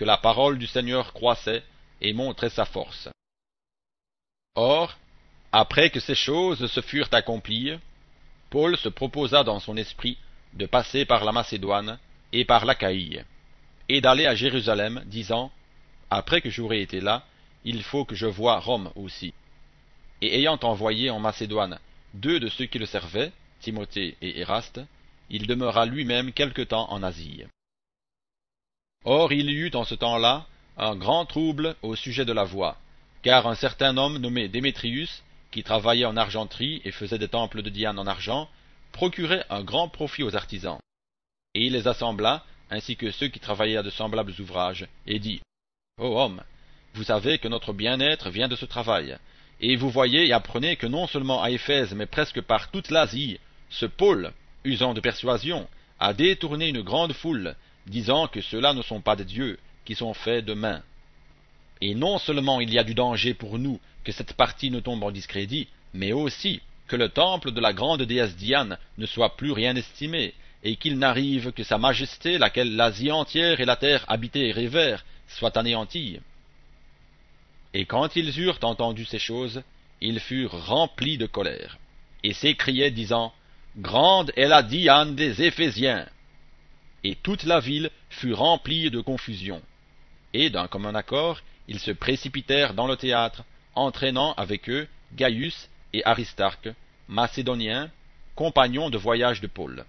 que la parole du Seigneur croissait et montrait sa force. Or, après que ces choses se furent accomplies, Paul se proposa dans son esprit de passer par la Macédoine et par l'Achaïe, et d'aller à Jérusalem, disant, après que j'aurai été là, il faut que je voie Rome aussi. Et ayant envoyé en Macédoine 2 de ceux qui le servaient, Timothée et Éraste, il demeura lui-même quelque temps en Asie. Or il y eut en ce temps-là un grand trouble au sujet de la voie, car un certain homme nommé Démétrius, qui travaillait en argenterie et faisait des temples de Diane en argent, procurait un grand profit aux artisans. Et il les assembla, ainsi que ceux qui travaillaient à de semblables ouvrages, et dit, Ô homme, vous savez que notre bien-être vient de ce travail, et vous voyez et apprenez que non seulement à Éphèse, mais presque par toute l'Asie, ce Paul, usant de persuasion, a détourné une grande foule, disant que ceux-là ne sont pas des dieux, qui sont faits de mains. Et non seulement il y a du danger pour nous que cette partie ne tombe en discrédit, mais aussi que le temple de la grande déesse Diane ne soit plus rien estimé, et qu'il n'arrive que sa majesté, laquelle l'Asie entière et la terre habitée et révère, soit anéantie. Et quand ils eurent entendu ces choses, ils furent remplis de colère, et s'écriaient, disant, Grande est la Diane des Éphésiens. Et toute la ville fut remplie de confusion. Et d'un commun accord, ils se précipitèrent dans le théâtre, entraînant avec eux Gaius et Aristarque, macédoniens, compagnons de voyage de Paul.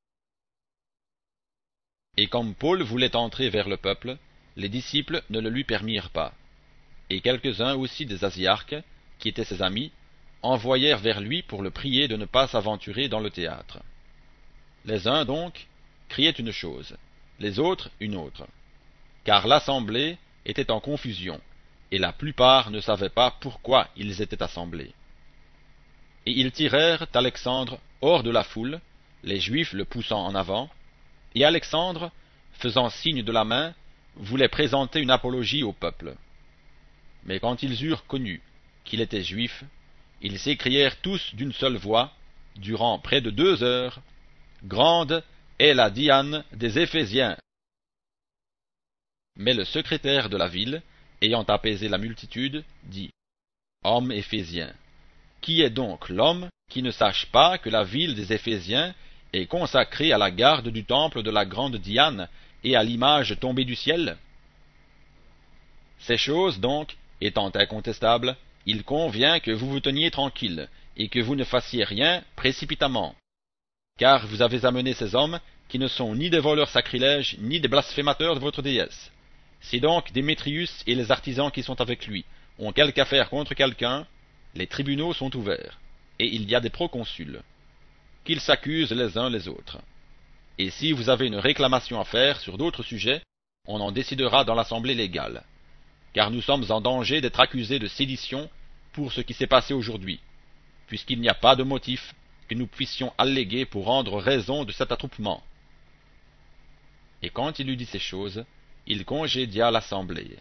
Et comme Paul voulait entrer vers le peuple, les disciples ne le lui permirent pas. Et quelques-uns aussi des Asiarques, qui étaient ses amis, envoyèrent vers lui pour le prier de ne pas s'aventurer dans le théâtre. Les uns donc criaient une chose, les autres une autre, car l'assemblée était en confusion, et la plupart ne savaient pas pourquoi ils étaient assemblés. Et ils tirèrent Alexandre hors de la foule, les Juifs le poussant en avant, et Alexandre, faisant signe de la main, voulait présenter une apologie au peuple. Mais quand ils eurent connu qu'il était juif, ils s'écrièrent tous d'une seule voix, durant près de 2 heures, Grande est la Diane des Éphésiens. Mais le secrétaire de la ville, ayant apaisé la multitude, dit, Homme éphésien, qui est donc l'homme qui ne sache pas que la ville des Éphésiens est consacrée à la garde du temple de la grande Diane et à l'image tombée du ciel? Ces choses donc, étant incontestables, il convient que vous vous teniez tranquille, et que vous ne fassiez rien précipitamment. Car vous avez amené ces hommes, qui ne sont ni des voleurs sacrilèges, ni des blasphémateurs de votre déesse. Si donc Démétrius et les artisans qui sont avec lui ont quelque affaire contre quelqu'un, les tribunaux sont ouverts, et il y a des proconsuls. Qu'ils s'accusent les uns les autres. Et si vous avez une réclamation à faire sur d'autres sujets, on en décidera dans l'assemblée légale. Car nous sommes en danger d'être accusés de sédition pour ce qui s'est passé aujourd'hui, puisqu'il n'y a pas de motif que nous puissions alléguer pour rendre raison de cet attroupement. Et quand il eut dit ces choses, il congédia l'assemblée.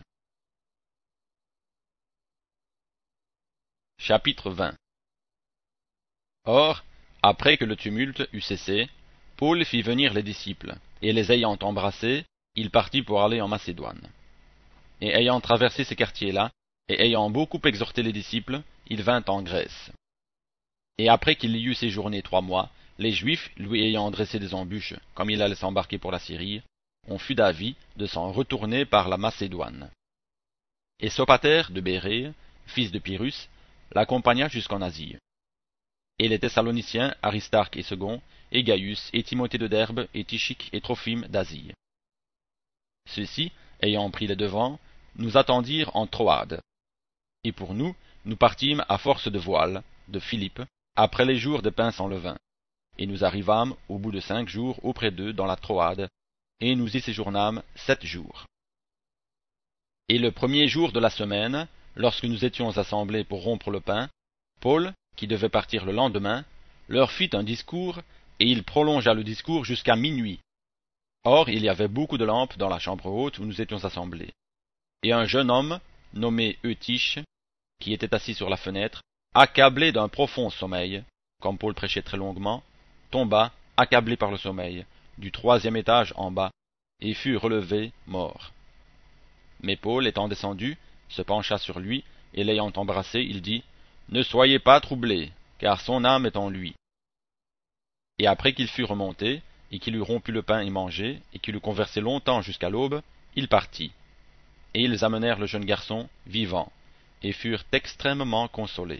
Chapitre 20. Or, après que le tumulte eut cessé, Paul fit venir les disciples, et les ayant embrassés, il partit pour aller en Macédoine. Et ayant traversé ces quartiers-là, et ayant beaucoup exhorté les disciples, il vint en Grèce. Et après qu'il y eut séjourné 3 mois, les Juifs, lui ayant dressé des embûches, comme il allait s'embarquer pour la Syrie, on fut d'avis de s'en retourner par la Macédoine. Et Sopater de Bérée, fils de Pyrrhus, l'accompagna jusqu'en Asie. Et les Thessaloniciens, Aristarque et Second, et Gaius, et Timothée de Derbe, et Tychique, et Trophime d'Asie. Ceux-ci, ayant pris les devants, nous attendirent en Troade. Et pour nous, nous partîmes à force de voile, de Philippe, après les jours des pains sans levain. Et nous arrivâmes, au bout de 5 jours, auprès d'eux dans la Troade, et nous y séjournâmes 7 jours. Et le premier jour de la semaine, lorsque nous étions assemblés pour rompre le pain, Paul, qui devait partir le lendemain, leur fit un discours, et il prolongea le discours jusqu'à minuit. Or, il y avait beaucoup de lampes dans la chambre haute où nous étions assemblés. Et un jeune homme, nommé Eutyche, qui était assis sur la fenêtre, accablé d'un profond sommeil, comme Paul prêchait très longuement, tomba, accablé par le sommeil, du 3e étage en bas, et fut relevé mort. Mais Paul, étant descendu, se pencha sur lui, et l'ayant embrassé, il dit, Ne soyez pas troublés, car son âme est en lui. Et après qu'il fut remonté, et qu'il eut rompu le pain et mangé, et qu'il eut conversé longtemps jusqu'à l'aube, il partit. Et ils amenèrent le jeune garçon vivant, et furent extrêmement consolés.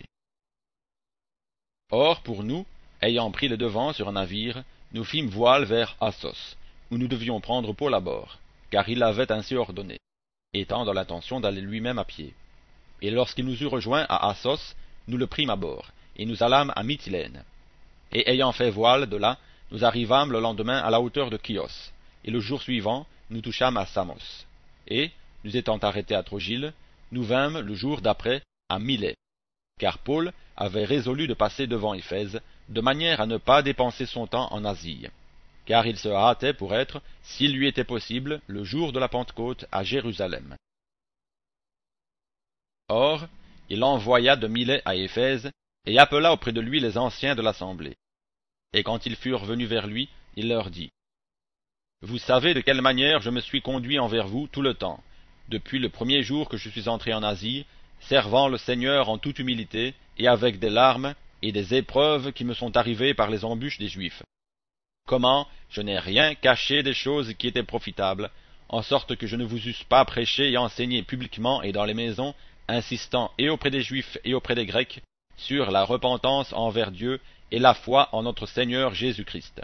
Or, pour nous, ayant pris le devant sur un navire, nous fîmes voile vers Assos, où nous devions prendre Paul à bord, car il l'avait ainsi ordonné, étant dans l'intention d'aller lui-même à pied. Et lorsqu'il nous eut rejoints à Assos, nous le prîmes à bord, et nous allâmes à Mytilène. Et ayant fait voile de là, nous arrivâmes le lendemain à la hauteur de Chios, et le jour suivant, nous touchâmes à Samos. Et, nous étant arrêtés à Trogyle, nous vînmes le jour d'après à Milet, car Paul avait résolu de passer devant Éphèse, de manière à ne pas dépenser son temps en Asie, car il se hâtait pour être, s'il lui était possible, le jour de la Pentecôte à Jérusalem. Or, il envoya de Milet à Éphèse, et appela auprès de lui les anciens de l'assemblée. Et quand ils furent venus vers lui, il leur dit, Vous savez de quelle manière je me suis conduit envers vous tout le temps, depuis le premier jour que je suis entré en Asie, servant le Seigneur en toute humilité, et avec des larmes et des épreuves qui me sont arrivées par les embûches des Juifs. Comment je n'ai rien caché des choses qui étaient profitables, en sorte que je ne vous eusse pas prêché et enseigné publiquement et dans les maisons, insistant et auprès des Juifs et auprès des Grecs, sur la repentance envers Dieu et la foi en notre Seigneur Jésus-Christ.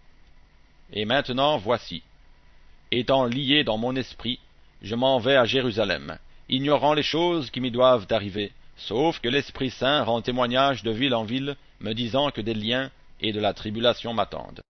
Et maintenant, voici, étant lié dans mon esprit, je m'en vais à Jérusalem, ignorant les choses qui m'y doivent arriver, sauf que l'Esprit Saint rend témoignage de ville en ville, me disant que des liens et de la tribulation m'attendent.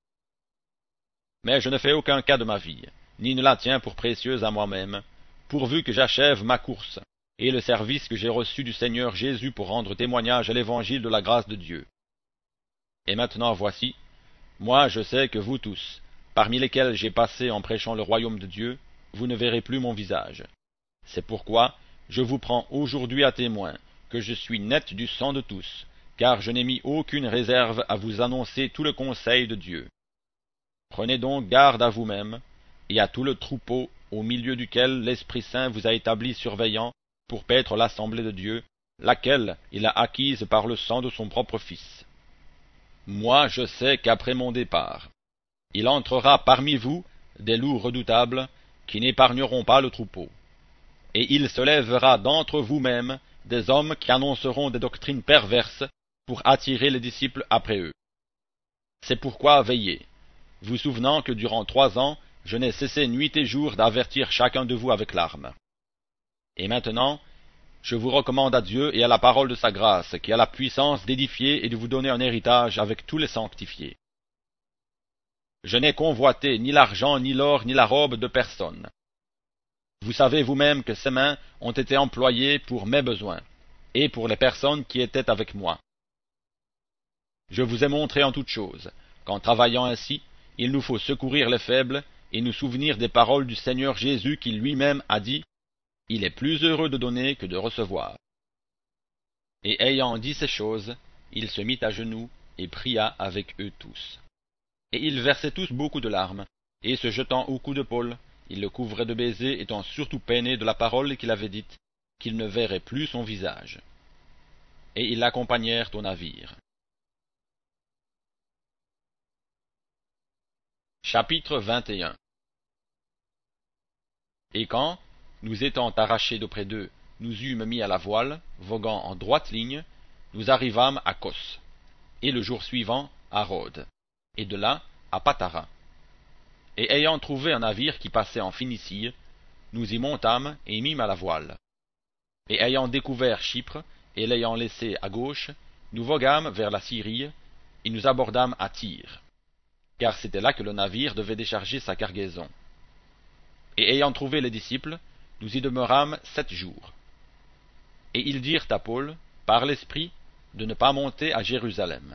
Mais je ne fais aucun cas de ma vie, ni ne la tiens pour précieuse à moi-même, pourvu que j'achève ma course, et le service que j'ai reçu du Seigneur Jésus pour rendre témoignage à l'évangile de la grâce de Dieu. Et maintenant voici, moi je sais que vous tous, parmi lesquels j'ai passé en prêchant le royaume de Dieu, vous ne verrez plus mon visage. C'est pourquoi je vous prends aujourd'hui à témoin que je suis net du sang de tous, car je n'ai mis aucune réserve à vous annoncer tout le conseil de Dieu. Prenez donc garde à vous-même et à tout le troupeau au milieu duquel l'Esprit Saint vous a établi surveillant pour paître l'assemblée de Dieu, laquelle il a acquise par le sang de son propre Fils. Moi je sais qu'après mon départ, il entrera parmi vous des loups redoutables qui n'épargneront pas le troupeau. Et il se lèvera d'entre vous-mêmes des hommes qui annonceront des doctrines perverses pour attirer les disciples après eux. C'est pourquoi veillez, vous souvenant que durant 3 ans, je n'ai cessé nuit et jour d'avertir chacun de vous avec larmes. Et maintenant, je vous recommande à Dieu et à la parole de sa grâce, qui a la puissance d'édifier et de vous donner un héritage avec tous les sanctifiés. Je n'ai convoité ni l'argent, ni l'or, ni la robe de personne. Vous savez vous-même que ces mains ont été employées pour mes besoins, et pour les personnes qui étaient avec moi. Je vous ai montré en toutes choses, qu'en travaillant ainsi, il nous faut secourir les faibles, et nous souvenir des paroles du Seigneur Jésus qui lui-même a dit, « Il est plus heureux de donner que de recevoir. » Et ayant dit ces choses, il se mit à genoux, et pria avec eux tous. Et ils versaient tous beaucoup de larmes, et se jetant au cou de Paul, il le couvrait de baisers, étant surtout peiné de la parole qu'il avait dite, qu'il ne verrait plus son visage. Et ils l'accompagnèrent au navire. Chapitre 21. Et quand, nous étant arrachés d'auprès d'eux, nous eûmes mis à la voile, voguant en droite ligne, nous arrivâmes à Cos, et le jour suivant à Rhodes, et de là à Patara. Et ayant trouvé un navire qui passait en Phénicie, nous y montâmes et mîmes à la voile. Et ayant découvert Chypre, et l'ayant laissé à gauche, nous voguâmes vers la Syrie, et nous abordâmes à Tyr, car c'était là que le navire devait décharger sa cargaison. Et ayant trouvé les disciples, nous y demeurâmes 7 jours. Et ils dirent à Paul, par l'Esprit, de ne pas monter à Jérusalem.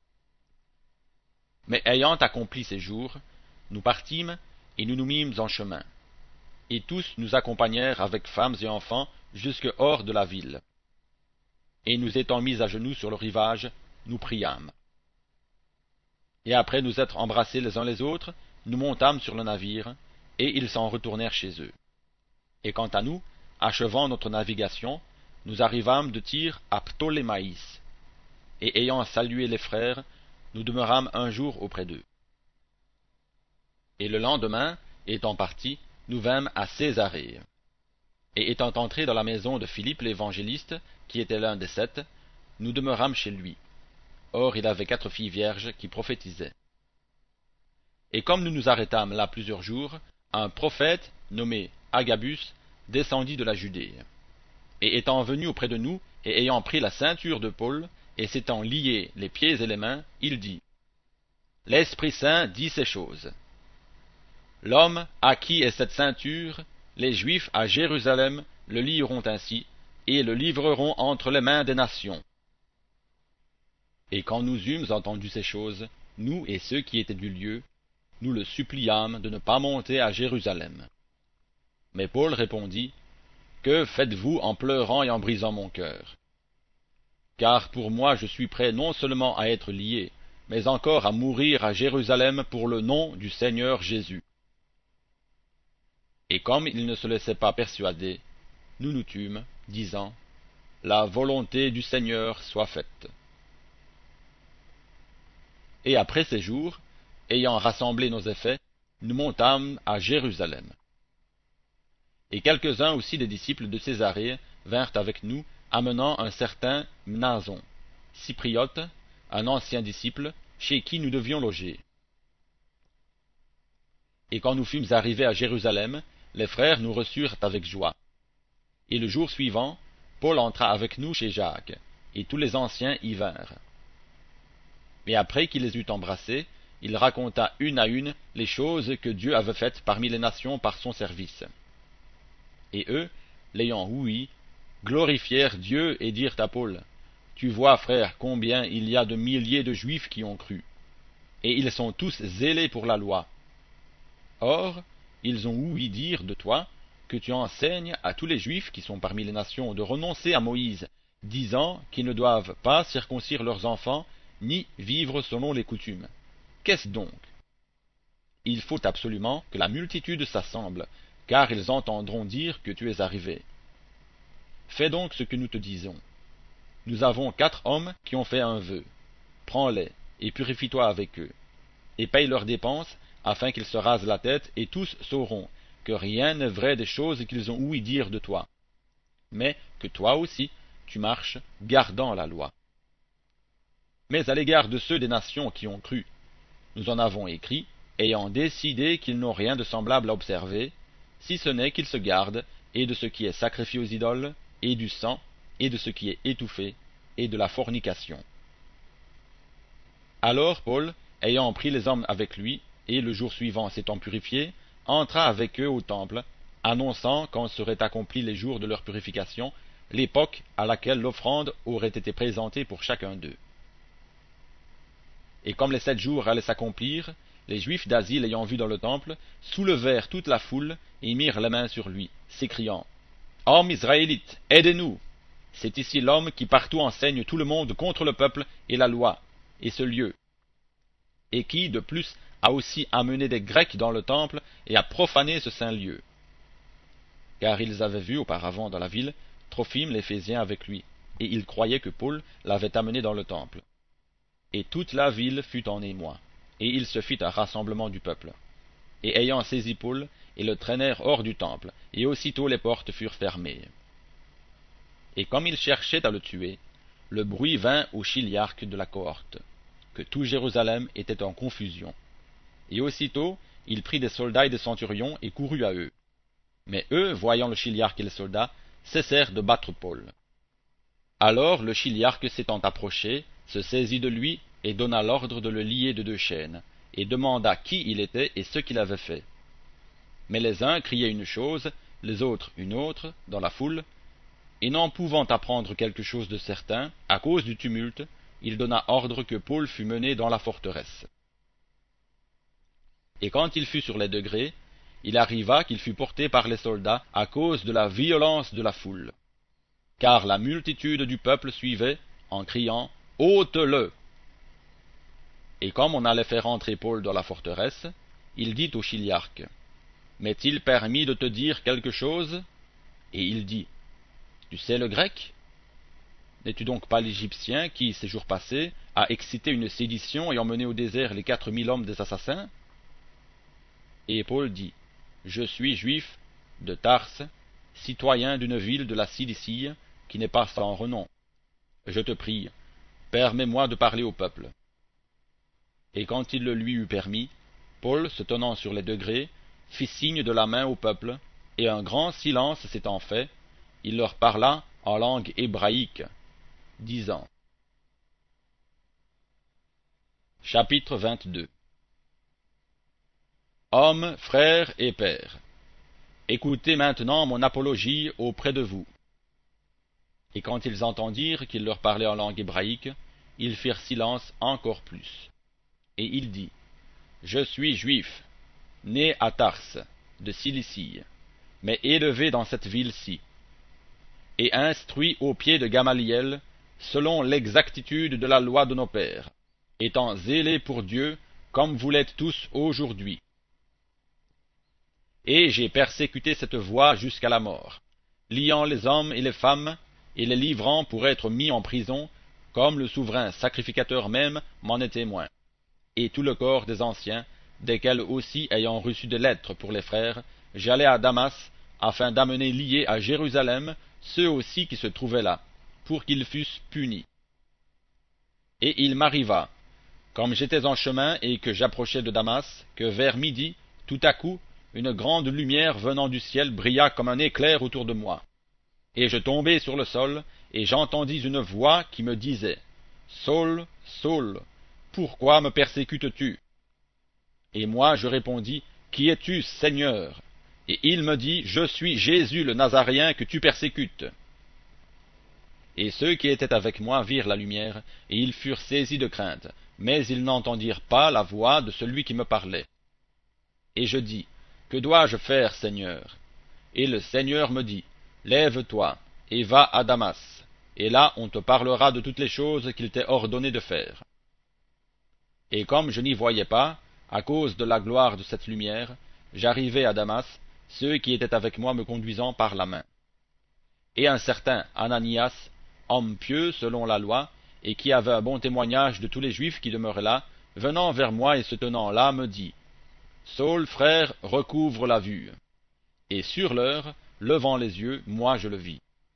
Mais ayant accompli ces jours, nous partîmes, et nous nous mîmes en chemin. Et tous nous accompagnèrent avec femmes et enfants jusque hors de la ville. Et nous étant mis à genoux sur le rivage, nous priâmes. Et après nous être embrassés les uns les autres, nous montâmes sur le navire, et ils s'en retournèrent chez eux. Et quant à nous, achevant notre navigation, nous arrivâmes de Tyr à Ptolémaïs, et ayant salué les frères, nous demeurâmes un jour auprès d'eux. Et le lendemain, étant partis, nous vînmes à Césarée. Et étant entrés dans la maison de Philippe l'évangéliste, qui était l'un des 7, nous demeurâmes chez lui. Or il avait 4 filles vierges qui prophétisaient. Et comme nous nous arrêtâmes là plusieurs jours, un prophète, nommé Agabus, descendit de la Judée. Et étant venu auprès de nous, et ayant pris la ceinture de Paul, et s'étant lié les pieds et les mains, il dit, « L'Esprit Saint dit ces choses. L'homme à qui est cette ceinture, les Juifs à Jérusalem le lieront ainsi, et le livreront entre les mains des nations. » Et quand nous eûmes entendu ces choses, nous et ceux qui étaient du lieu, nous le suppliâmes de ne pas monter à Jérusalem. Mais Paul répondit, « Que faites-vous en pleurant et en brisant mon cœur? Car pour moi je suis prêt non seulement à être lié, mais encore à mourir à Jérusalem pour le nom du Seigneur Jésus. » Et comme il ne se laissait pas persuader, nous nous tûmes, disant, « La volonté du Seigneur soit faite. » Et après ces jours, ayant rassemblé nos effets, nous montâmes à Jérusalem. Et quelques-uns aussi des disciples de Césarée vinrent avec nous, amenant un certain Mnason, Cypriote, un ancien disciple, chez qui nous devions loger. Et quand nous fûmes arrivés à Jérusalem, les frères nous reçurent avec joie. Et le jour suivant, Paul entra avec nous chez Jacques, et tous les anciens y vinrent. Mais après qu'il les eut embrassés, il raconta une à une les choses que Dieu avait faites parmi les nations par son service. Et eux, l'ayant ouï, glorifièrent Dieu et dirent à Paul, « Tu vois, frère, combien il y a de milliers de Juifs qui ont cru, et ils sont tous zélés pour la loi. Or, ils ont ouï dire de toi que tu enseignes à tous les Juifs qui sont parmi les nations de renoncer à Moïse, disant qu'ils ne doivent pas circoncire leurs enfants, ni vivre selon les coutumes. Qu'est-ce donc? Il faut absolument que la multitude s'assemble, car ils entendront dire que tu es arrivé. Fais donc ce que nous te disons. Nous avons 4 hommes qui ont fait un vœu. Prends-les, et purifie-toi avec eux, et paye leurs dépenses, afin qu'ils se rasent la tête, et tous sauront que rien n'est vrai des choses qu'ils ont ouï dire de toi, mais que toi aussi tu marches gardant la loi. Mais à l'égard de ceux des nations qui ont cru, nous en avons écrit, ayant décidé qu'ils n'ont rien de semblable à observer, si ce n'est qu'ils se gardent, et de ce qui est sacrifié aux idoles, et du sang, et de ce qui est étouffé, et de la fornication. Alors Paul, ayant pris les hommes avec lui, et le jour suivant s'étant purifié, entra avec eux au temple, annonçant quand seraient accomplis les jours de leur purification, l'époque à laquelle l'offrande aurait été présentée pour chacun d'eux. Et comme les 7 jours allaient s'accomplir, les Juifs d'Asie l'ayant vu dans le temple, soulevèrent toute la foule et mirent la main sur lui, s'écriant, « Hommes israélites, aidez-nous! C'est ici l'homme qui partout enseigne tout le monde contre le peuple et la loi, et ce lieu, et qui, de plus, a aussi amené des Grecs dans le temple et a profané ce saint lieu. » Car ils avaient vu auparavant dans la ville Trophime l'Éphésien avec lui, et ils croyaient que Paul l'avait amené dans le temple. Et toute la ville fut en émoi, et il se fit un rassemblement du peuple. Et ayant saisi Paul, ils le traînèrent hors du temple, et aussitôt les portes furent fermées. Et comme ils cherchaient à le tuer, le bruit vint au chiliarque de la cohorte, que tout Jérusalem était en confusion. Et aussitôt, il prit des soldats et des centurions et courut à eux. Mais eux, voyant le chiliarque et les soldats, cessèrent de battre Paul. Alors le chiliarque s'étant approché, se saisit de lui et donna l'ordre de le lier de 2 chaînes, et demanda qui il était et ce qu'il avait fait. Mais les uns criaient une chose, les autres une autre, dans la foule, et n'en pouvant apprendre quelque chose de certain, à cause du tumulte, il donna ordre que Paul fût mené dans la forteresse. Et quand il fut sur les degrés, il arriva qu'il fut porté par les soldats à cause de la violence de la foule. Car la multitude du peuple suivait, en criant « Ôte-le !» Et comme on allait faire entrer Paul dans la forteresse, il dit au chiliarque « M'est-il permis de te dire quelque chose? Et il dit, tu sais le grec? N'es-tu donc pas l'Égyptien qui, ces jours passés, a excité une sédition et emmené au désert les 4000 hommes des assassins? Et Paul dit, je suis juif de Tarse, citoyen d'une ville de la Cilicie, qui n'est pas sans renom. Je te prie, permets-moi de parler au peuple. Et quand il le lui eut permis, Paul, se tenant sur les degrés, fit signe de la main au peuple, et un grand silence s'étant fait, il leur parla en langue hébraïque, disant. Chapitre 22. Hommes, frères et pères, écoutez maintenant mon apologie auprès de vous. Et quand ils entendirent qu'il leur parlait en langue hébraïque, ils firent silence encore plus. Et il dit, je suis juif, né à Tarse, de Cilicie, mais élevé dans cette ville-ci, et instruit aux pieds de Gamaliel, selon l'exactitude de la loi de nos pères, étant zélé pour Dieu, comme vous l'êtes tous aujourd'hui. Et j'ai persécuté cette voie jusqu'à la mort, liant les hommes et les femmes, et les livrant pour être mis en prison, comme le souverain sacrificateur même m'en est témoin, et tout le corps des anciens, desquels aussi ayant reçu des lettres pour les frères, j'allai à Damas, afin d'amener liés à Jérusalem ceux aussi qui se trouvaient là, pour qu'ils fussent punis. Et il m'arriva, comme j'étais en chemin et que j'approchais de Damas, que vers midi, tout à coup, une grande lumière venant du ciel brilla comme un éclair autour de moi. Et je tombai sur le sol, et j'entendis une voix qui me disait, Saul, Saul, pourquoi me persécutes-tu? Et moi je répondis, Qui es-tu, Seigneur? Et il me dit, Je suis Jésus le Nazaréen que tu persécutes. Et ceux qui étaient avec moi virent la lumière, et ils furent saisis de crainte, mais ils n'entendirent pas la voix de celui qui me parlait. Et je dis, Que dois-je faire, Seigneur? Et le Seigneur me dit, Lève-toi, et va à Damas, et là on te parlera de toutes les choses qu'il t'est ordonné de faire. Et comme je n'y voyais pas, à cause de la gloire de cette lumière, j'arrivai à Damas, ceux qui étaient avec moi me conduisant par la main. Et un certain Ananias, homme pieux selon la loi, et qui avait un bon témoignage de tous les Juifs qui demeuraient là, venant vers moi et se tenant là, me dit, Saul, frère, recouvre la vue. Et sur l'heure, levant les yeux, moi je le vis.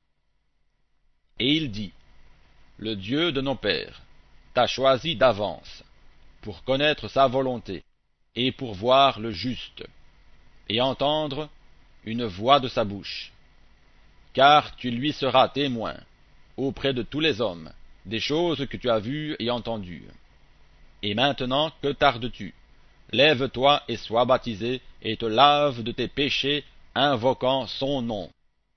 Et il dit, Le Dieu de nos pères t'a choisi d'avance, pour connaître sa volonté, et pour voir le juste, et entendre une voix de sa bouche. Car tu lui seras témoin, auprès de tous les hommes, des choses que tu as vues et entendues. Et maintenant, que tardes-tu? Lève-toi et sois baptisé, et te lave de tes péchés, invoquant son nom.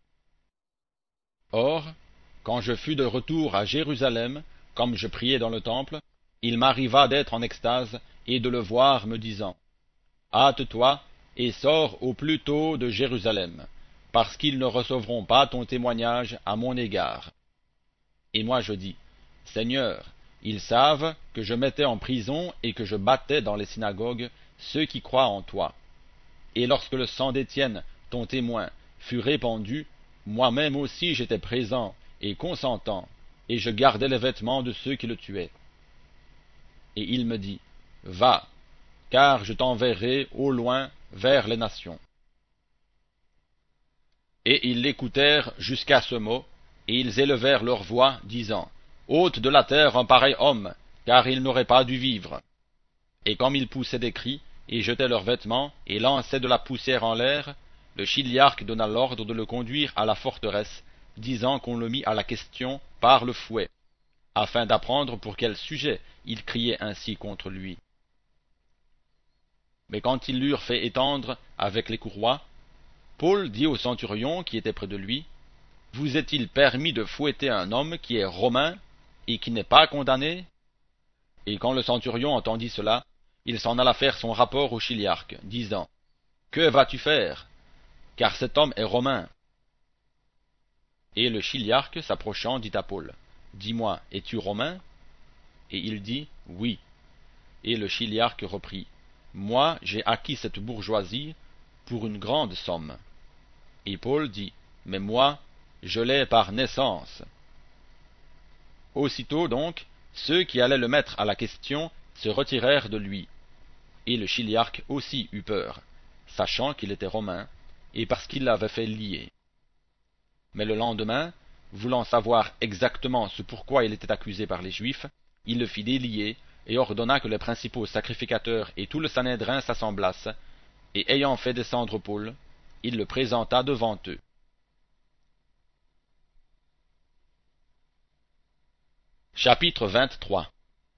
Or, quand je fus de retour à Jérusalem, comme je priais dans le temple, il m'arriva d'être en extase et de le voir me disant, Hâte-toi et sors au plus tôt de Jérusalem, parce qu'ils ne recevront pas ton témoignage à mon égard. Et moi je dis, Seigneur, ils savent que je mettais en prison et que je battais dans les synagogues ceux qui croient en toi. Et lorsque le sang d'Étienne, ton témoin, fut répandu, moi-même aussi j'étais présent et consentant, et je gardais les vêtements de ceux qui le tuaient. Et il me dit, Va, car je t'enverrai au loin vers les nations. Et ils l'écoutèrent jusqu'à ce mot, et ils élevèrent leur voix, disant, Ôte de la terre un pareil homme, car il n'aurait pas dû vivre. Et comme ils poussaient des cris, et jetaient leurs vêtements, et lançaient de la poussière en l'air, le chiliarque donna l'ordre de le conduire à la forteresse, disant qu'on le mit à la question par le fouet, afin d'apprendre pour quel sujet il criait ainsi contre lui. Mais quand ils l'eurent fait étendre avec les courroies, Paul dit au centurion qui était près de lui, Vous est-il permis de fouetter un homme qui est romain et qui n'est pas condamné? Et quand le centurion entendit cela, il s'en alla faire son rapport au chiliarque, disant, Que vas-tu faire? Car cet homme est romain. Et le chiliarque, s'approchant, dit à Paul, Dis-moi, es-tu romain? Et il dit, Oui. Et le chiliarque reprit, Moi, j'ai acquis cette bourgeoisie pour une grande somme. Et Paul dit, mais moi, je l'ai par naissance. Aussitôt donc, ceux qui allaient le mettre à la question se retirèrent de lui. Et le chiliarque aussi eut peur, sachant qu'il était romain, et parce qu'il l'avait fait lier. Mais le lendemain, voulant savoir exactement ce pourquoi il était accusé par les Juifs, il le fit délier, et ordonna que les principaux sacrificateurs et tout le Sanhédrin s'assemblassent, et ayant fait descendre Paul, il le présenta devant eux. Chapitre 23.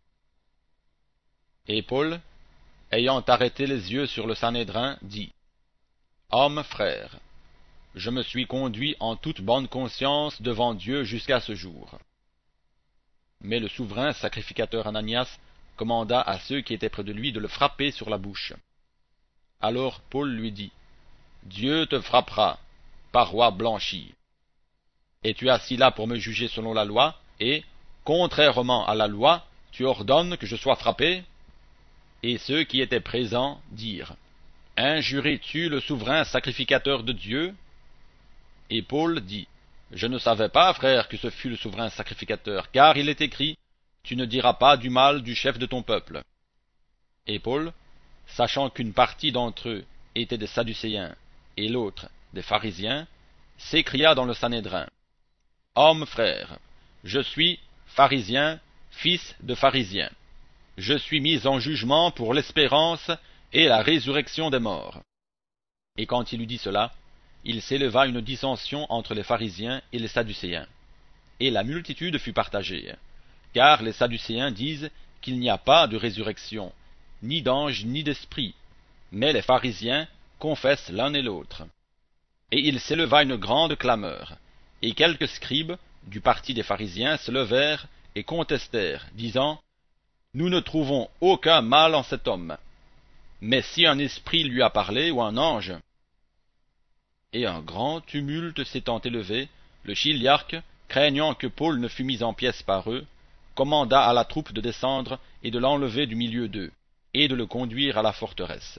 Et Paul, ayant arrêté les yeux sur le Sanhédrin, dit, Hommes, frères, je me suis conduit en toute bonne conscience devant Dieu jusqu'à ce jour. Mais le souverain sacrificateur Ananias commanda à ceux qui étaient près de lui de le frapper sur la bouche. Alors Paul lui dit, Dieu te frappera, paroi blanchie. Es-tu assis là pour me juger selon la loi, et, contrairement à la loi, tu ordonnes que je sois frappé? Et ceux qui étaient présents dirent, Injurais-tu le souverain sacrificateur de Dieu? Et Paul dit, Je ne savais pas, frère, que ce fût le souverain sacrificateur, car il est écrit, Tu ne diras pas du mal du chef de ton peuple. Et Paul, sachant qu'une partie d'entre eux était des Sadducéens, et l'autre des pharisiens, s'écria dans le Sanhédrin, Hommes, frères, je suis pharisien, fils de pharisien. Je suis mis en jugement pour l'espérance et la résurrection des morts. Et quand il eut dit cela, il s'éleva une dissension entre les pharisiens et les sadducéens. Et la multitude fut partagée, car les sadducéens disent qu'il n'y a pas de résurrection, ni d'ange ni d'esprit, mais les pharisiens confessent l'un et l'autre. Et il s'éleva une grande clameur, et quelques scribes du parti des pharisiens se levèrent et contestèrent, disant, Nous ne trouvons aucun mal en cet homme, mais si un esprit lui a parlé ou un ange. Et un grand tumulte s'étant élevé, le chiliarque, craignant que Paul ne fût mis en pièces par eux, commanda à la troupe de descendre et de l'enlever du milieu d'eux, et de le conduire à la forteresse.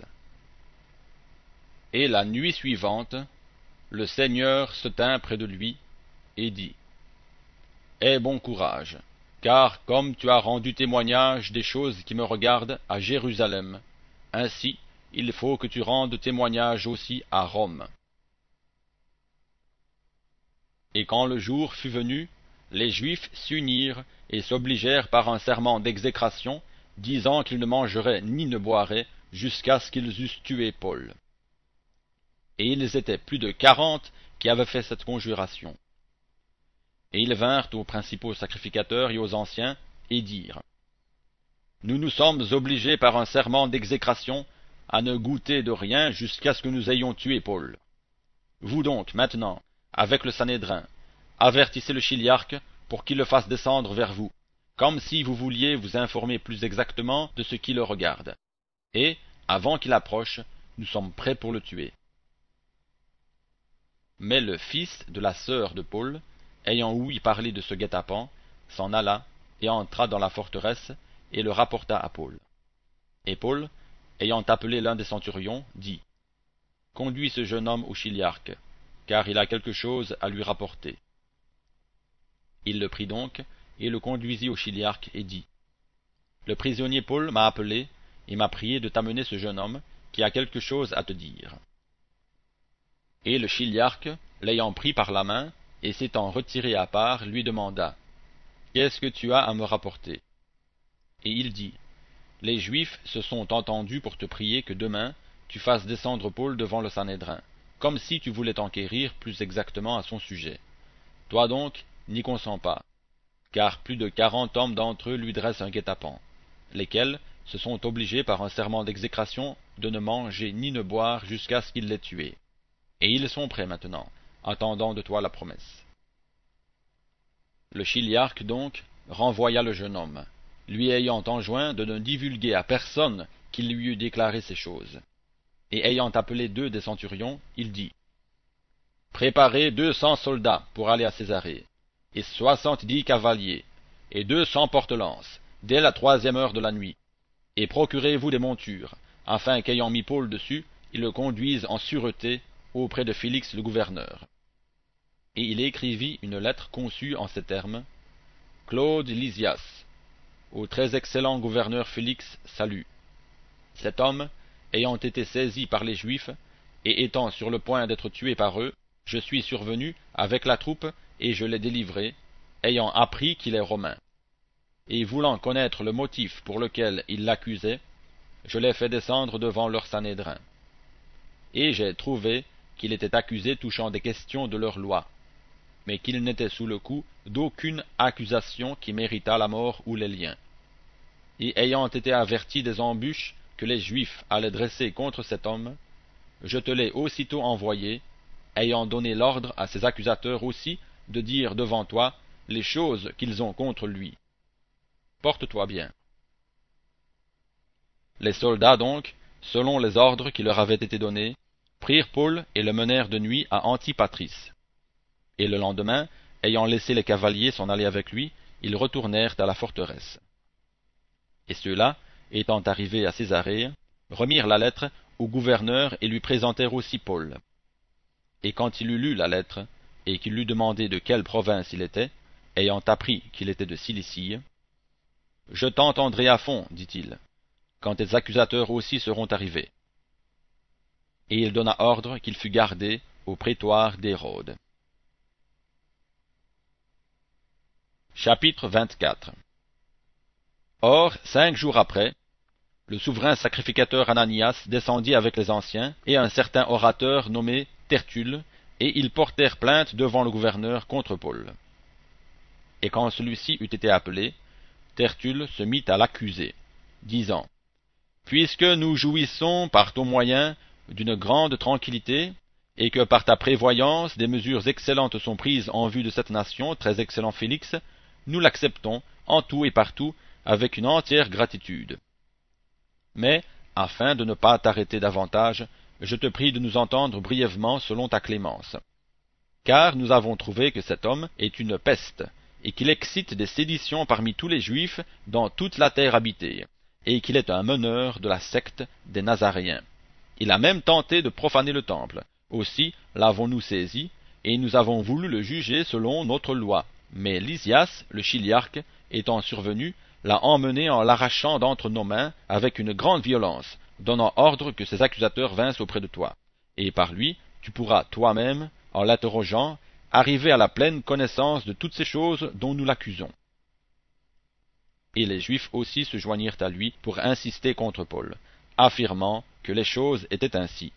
Et la nuit suivante, le Seigneur se tint près de lui, et dit, Aie bon courage, car comme tu as rendu témoignage des choses qui me regardent à Jérusalem, ainsi il faut que tu rendes témoignage aussi à Rome. Et quand le jour fut venu, les Juifs s'unirent et s'obligèrent par un serment d'exécration, disant qu'ils ne mangeraient ni ne boiraient jusqu'à ce qu'ils eussent tué Paul. Et ils étaient plus de 40 qui avaient fait cette conjuration. Et ils vinrent aux principaux sacrificateurs et aux anciens, et dirent, Nous nous sommes obligés par un serment d'exécration à ne goûter de rien jusqu'à ce que nous ayons tué Paul. Vous donc, maintenant, avec le Sanhédrin, avertissez le chiliarque pour qu'il le fasse descendre vers vous, comme si vous vouliez vous informer plus exactement de ce qui le regarde. Et, avant qu'il approche, nous sommes prêts pour le tuer. Mais le fils de la sœur de Paul, ayant ouï parler de ce guet-apens, s'en alla et entra dans la forteresse et le rapporta à Paul. Et Paul, ayant appelé l'un des centurions, dit, Conduis ce jeune homme au chiliarque, car il a quelque chose à lui rapporter. Il le prit donc, et le conduisit au chiliarque, et dit, Le prisonnier Paul m'a appelé, et m'a prié de t'amener ce jeune homme, qui a quelque chose à te dire. Et le chiliarque, l'ayant pris par la main, et s'étant retiré à part, lui demanda, Qu'est-ce que tu as à me rapporter? Et il dit, Les Juifs se sont entendus pour te prier que demain tu fasses descendre Paul devant le Sanhédrin, comme si tu voulais t'enquérir plus exactement à son sujet. Toi donc, n'y consens pas, car plus de 40 hommes d'entre eux lui dressent un guet-apens, lesquels se sont obligés par un serment d'exécration de ne manger ni ne boire jusqu'à ce qu'il l'ait tué. Et ils sont prêts maintenant, attendant de toi la promesse. Le chiliarque donc renvoya le jeune homme, lui ayant enjoint de ne divulguer à personne qu'il lui eût déclaré ces choses. Et ayant appelé 2 des centurions, il dit, Préparez 200 soldats pour aller à Césarée, et 70 cavaliers, et 200 porte-lances, dès la 3e heure de la nuit, et procurez-vous des montures, afin qu'ayant mis Paul dessus, ils le conduisent en sûreté auprès de Félix le gouverneur. Et il écrivit une lettre conçue en ces termes: Claude Lysias, au très excellent gouverneur Félix, salut. Cet homme, ayant été saisi par les Juifs, et étant sur le point d'être tué par eux, je suis survenu avec la troupe, et je l'ai délivré, ayant appris qu'il est romain. Et voulant connaître le motif pour lequel ils l'accusaient, je l'ai fait descendre devant leur Sanhédrin. Et j'ai trouvé qu'il était accusé touchant des questions de leur loi, mais qu'il n'était sous le coup d'aucune accusation qui méritât la mort ou les liens. Et ayant été averti des embûches que les Juifs allaient dresser contre cet homme, je te l'ai aussitôt envoyé, ayant donné l'ordre à ses accusateurs aussi de dire devant toi les choses qu'ils ont contre lui. Porte-toi bien. Les soldats donc, selon les ordres qui leur avaient été donnés, prirent Paul et le menèrent de nuit à Antipatris. Et le lendemain, ayant laissé les cavaliers s'en aller avec lui, ils retournèrent à la forteresse. Et ceux-là, étant arrivés à Césarée, remirent la lettre au gouverneur et lui présentèrent aussi Paul. Et quand il eut lu la lettre, et qu'il eut demandé de quelle province il était, ayant appris qu'il était de Cilicie, « Je t'entendrai à fond, dit-il, quand tes accusateurs aussi seront arrivés. » Et il donna ordre qu'il fût gardé au prétoire d'Hérode. Chapitre 24. Or, 5 jours après, le souverain sacrificateur Ananias descendit avec les anciens et un certain orateur nommé Tertulle, et ils portèrent plainte devant le gouverneur contre Paul. Et quand celui-ci eut été appelé, Tertulle se mit à l'accuser, disant: Puisque nous jouissons par ton moyen d'une grande tranquillité, et que par ta prévoyance des mesures excellentes sont prises en vue de cette nation, très excellent Félix, nous l'acceptons en tout et partout avec une entière gratitude. Mais, afin de ne pas t'arrêter davantage, je te prie de nous entendre brièvement selon ta clémence. Car nous avons trouvé que cet homme est une peste, et qu'il excite des séditions parmi tous les Juifs dans toute la terre habitée, et qu'il est un meneur de la secte des Nazaréens. Il a même tenté de profaner le temple. Aussi l'avons-nous saisi, et nous avons voulu le juger selon notre loi. Mais Lysias, le chiliarque, étant survenu, l'a emmené en l'arrachant d'entre nos mains avec une grande violence, donnant ordre que ses accusateurs vinssent auprès de toi. Et par lui, tu pourras toi-même, en l'interrogeant, arriver à la pleine connaissance de toutes ces choses dont nous l'accusons. Et les Juifs aussi se joignirent à lui pour insister contre Paul, affirmant que les choses étaient ainsi.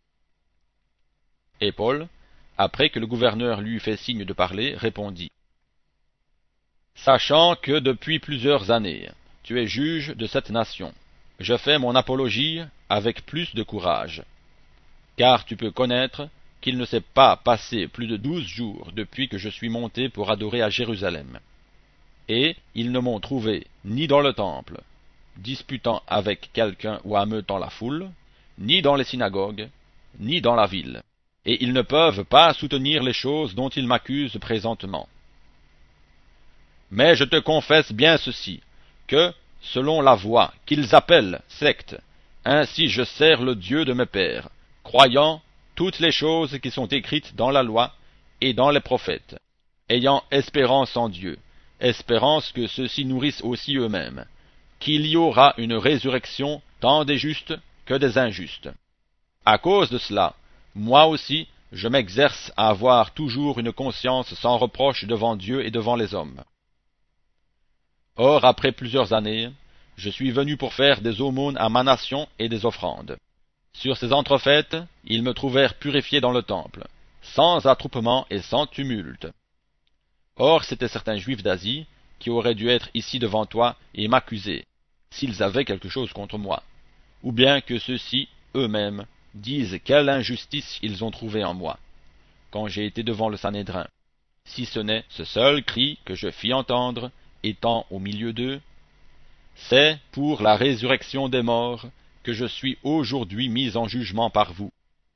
Et Paul, après que le gouverneur lui eut fait signe de parler, répondit: Sachant que depuis plusieurs années tu es juge de cette nation, je fais mon apologie avec plus de courage, car tu peux connaître qu'il ne s'est pas passé plus de 12 jours depuis que je suis monté pour adorer à Jérusalem. Et ils ne m'ont trouvé ni dans le temple, disputant avec quelqu'un ou ameutant la foule, ni dans les synagogues, ni dans la ville. Et ils ne peuvent pas soutenir les choses dont ils m'accusent présentement. Mais je te confesse bien ceci, que, selon la voie qu'ils appellent secte, ainsi je sers le Dieu de mes pères, croyant toutes les choses qui sont écrites dans la loi et dans les prophètes, ayant espérance en Dieu, espérance que ceux-ci nourrissent aussi eux-mêmes, qu'il y aura une résurrection tant des justes que des injustes. À cause de cela, moi aussi, je m'exerce à avoir toujours une conscience sans reproche devant Dieu et devant les hommes. Or, après plusieurs années, je suis venu pour faire des aumônes à ma nation et des offrandes. Sur ces entrefaites, ils me trouvèrent purifié dans le temple, sans attroupement et sans tumulte. Or, c'étaient certains Juifs d'Asie, qui auraient dû être ici devant toi et m'accuser, s'ils avaient quelque chose contre moi, ou bien que ceux-ci, eux-mêmes, disent quelle injustice ils ont trouvée en moi, quand j'ai été devant le Sanhédrin, si ce n'est ce seul cri que je fis entendre, étant au milieu d'eux: C'est pour la résurrection des morts que je suis aujourd'hui mis en jugement par vous.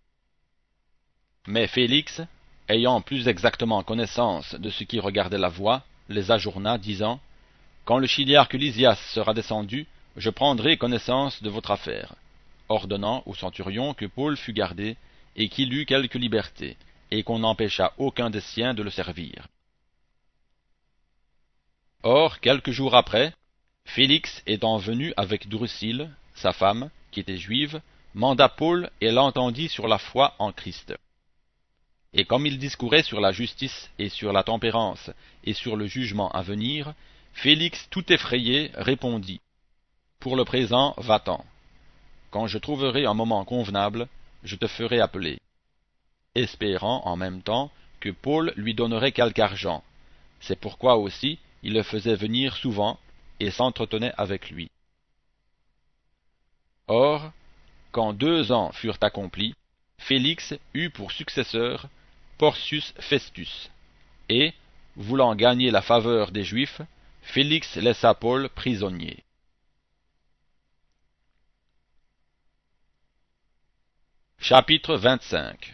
Mais Félix, ayant plus exactement connaissance de ce qui regardait la voie, les ajourna, disant: Quand le chiliarque Lysias sera descendu, je prendrai connaissance de votre affaire. ordonnant au centurion que Paul fût gardé, et qu'il eût quelque liberté, et qu'on n'empêchât aucun des siens de le servir. Or, quelques jours après, Félix étant venu avec Drusille, sa femme, qui était juive, manda Paul et l'entendit sur la foi en Christ. Et comme il discourait sur la justice et sur la tempérance et sur le jugement à venir, Félix, tout effrayé, répondit: Pour le présent, va-t'en. Quand je trouverai un moment convenable, je te ferai appeler. Espérant en même temps que Paul lui donnerait quelque argent. C'est pourquoi aussi il le faisait venir souvent et s'entretenait avec lui. Or, quand 2 ans furent accomplis, Félix eut pour successeur Porcius Festus, et, voulant gagner la faveur des Juifs, Félix laissa Paul prisonnier. Chapitre 25.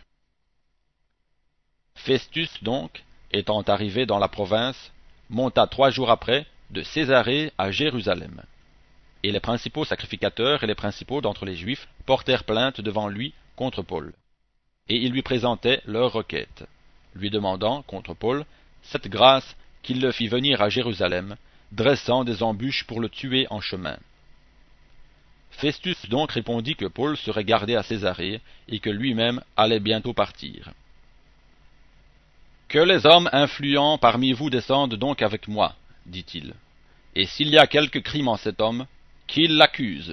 Festus donc, étant arrivé dans la province, monta 3 jours après de Césarée à Jérusalem. Et les principaux sacrificateurs et les principaux d'entre les Juifs portèrent plainte devant lui contre Paul. Et ils lui présentaient leur requête, lui demandant contre Paul cette grâce qu'il le fit venir à Jérusalem, dressant des embûches pour le tuer en chemin. Festus donc répondit que Paul serait gardé à Césarée et que lui-même allait bientôt partir. Que les hommes influents parmi vous descendent donc avec moi, dit-il, et s'il y a quelque crime en cet homme, qu'ils l'accusent.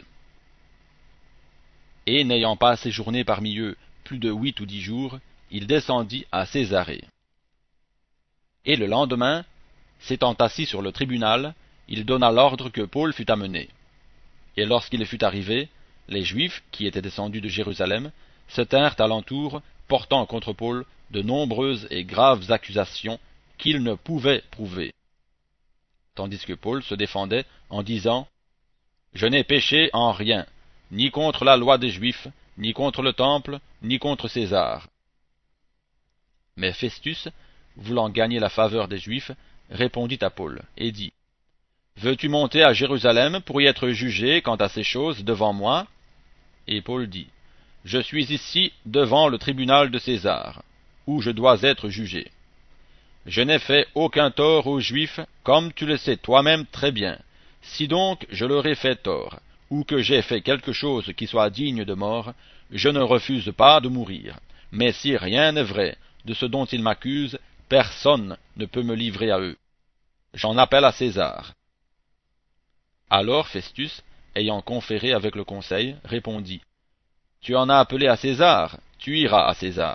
Et n'ayant pas séjourné parmi eux plus de 8 ou 10 jours, il descendit à Césarée. Et le lendemain, s'étant assis sur le tribunal, il donna l'ordre que Paul fût amené. Et lorsqu'il fut arrivé, les Juifs, qui étaient descendus de Jérusalem, se tinrent alentour, portant contre Paul de nombreuses et graves accusations qu'ils ne pouvaient prouver. Tandis que Paul se défendait en disant: « Je n'ai péché en rien, ni contre la loi des Juifs, ni contre le temple, ni contre César. » Mais Festus, voulant gagner la faveur des Juifs, répondit à Paul, et dit: « Veux-tu monter à Jérusalem pour y être jugé quant à ces choses devant moi? » Et Paul dit: « Je suis ici devant le tribunal de César, où je dois être jugé. Je n'ai fait aucun tort aux Juifs, comme tu le sais toi-même très bien. Si donc je leur ai fait tort, ou que j'ai fait quelque chose qui soit digne de mort, je ne refuse pas de mourir. Mais si rien n'est vrai de ce dont ils m'accusent, personne ne peut me livrer à eux. J'en appelle à César. » Alors Festus, ayant conféré avec le conseil, répondit: « Tu en as appelé à César, tu iras à César. »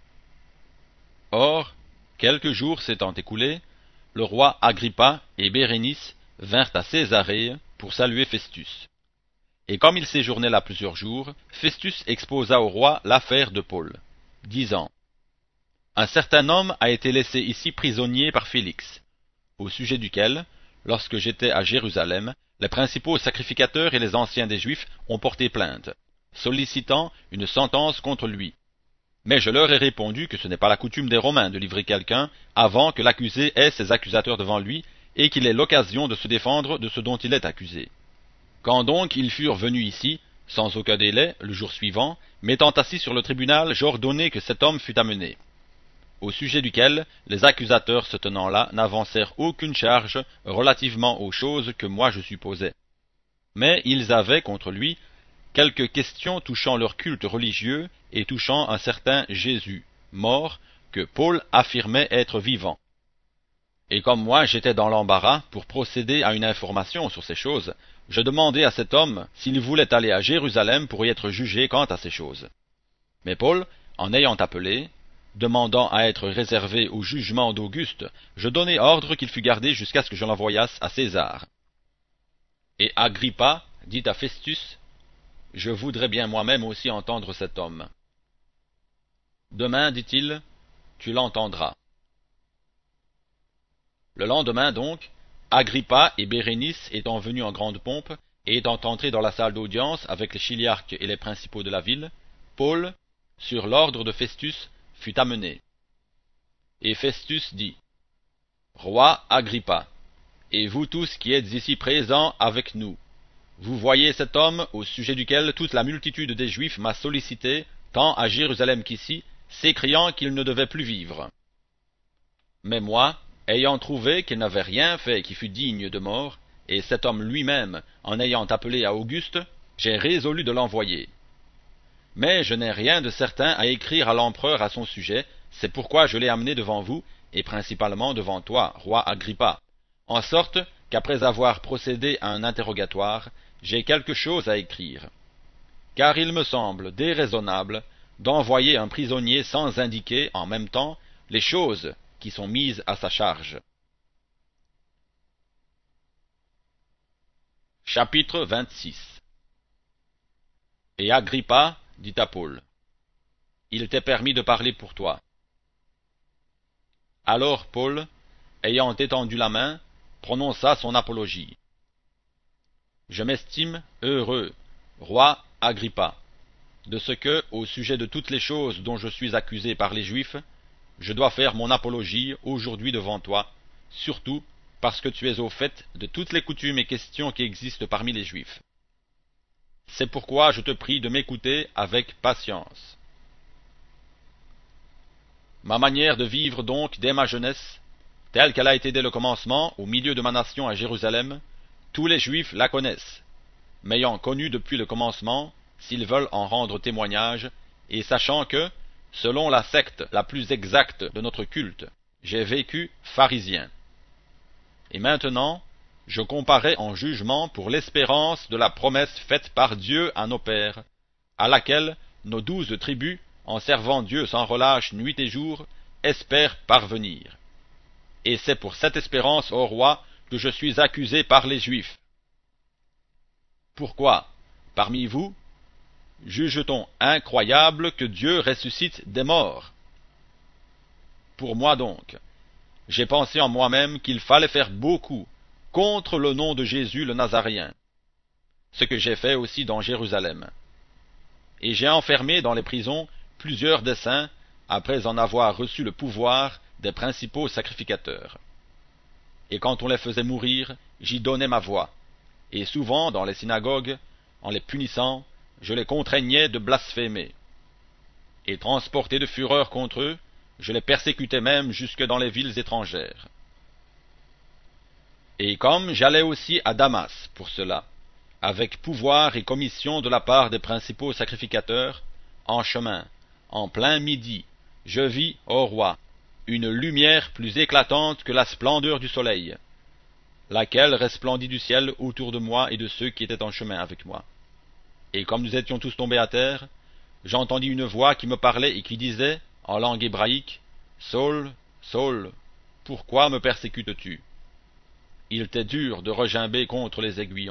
Or, quelques jours s'étant écoulés, le roi Agrippa et Bérénice vinrent à Césarée pour saluer Festus. Et comme il séjournait là plusieurs jours, Festus exposa au roi l'affaire de Paul, disant: « Un certain homme a été laissé ici prisonnier par Félix, au sujet duquel, lorsque j'étais à Jérusalem, les principaux sacrificateurs et les anciens des Juifs ont porté plainte, sollicitant une sentence contre lui. Mais je leur ai répondu que ce n'est pas la coutume des Romains de livrer quelqu'un avant que l'accusé ait ses accusateurs devant lui et qu'il ait l'occasion de se défendre de ce dont il est accusé. Quand donc ils furent venus ici, sans aucun délai, le jour suivant, m'étant assis sur le tribunal, j'ordonnai que cet homme fût amené, au sujet duquel les accusateurs se tenant là n'avancèrent aucune charge relativement aux choses que moi je supposais. Mais ils avaient contre lui quelques questions touchant leur culte religieux et touchant un certain Jésus, mort, que Paul affirmait être vivant. Et comme moi j'étais dans l'embarras pour procéder à une information sur ces choses, je demandai à cet homme s'il voulait aller à Jérusalem pour y être jugé quant à ces choses. Mais Paul, en ayant appelé, demandant à être réservé au jugement d'Auguste, je donnai ordre qu'il fût gardé jusqu'à ce que je l'envoyasse à César. Et Agrippa dit à Festus: « Je voudrais bien moi-même aussi entendre cet homme. » Demain, dit-il, tu l'entendras. Le lendemain donc, Agrippa et Bérénice étant venus en grande pompe, et étant entrés dans la salle d'audience avec les chiliarques et les principaux de la ville, Paul, sur l'ordre de Festus, fut amené. Et Festus dit: « Roi Agrippa, et vous tous qui êtes ici présents avec nous, Vous voyez cet homme au sujet duquel toute la multitude des Juifs m'a sollicité, tant à Jérusalem qu'ici, s'écriant qu'il ne devait plus vivre. Mais moi, ayant trouvé qu'il n'avait rien fait qui fût digne de mort, et cet homme lui-même en ayant appelé à Auguste, j'ai résolu de l'envoyer. Mais je n'ai rien de certain à écrire à l'empereur à son sujet, c'est pourquoi je l'ai amené devant vous, et principalement devant toi, roi Agrippa, en sorte qu'après avoir procédé à un interrogatoire, j'ai quelque chose à écrire. Car il me semble déraisonnable d'envoyer un prisonnier sans indiquer, en même temps, les choses qui sont mises à sa charge. Chapitre 26. Et Agrippa dit à Paul, il t'est permis de parler pour toi. Alors Paul, ayant étendu la main, prononça son apologie. Je m'estime heureux, roi Agrippa, de ce que, au sujet de toutes les choses dont je suis accusé par les Juifs, je dois faire mon apologie aujourd'hui devant toi, surtout parce que tu es au fait de toutes les coutumes et questions qui existent parmi les Juifs. C'est pourquoi je te prie de m'écouter avec patience. Ma manière de vivre donc dès ma jeunesse, telle qu'elle a été dès le commencement au milieu de ma nation à Jérusalem, tous les Juifs la connaissent, m'ayant connu depuis le commencement, s'ils veulent en rendre témoignage, et sachant que, selon la secte la plus exacte de notre culte, j'ai vécu pharisien. Et maintenant, je comparais en jugement pour l'espérance de la promesse faite par Dieu à nos pères, à laquelle nos 12 tribus, en servant Dieu sans relâche nuit et jour, espèrent parvenir. Et c'est pour cette espérance, ô roi, que je suis accusé par les Juifs. Pourquoi, parmi vous, juge-t-on incroyable que Dieu ressuscite des morts? Pour moi donc, j'ai pensé en moi-même qu'il fallait faire beaucoup contre le nom de Jésus le Nazaréen, ce que j'ai fait aussi dans Jérusalem. Et j'ai enfermé dans les prisons plusieurs des saints, après en avoir reçu le pouvoir des principaux sacrificateurs. Et quand on les faisait mourir, j'y donnais ma voix, et souvent dans les synagogues, en les punissant, je les contraignais de blasphémer. Et transporté de fureur contre eux, je les persécutais même jusque dans les villes étrangères. Et comme j'allais aussi à Damas pour cela, avec pouvoir et commission de la part des principaux sacrificateurs, en chemin, en plein midi, je vis, ô roi, une lumière plus éclatante que la splendeur du soleil, laquelle resplendit du ciel autour de moi et de ceux qui étaient en chemin avec moi. Et comme nous étions tous tombés à terre, j'entendis une voix qui me parlait et qui disait, en langue hébraïque, « Saul, Saul, pourquoi me persécutes-tu? Il t'est dur de regimber contre les aiguillons. »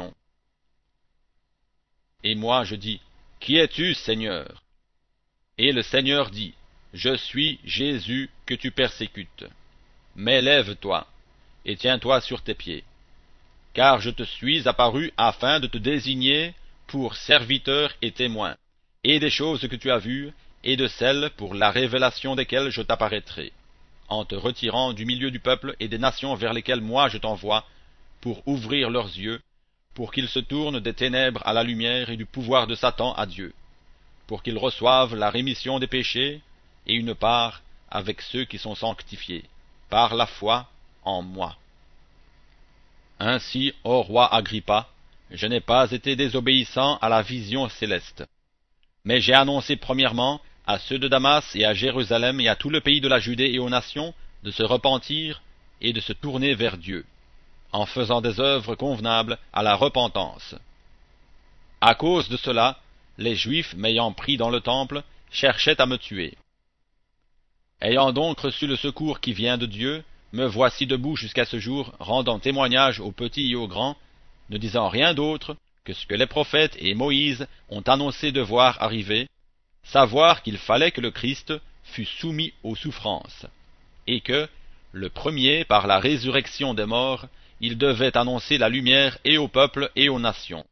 Et moi je dis, « Qui es-tu, Seigneur? » Et le Seigneur dit, « Je suis Jésus que tu persécutes. Mais lève-toi, et tiens-toi sur tes pieds, car je te suis apparu afin de te désigner pour serviteur et témoin, et des choses que tu as vues, et de celles pour la révélation desquelles je t'apparaîtrai, en te retirant du milieu du peuple et des nations vers lesquelles moi je t'envoie, pour ouvrir leurs yeux, pour qu'ils se tournent des ténèbres à la lumière et du pouvoir de Satan à Dieu, pour qu'ils reçoivent la rémission des péchés et une part avec ceux qui sont sanctifiés, par la foi en moi. Ainsi, ô roi Agrippa, je n'ai pas été désobéissant à la vision céleste, mais j'ai annoncé premièrement à ceux de Damas et à Jérusalem et à tout le pays de la Judée et aux nations de se repentir et de se tourner vers Dieu, en faisant des œuvres convenables à la repentance. À cause de cela, les Juifs, m'ayant pris dans le temple, cherchaient à me tuer. Ayant donc reçu le secours qui vient de Dieu, me voici debout jusqu'à ce jour, rendant témoignage aux petits et aux grands, ne disant rien d'autre que ce que les prophètes et Moïse ont annoncé devoir arriver, savoir qu'il fallait que le Christ fût soumis aux souffrances, et que, le premier par la résurrection des morts, il devait annoncer la lumière et au peuple et aux nations.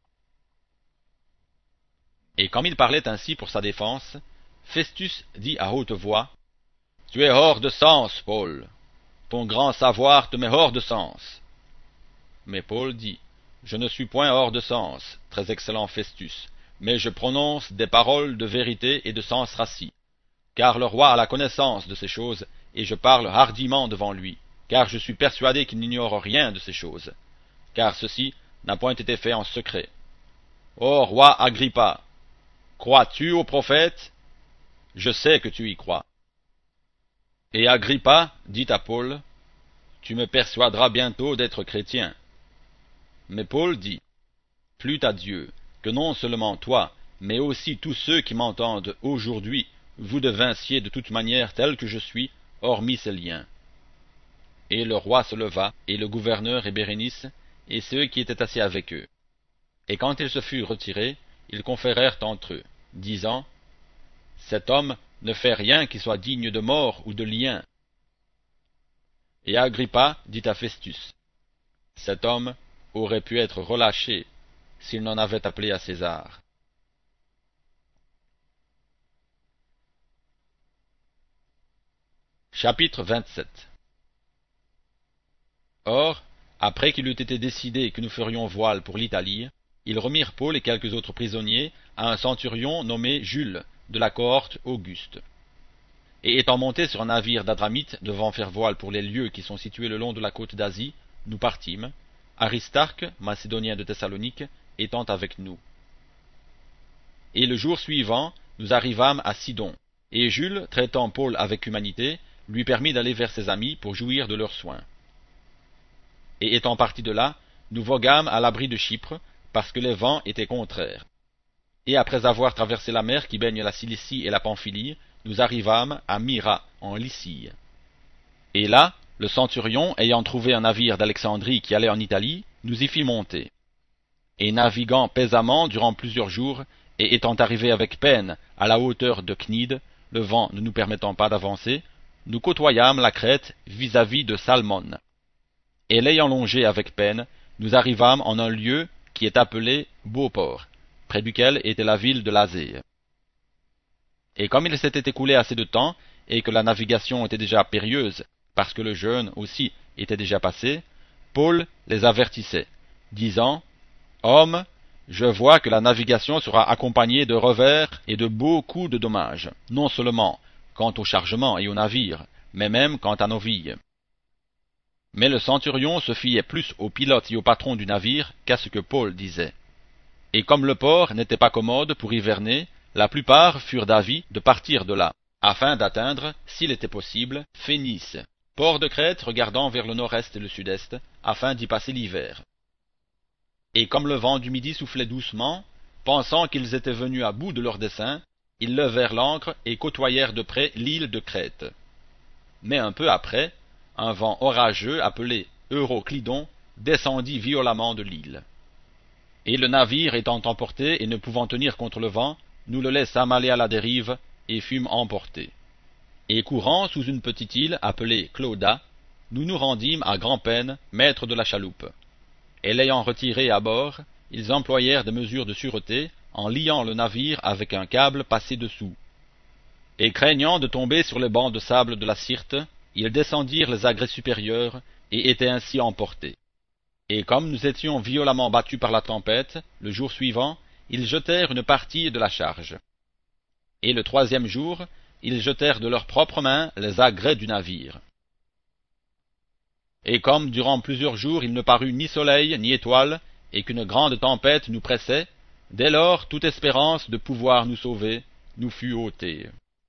Et comme il parlait ainsi pour sa défense, Festus dit à haute voix, « Tu es hors de sens, Paul. Ton grand savoir te met hors de sens. » Mais Paul dit, Je ne suis point hors de sens, très excellent Festus, mais je prononce des paroles de vérité et de sens rassis. Car le roi a la connaissance de ces choses, et je parle hardiment devant lui, car je suis persuadé qu'il n'ignore rien de ces choses, car ceci n'a point été fait en secret. Ô roi Agrippa, crois-tu aux prophètes? Je sais que tu y crois. Et Agrippa dit à Paul, tu me persuaderas bientôt d'être chrétien. Mais Paul dit, plût à Dieu, que non seulement toi, mais aussi tous ceux qui m'entendent aujourd'hui, vous devinciez de toute manière tel que je suis, hormis ces liens. Et le roi se leva, et le gouverneur et Bérénice, et ceux qui étaient assis avec eux. Et quand ils se furent retirés, ils conférèrent entre eux, disant, cet homme ne fait rien qui soit digne de mort ou de lien. Et Agrippa dit à Festus, cet homme aurait pu être relâché s'il n'en avait appelé à César. Chapitre 27. Or, après qu'il eut été décidé que nous ferions voile pour l'Italie, ils remirent Paul et quelques autres prisonniers à un centurion nommé Jules, de la cohorte Auguste. Et étant montés sur un navire d'Adramite devant faire voile pour les lieux qui sont situés le long de la côte d'Asie, nous partîmes, Aristarque, macédonien de Thessalonique, étant avec nous. Et le jour suivant, nous arrivâmes à Sidon, et Jules, traitant Paul avec humanité, lui permit d'aller vers ses amis pour jouir de leurs soins. Et étant partis de là, nous voguâmes à l'abri de Chypre, parce que les vents étaient contraires. Et après avoir traversé la mer qui baigne la Cilicie et la Pamphylie, nous arrivâmes à Myra, en Lycie. Et là, le centurion, ayant trouvé un navire d'Alexandrie qui allait en Italie, nous y fit monter. Et naviguant pesamment durant plusieurs jours, et étant arrivés avec peine à la hauteur de Cnide, le vent ne nous permettant pas d'avancer, nous côtoyâmes la Crète vis-à-vis de Salmone. Et l'ayant longé avec peine, nous arrivâmes en un lieu qui est appelé Beauport, près duquel était la ville de Lazée. Et comme il s'était écoulé assez de temps, et que la navigation était déjà périlleuse, parce que le jeûne aussi était déjà passé, Paul les avertissait, disant, « Hommes, je vois que la navigation sera accompagnée de revers et de beaucoup de dommages, non seulement quant au chargement et aux navires, mais même quant à nos vies. » Mais le centurion se fiait plus au pilote et au patron du navire qu'à ce que Paul disait. Et comme le port n'était pas commode pour hiverner, la plupart furent d'avis de partir de là, afin d'atteindre, s'il était possible, Phénice, port de Crète regardant vers le nord-est et le sud-est, afin d'y passer l'hiver. Et comme le vent du midi soufflait doucement, pensant qu'ils étaient venus à bout de leur dessein, ils levèrent l'ancre et côtoyèrent de près l'île de Crète. Mais un peu après, un vent orageux appelé Euroclydon descendit violemment de l'île. Et le navire étant emporté et ne pouvant tenir contre le vent, nous le laissâmes aller à la dérive et fûmes emportés. Et courant sous une petite île appelée Clauda, nous nous rendîmes à grand-peine maîtres de la chaloupe. Et l'ayant retirée à bord, ils employèrent des mesures de sûreté en liant le navire avec un câble passé dessous. Et craignant de tomber sur les bancs de sable de la Syrte, ils descendirent les agrès supérieurs et étaient ainsi emportés. Et comme nous étions violemment battus par la tempête, le jour suivant, ils jetèrent une partie de la charge. Et le troisième jour, ils jetèrent de leurs propres mains les agrès du navire. Et comme durant plusieurs jours il ne parut ni soleil ni étoile, et qu'une grande tempête nous pressait, dès lors toute espérance de pouvoir nous sauver nous fut ôtée.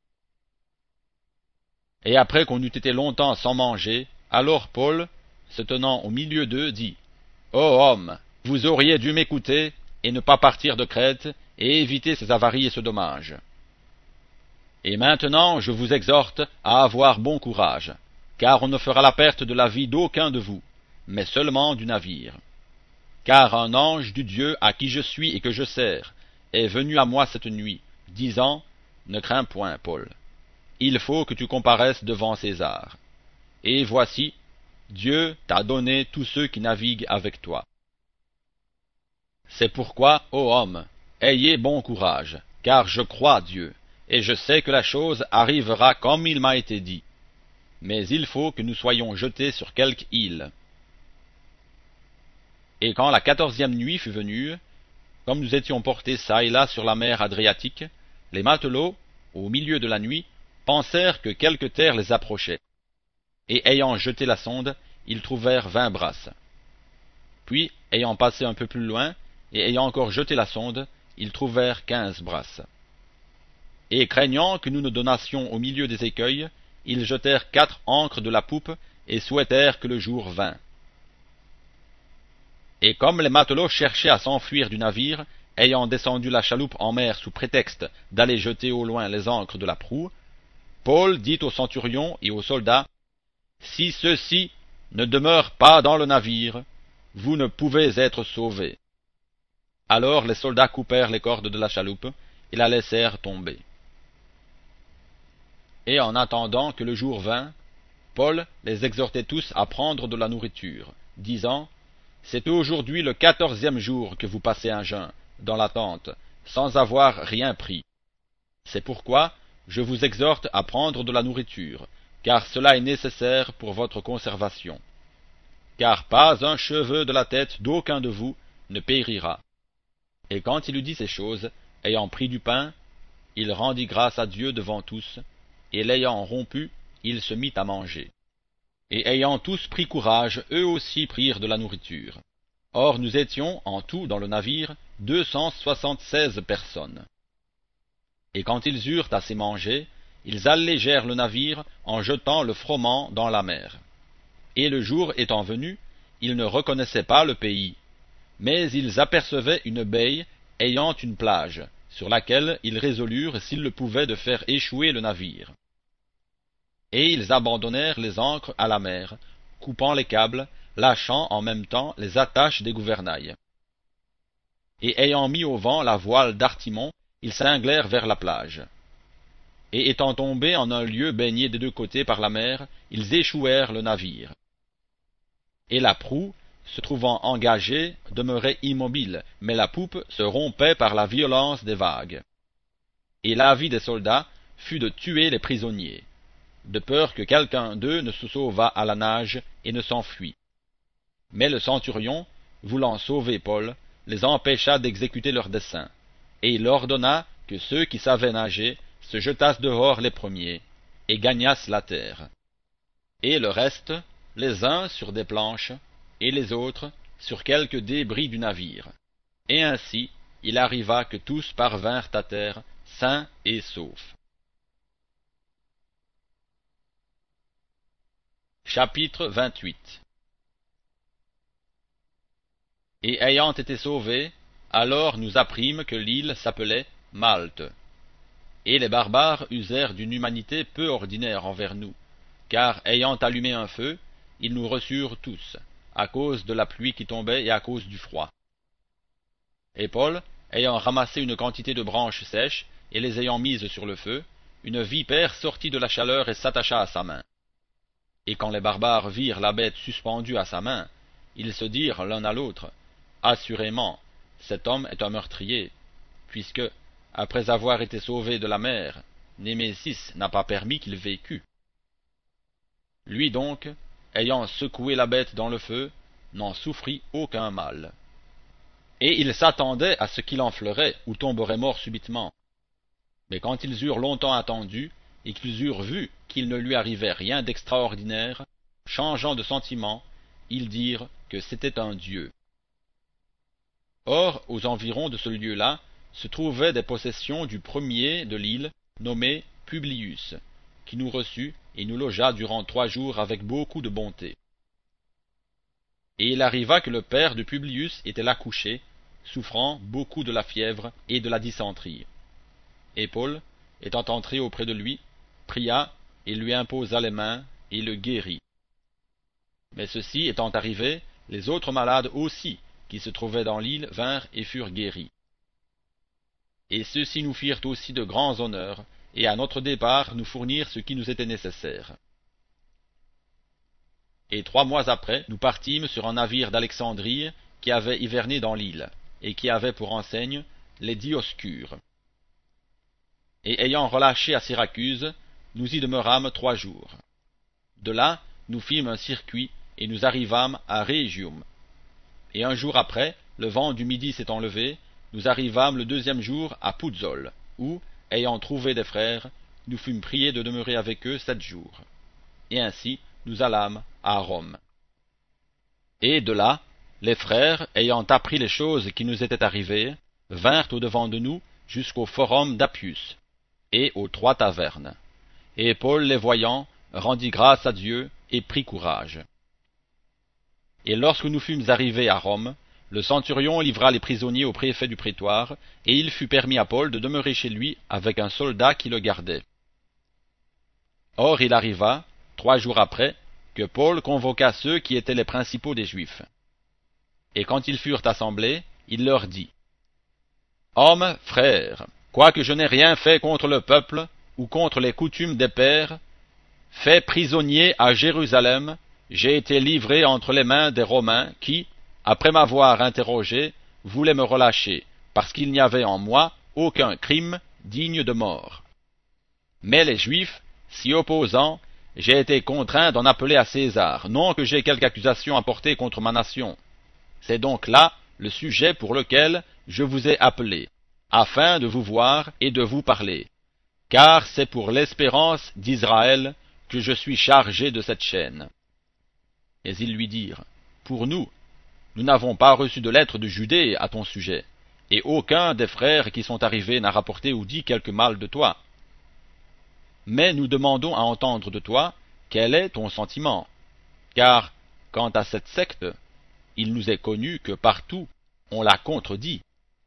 Et après qu'on eut été longtemps sans manger, alors Paul, se tenant au milieu d'eux, dit, « Ô hommes, vous auriez dû m'écouter et ne pas partir de Crète et éviter ces avaries et ce dommage. Et maintenant je vous exhorte à avoir bon courage, car on ne fera la perte de la vie d'aucun de vous, mais seulement du navire. Car un ange du Dieu à qui je suis et que je sers est venu à moi cette nuit, disant, « Ne crains point, Paul. Il faut que tu comparaisses devant César. Et voici, Dieu t'a donné tous ceux qui naviguent avec toi. C'est pourquoi, ô homme, ayez bon courage, car je crois Dieu, et je sais que la chose arrivera comme il m'a été dit. Mais il faut que nous soyons jetés sur quelque île. » Et quand la 14e nuit fut venue, comme nous étions portés çà et là sur la mer Adriatique, les matelots, au milieu de la nuit, pensèrent que quelque terre les approchait. Et ayant jeté la sonde, ils trouvèrent 20 brasses. Puis, ayant passé un peu plus loin, et ayant encore jeté la sonde, ils trouvèrent 15 brasses. Et craignant que nous ne donnassions au milieu des écueils, ils jetèrent 4 ancres de la poupe, et souhaitèrent que le jour vînt. Et comme les matelots cherchaient à s'enfuir du navire, ayant descendu la chaloupe en mer sous prétexte d'aller jeter au loin les ancres de la proue, Paul dit au centurion et aux soldats, « Si ceux-ci ne demeurent pas dans le navire, vous ne pouvez être sauvés. » Alors les soldats coupèrent les cordes de la chaloupe et la laissèrent tomber. Et en attendant que le jour vînt, Paul les exhortait tous à prendre de la nourriture, disant, « C'est aujourd'hui le 14e jour que vous passez un jeûne dans la tente, sans avoir rien pris. C'est pourquoi je vous exhorte à prendre de la nourriture, car cela est nécessaire pour votre conservation. Car pas un cheveu de la tête d'aucun de vous ne périra. » Et quand il eut dit ces choses, ayant pris du pain, il rendit grâce à Dieu devant tous, et l'ayant rompu, il se mit à manger. Et ayant tous pris courage, eux aussi prirent de la nourriture. Or nous étions, en tout dans le navire, 276 personnes. Et quand ils eurent assez mangé, ils allégèrent le navire en jetant le froment dans la mer. Et le jour étant venu, ils ne reconnaissaient pas le pays, mais ils apercevaient une baie ayant une plage, sur laquelle ils résolurent s'ils le pouvaient de faire échouer le navire. Et ils abandonnèrent les ancres à la mer, coupant les câbles, lâchant en même temps les attaches des gouvernails. Et ayant mis au vent la voile d'Artimon, ils cinglèrent vers la plage. Et étant tombés en un lieu baigné des deux côtés par la mer, ils échouèrent le navire. Et la proue, se trouvant engagée, demeurait immobile, mais la poupe se rompait par la violence des vagues. Et l'avis des soldats fut de tuer les prisonniers, de peur que quelqu'un d'eux ne se sauvât à la nage et ne s'enfuît. Mais le centurion, voulant sauver Paul, les empêcha d'exécuter leur dessein, et il ordonna que ceux qui savaient nager se jetassent dehors les premiers, et gagnassent la terre. Et le reste, les uns sur des planches, et les autres sur quelques débris du navire. Et ainsi il arriva que tous parvinrent à terre, sains et saufs. Chapitre 28. Et ayant été sauvés, alors nous apprîmes que l'île s'appelait Malte. Et les barbares usèrent d'une humanité peu ordinaire envers nous, car ayant allumé un feu, ils nous reçurent tous, à cause de la pluie qui tombait et à cause du froid. Et Paul, ayant ramassé une quantité de branches sèches et les ayant mises sur le feu, une vipère sortit de la chaleur et s'attacha à sa main. Et quand les barbares virent la bête suspendue à sa main, ils se dirent l'un à l'autre, « Assurément, cet homme est un meurtrier, puisque, après avoir été sauvé de la mer, Némésis n'a pas permis qu'il vécût. » Lui donc, ayant secoué la bête dans le feu, n'en souffrit aucun mal. Et il s'attendait à ce qu'il enflerait ou tomberait mort subitement. Mais quand ils eurent longtemps attendu, et qu'ils eurent vu qu'il ne lui arrivait rien d'extraordinaire, changeant de sentiment, ils dirent que c'était un dieu. Or, aux environs de ce lieu-là, se trouvaient des possessions du premier de l'île, nommé Publius, qui nous reçut et nous logea durant 3 jours avec beaucoup de bonté. Et il arriva que le père de Publius était là couché, souffrant beaucoup de la fièvre et de la dysenterie. Et Paul, étant entré auprès de lui, pria et lui imposa les mains et le guérit. Mais ceci étant arrivé, les autres malades aussi, qui se trouvaient dans l'île, vinrent et furent guéris. Et ceux-ci nous firent aussi de grands honneurs, et à notre départ nous fournirent ce qui nous était nécessaire. Et 3 mois après, nous partîmes sur un navire d'Alexandrie qui avait hiverné dans l'île, et qui avait pour enseigne les Dioscures. Et ayant relâché à Syracuse, nous y demeurâmes 3 jours. De là, nous fîmes un circuit, et nous arrivâmes à Rhégium. Et un jour après, le vent du midi s'étant levé, nous arrivâmes le deuxième jour à Puzzol, où, ayant trouvé des frères, nous fûmes priés de demeurer avec eux 7 jours. Et ainsi nous allâmes à Rome. Et de là, les frères, ayant appris les choses qui nous étaient arrivées, vinrent au-devant de nous jusqu'au forum d'Appius, et aux 3 tavernes. Et Paul, les voyant, rendit grâce à Dieu et prit courage. Et lorsque nous fûmes arrivés à Rome, le centurion livra les prisonniers au préfet du prétoire, et il fut permis à Paul de demeurer chez lui avec un soldat qui le gardait. Or il arriva, 3 jours après, que Paul convoqua ceux qui étaient les principaux des Juifs. Et quand ils furent assemblés, il leur dit, « Hommes, frères, quoique je n'ai rien fait contre le peuple ou contre les coutumes des pères, fait prisonnier à Jérusalem, j'ai été livré entre les mains des Romains qui, après m'avoir interrogé, voulaient me relâcher, parce qu'il n'y avait en moi aucun crime digne de mort. Mais les Juifs, s'y opposant, j'ai été contraint d'en appeler à César, non que j'ai quelque accusation à porter contre ma nation. C'est donc là le sujet pour lequel je vous ai appelé, afin de vous voir et de vous parler, car c'est pour l'espérance d'Israël que je suis chargé de cette chaîne. » Et ils lui dirent, « Pour nous, nous n'avons pas reçu de lettre de Judée à ton sujet, et aucun des frères qui sont arrivés n'a rapporté ou dit quelque mal de toi. Mais nous demandons à entendre de toi quel est ton sentiment, car, quant à cette secte, il nous est connu que partout on la contredit. »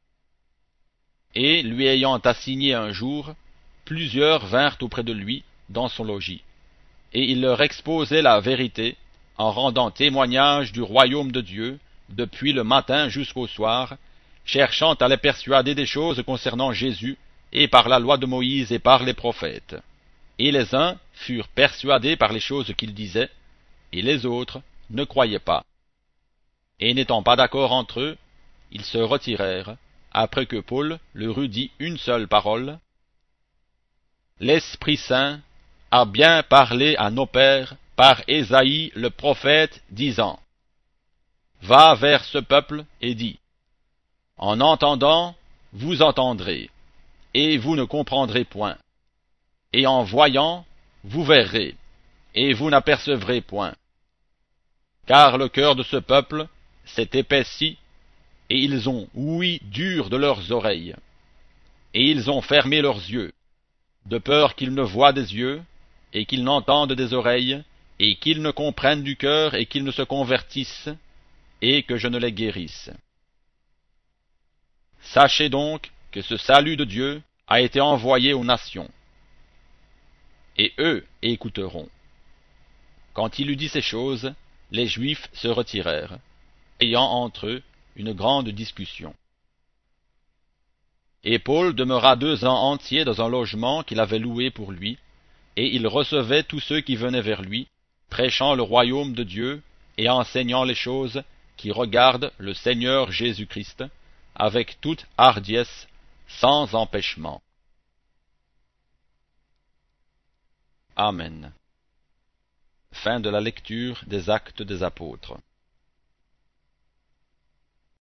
Et lui ayant assigné un jour, plusieurs vinrent auprès de lui dans son logis, et il leur exposait la vérité, en rendant témoignage du royaume de Dieu, depuis le matin jusqu'au soir, cherchant à les persuader des choses concernant Jésus, et par la loi de Moïse et par les prophètes. Et les uns furent persuadés par les choses qu'il disait, et les autres ne croyaient pas. Et n'étant pas d'accord entre eux, ils se retirèrent, après que Paul leur eut dit une seule parole. L'Esprit Saint a bien parlé à nos pères par Ésaïe le prophète, disant, « Va vers ce peuple et dis, en entendant, vous entendrez, et vous ne comprendrez point, et en voyant, vous verrez, et vous n'apercevrez point. Car le cœur de ce peuple s'est épaissi, et ils ont ouï dur de leurs oreilles, et ils ont fermé leurs yeux, de peur qu'ils ne voient des yeux, et qu'ils n'entendent des oreilles, et qu'ils ne comprennent du cœur, et qu'ils ne se convertissent, et que je ne les guérisse. Sachez donc que ce salut de Dieu a été envoyé aux nations, et eux écouteront. » Quand il eut dit ces choses, les Juifs se retirèrent, ayant entre eux une grande discussion. Et Paul demeura 2 ans entiers dans un logement qu'il avait loué pour lui, et il recevait tous ceux qui venaient vers lui, prêchant le royaume de Dieu et enseignant les choses qui regardent le Seigneur Jésus-Christ, avec toute hardiesse, sans empêchement. Amen. Fin de la lecture des Actes des Apôtres.